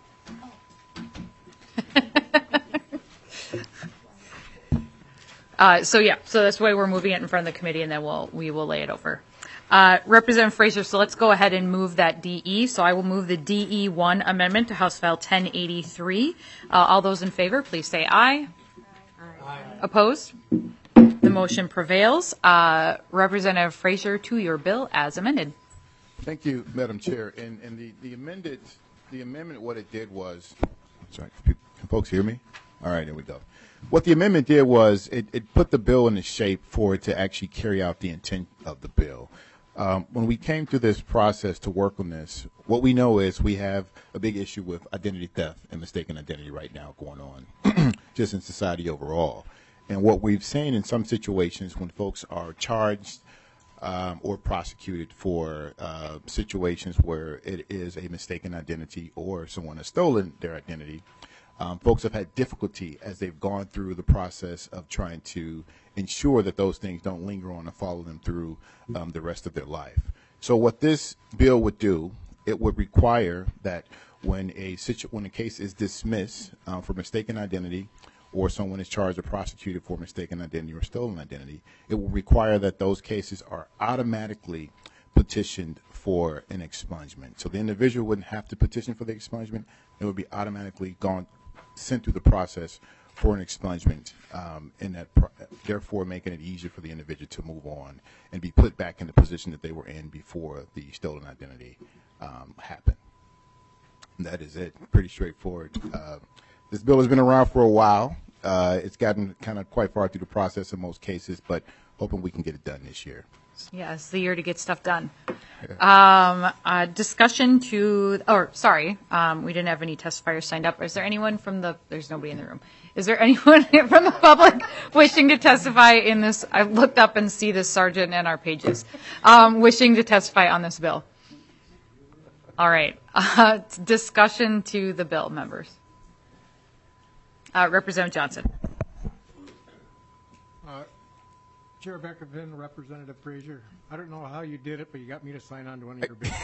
So that's why we're moving it in front of the committee, and then we will lay it over. Representative Frazier, so let's go ahead and move that DE. So I will move the DE1 amendment to House File 1083. All those in favor, please say aye. Aye. Opposed? The motion prevails. Representative Frazier, to your bill as amended. Thank you, Madam Chair. And the amendment, what it did was, sorry, can folks hear me? All right, there we go. What the amendment did was it put the bill in a shape for it to actually carry out the intent of the bill. When we came through this process to work on this, what we know is we have a big issue with identity theft and mistaken identity right now going on just in society overall. And what we've seen in some situations when folks are charged or prosecuted for situations where it is a mistaken identity or someone has stolen their identity, folks have had difficulty as they've gone through the process of trying to ensure that those things don't linger on and follow them through the rest of their life. So what this bill would do, it would require that when a case is dismissed for mistaken identity, or someone is charged or prosecuted for mistaken identity or stolen identity, it will require that those cases are automatically petitioned for an expungement. So the individual wouldn't have to petition for the expungement. It would be automatically sent through the process for an expungement, and therefore making it easier for the individual to move on and be put back in the position that they were in before the stolen identity happened. And that is it. Pretty straightforward. This bill has been around for a while. It's gotten kind of quite far through the process in most cases, but hoping we can get it done this year. Yeah, it's the year to get stuff done. Discussion to, we didn't have any testifiers signed up. Is there anyone there's nobody in the room. Is there anyone from the public wishing to testify in this? I looked up and see this sergeant in our pages, wishing to testify on this bill. All right. Discussion to the bill, members. Representative Johnson. Chair Becker Finn, Representative Frazier. I don't know how you did it, but you got me to sign on to one of your bills.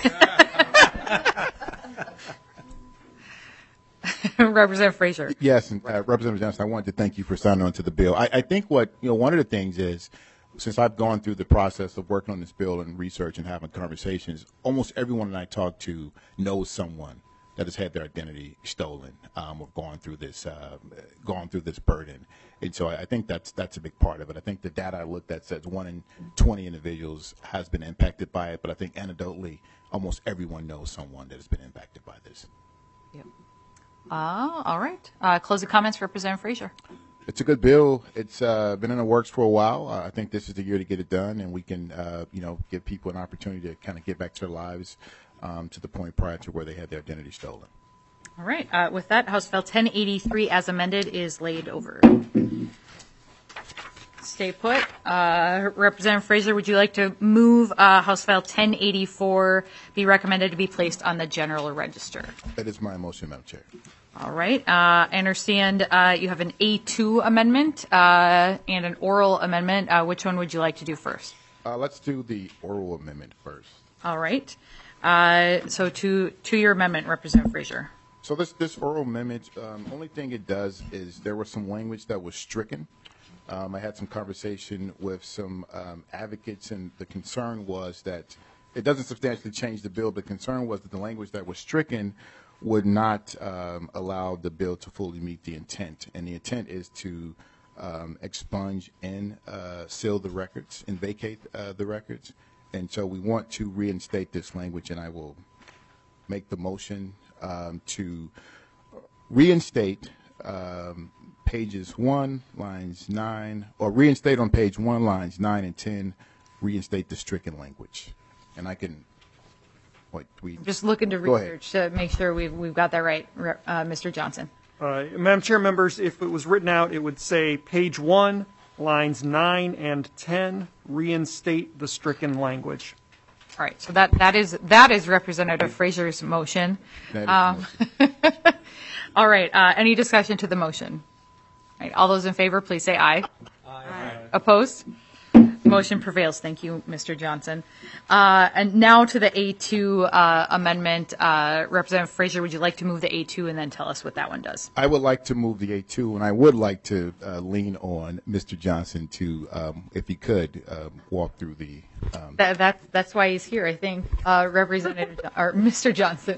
Representative Frazier. Yes, and Representative Johnson, I wanted to thank you for signing on to the bill. I think one of the things is, since I've gone through the process of working on this bill and research and having conversations, almost everyone that I talk to knows someone that has had their identity stolen, or gone through this burden. And so I think that's a big part of it. I think the data I looked at says 1 in 20 individuals has been impacted by it, but I think anecdotally, almost everyone knows someone that has been impacted by this. Yep. All right. Closing comments, Representative Frazier. It's a good bill. It's been in the works for a while. I think this is the year to get it done, and we can, give people an opportunity to kind of get back to their lives to the point prior to where they had their identity stolen. All right. With that, House Bill 1083 as amended is laid over. Stay put. Representative Frazier, would you like to move House File 1084 be recommended to be placed on the general register? That is my motion, Madam Chair. All right. I understand you have an A2 amendment and an oral amendment. Which one would you like to do first? Let's do the oral amendment first. All right. So to your amendment, Representative Frazier. So this oral amendment, only thing it does is there was some language that was stricken. I had some conversation with some advocates, and the concern was that it doesn't substantially change the bill. The concern was that the language that was stricken would not allow the bill to fully meet the intent. And the intent is to expunge and seal the records and vacate the records. And so we want to reinstate this language, and I will make the motion to reinstate pages 1, lines 9, or reinstate on page 1, lines 9 and 10, reinstate the stricken language. And I can, just looking to research to make sure we've got that right, Mr. Johnson. Madam Chair, members, if it was written out, it would say page 1, lines 9 and 10, reinstate the stricken language. All right, so that is Representative Frazier's motion. All right, any discussion to the motion? All right, all those in favor, please say aye. Aye. Opposed? Motion prevails. Thank you, Mr. Johnson. And now to the A2 amendment. Representative Frazier, would you like to move the A2 and then tell us what that one does? I would like to move the A2, and I would like to lean on Mr. Johnson to, if he could, walk through the. That's why he's here, I think. Representative or Mr. Johnson.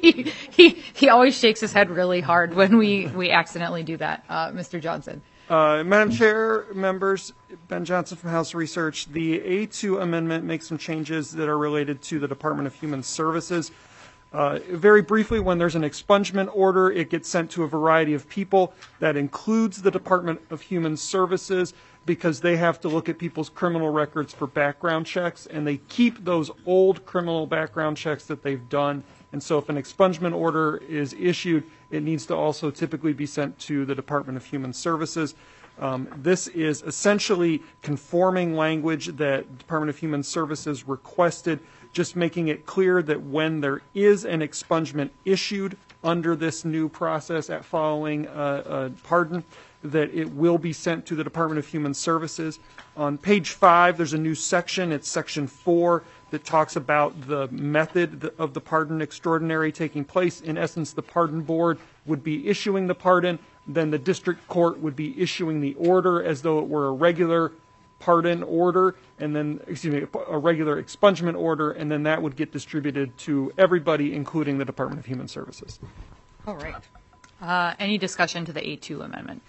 he always shakes his head really hard when we accidentally do that. Mr. Johnson. Madam Chair, members, Ben Johnson from House Research. The A2 amendment makes some changes that are related to the Department of Human Services. Very briefly, when there's an expungement order, it gets sent to a variety of people. That includes the Department of Human Services, because they have to look at people's criminal records for background checks, and they keep those old criminal background checks that they've done. And so if an expungement order is issued, it needs to also typically be sent to the Department of Human Services. This is essentially conforming language that Department of Human Services requested, just making it clear that when there is an expungement issued under this new process at following a pardon, that it will be sent to the Department of Human Services. On page 5, there's a new section. It's section 4 that talks about the method of the pardon extraordinary taking place. In essence, the pardon board would be issuing the pardon, then the district court would be issuing the order as though it were a regular pardon order, and then, a regular expungement order, and then that would get distributed to everybody, including the Department of Human Services. All right. Any discussion to the A2 amendment?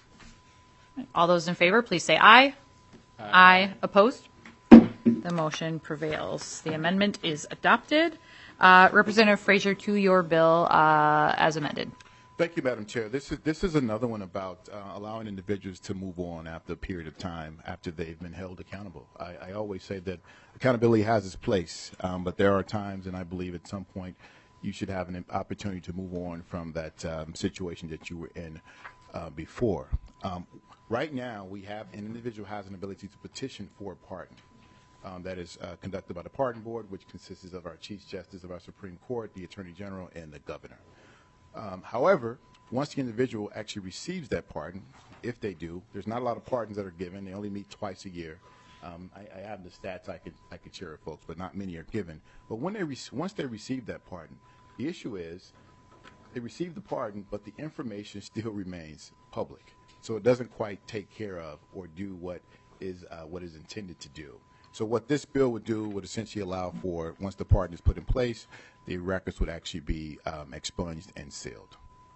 All those in favor, please say aye. Aye. Opposed? The motion prevails. The amendment is adopted. Representative Frazier, to your bill as amended. Thank you, Madam Chair. This is another one about allowing individuals to move on after a period of time after they've been held accountable. I always say that accountability has its place, but there are times, and I believe at some point, you should have an opportunity to move on from that situation that you were in before. Right now, an individual has an ability to petition for a pardon. That is conducted by the Pardon Board, which consists of our Chief Justice of our Supreme Court, the Attorney General, and the Governor. However, once the individual actually receives that pardon, if they do, there's not a lot of pardons that are given. They only meet twice a year. I have the stats I could share with folks, but not many are given. But once they receive that pardon, the issue is they receive the pardon, but the information still remains public. So it doesn't quite take care of or do what is intended to do. So what this bill would do would essentially allow for, once the pardon is put in place, the records would actually be expunged and sealed.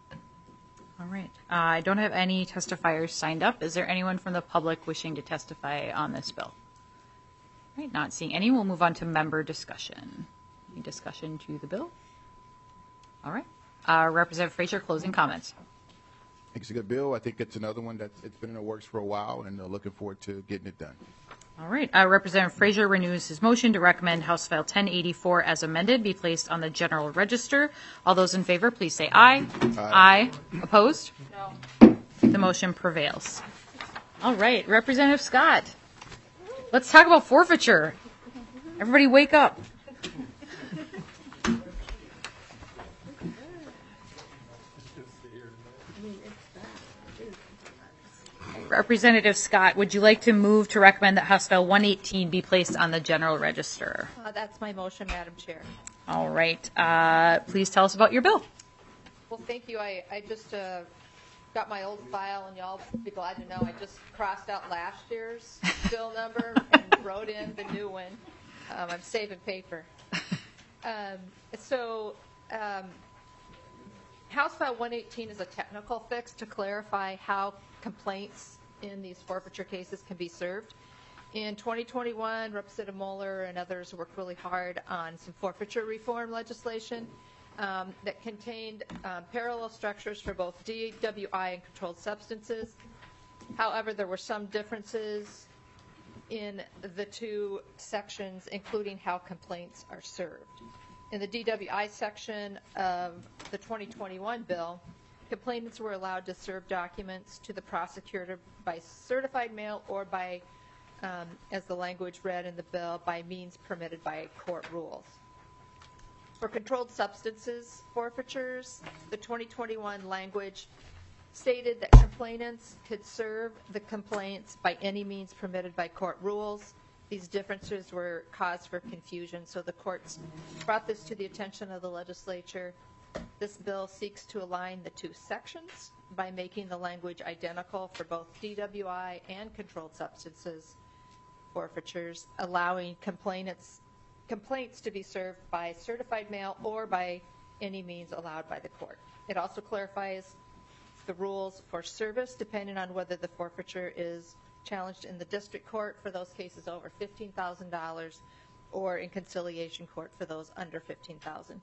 All right. I don't have any testifiers signed up. Is there anyone from the public wishing to testify on this bill? All right. Not seeing any. We'll move on to member discussion. Any discussion to the bill? All right. Representative Frazier, closing comments. I think it's a good bill. I think it's another one that's been in the works for a while, and looking forward to getting it done. All right. Representative Frazier renews his motion to recommend House File 1084 as amended be placed on the General Register. All those in favor, please say aye. Aye. Opposed? No. The motion prevails. All right. Representative Scott, let's talk about forfeiture. Everybody wake up. Representative Scott, would you like to move to recommend that House File 118 be placed on the General Register? That's my motion, Madam Chair. All right. Please tell us about your bill. Well, thank you. I just got my old file, and y'all be glad to know I just crossed out last year's bill number and wrote in the new one. I'm saving paper. House File 118 is a technical fix to clarify how complaints in these forfeiture cases can be served. In 2021, Representative Moeller and others worked really hard on some forfeiture reform legislation that contained parallel structures for both DWI and controlled substances. However, there were some differences in the two sections, including how complaints are served. In the DWI section of the 2021 bill, complainants were allowed to serve documents to the prosecutor by certified mail or by, as the language read in the bill, by means permitted by court rules. For controlled substances forfeitures, the 2021 language stated that complainants could serve the complaints by any means permitted by court rules. These differences were cause for confusion, so the courts brought this to the attention of the legislature. This bill seeks to align the two sections by making the language identical for both DWI and controlled substances forfeitures, allowing complaints to be served by certified mail or by any means allowed by the court. It also clarifies the rules for service depending on whether the forfeiture is challenged in the district court for those cases over $15,000 or in conciliation court for those under $15,000.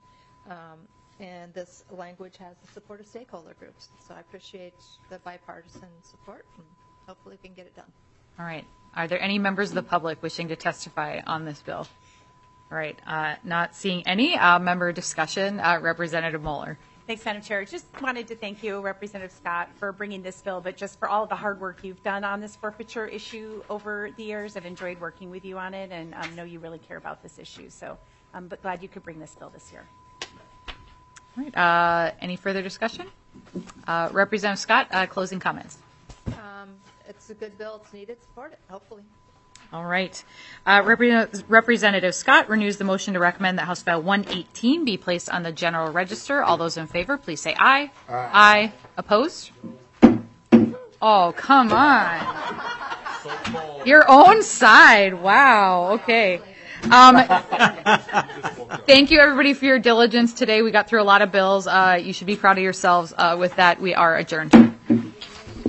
And this language has the support of stakeholder groups. So I appreciate the bipartisan support, and hopefully we can get it done. All right. Are there any members of the public wishing to testify on this bill? All right. Not seeing any. Member discussion. Representative Moeller. Thanks, Madam Chair. Just wanted to thank you, Representative Scott, for bringing this bill, but just for all of the hard work you've done on this forfeiture issue over the years. I've enjoyed working with you on it, and I know you really care about this issue. So I'm glad you could bring this bill this year. All right. Any further discussion? Representative Scott, closing comments. It's a good bill. It's needed. Support it, hopefully. All right. Representative Scott renews the motion to recommend that House File 118 be placed on the general register. All those in favor, please say aye. Aye. Opposed? Oh, come on. Your own side. Wow. Okay. Thank you, everybody, for your diligence today. We got through a lot of bills. You should be proud of yourselves. With that, we are adjourned.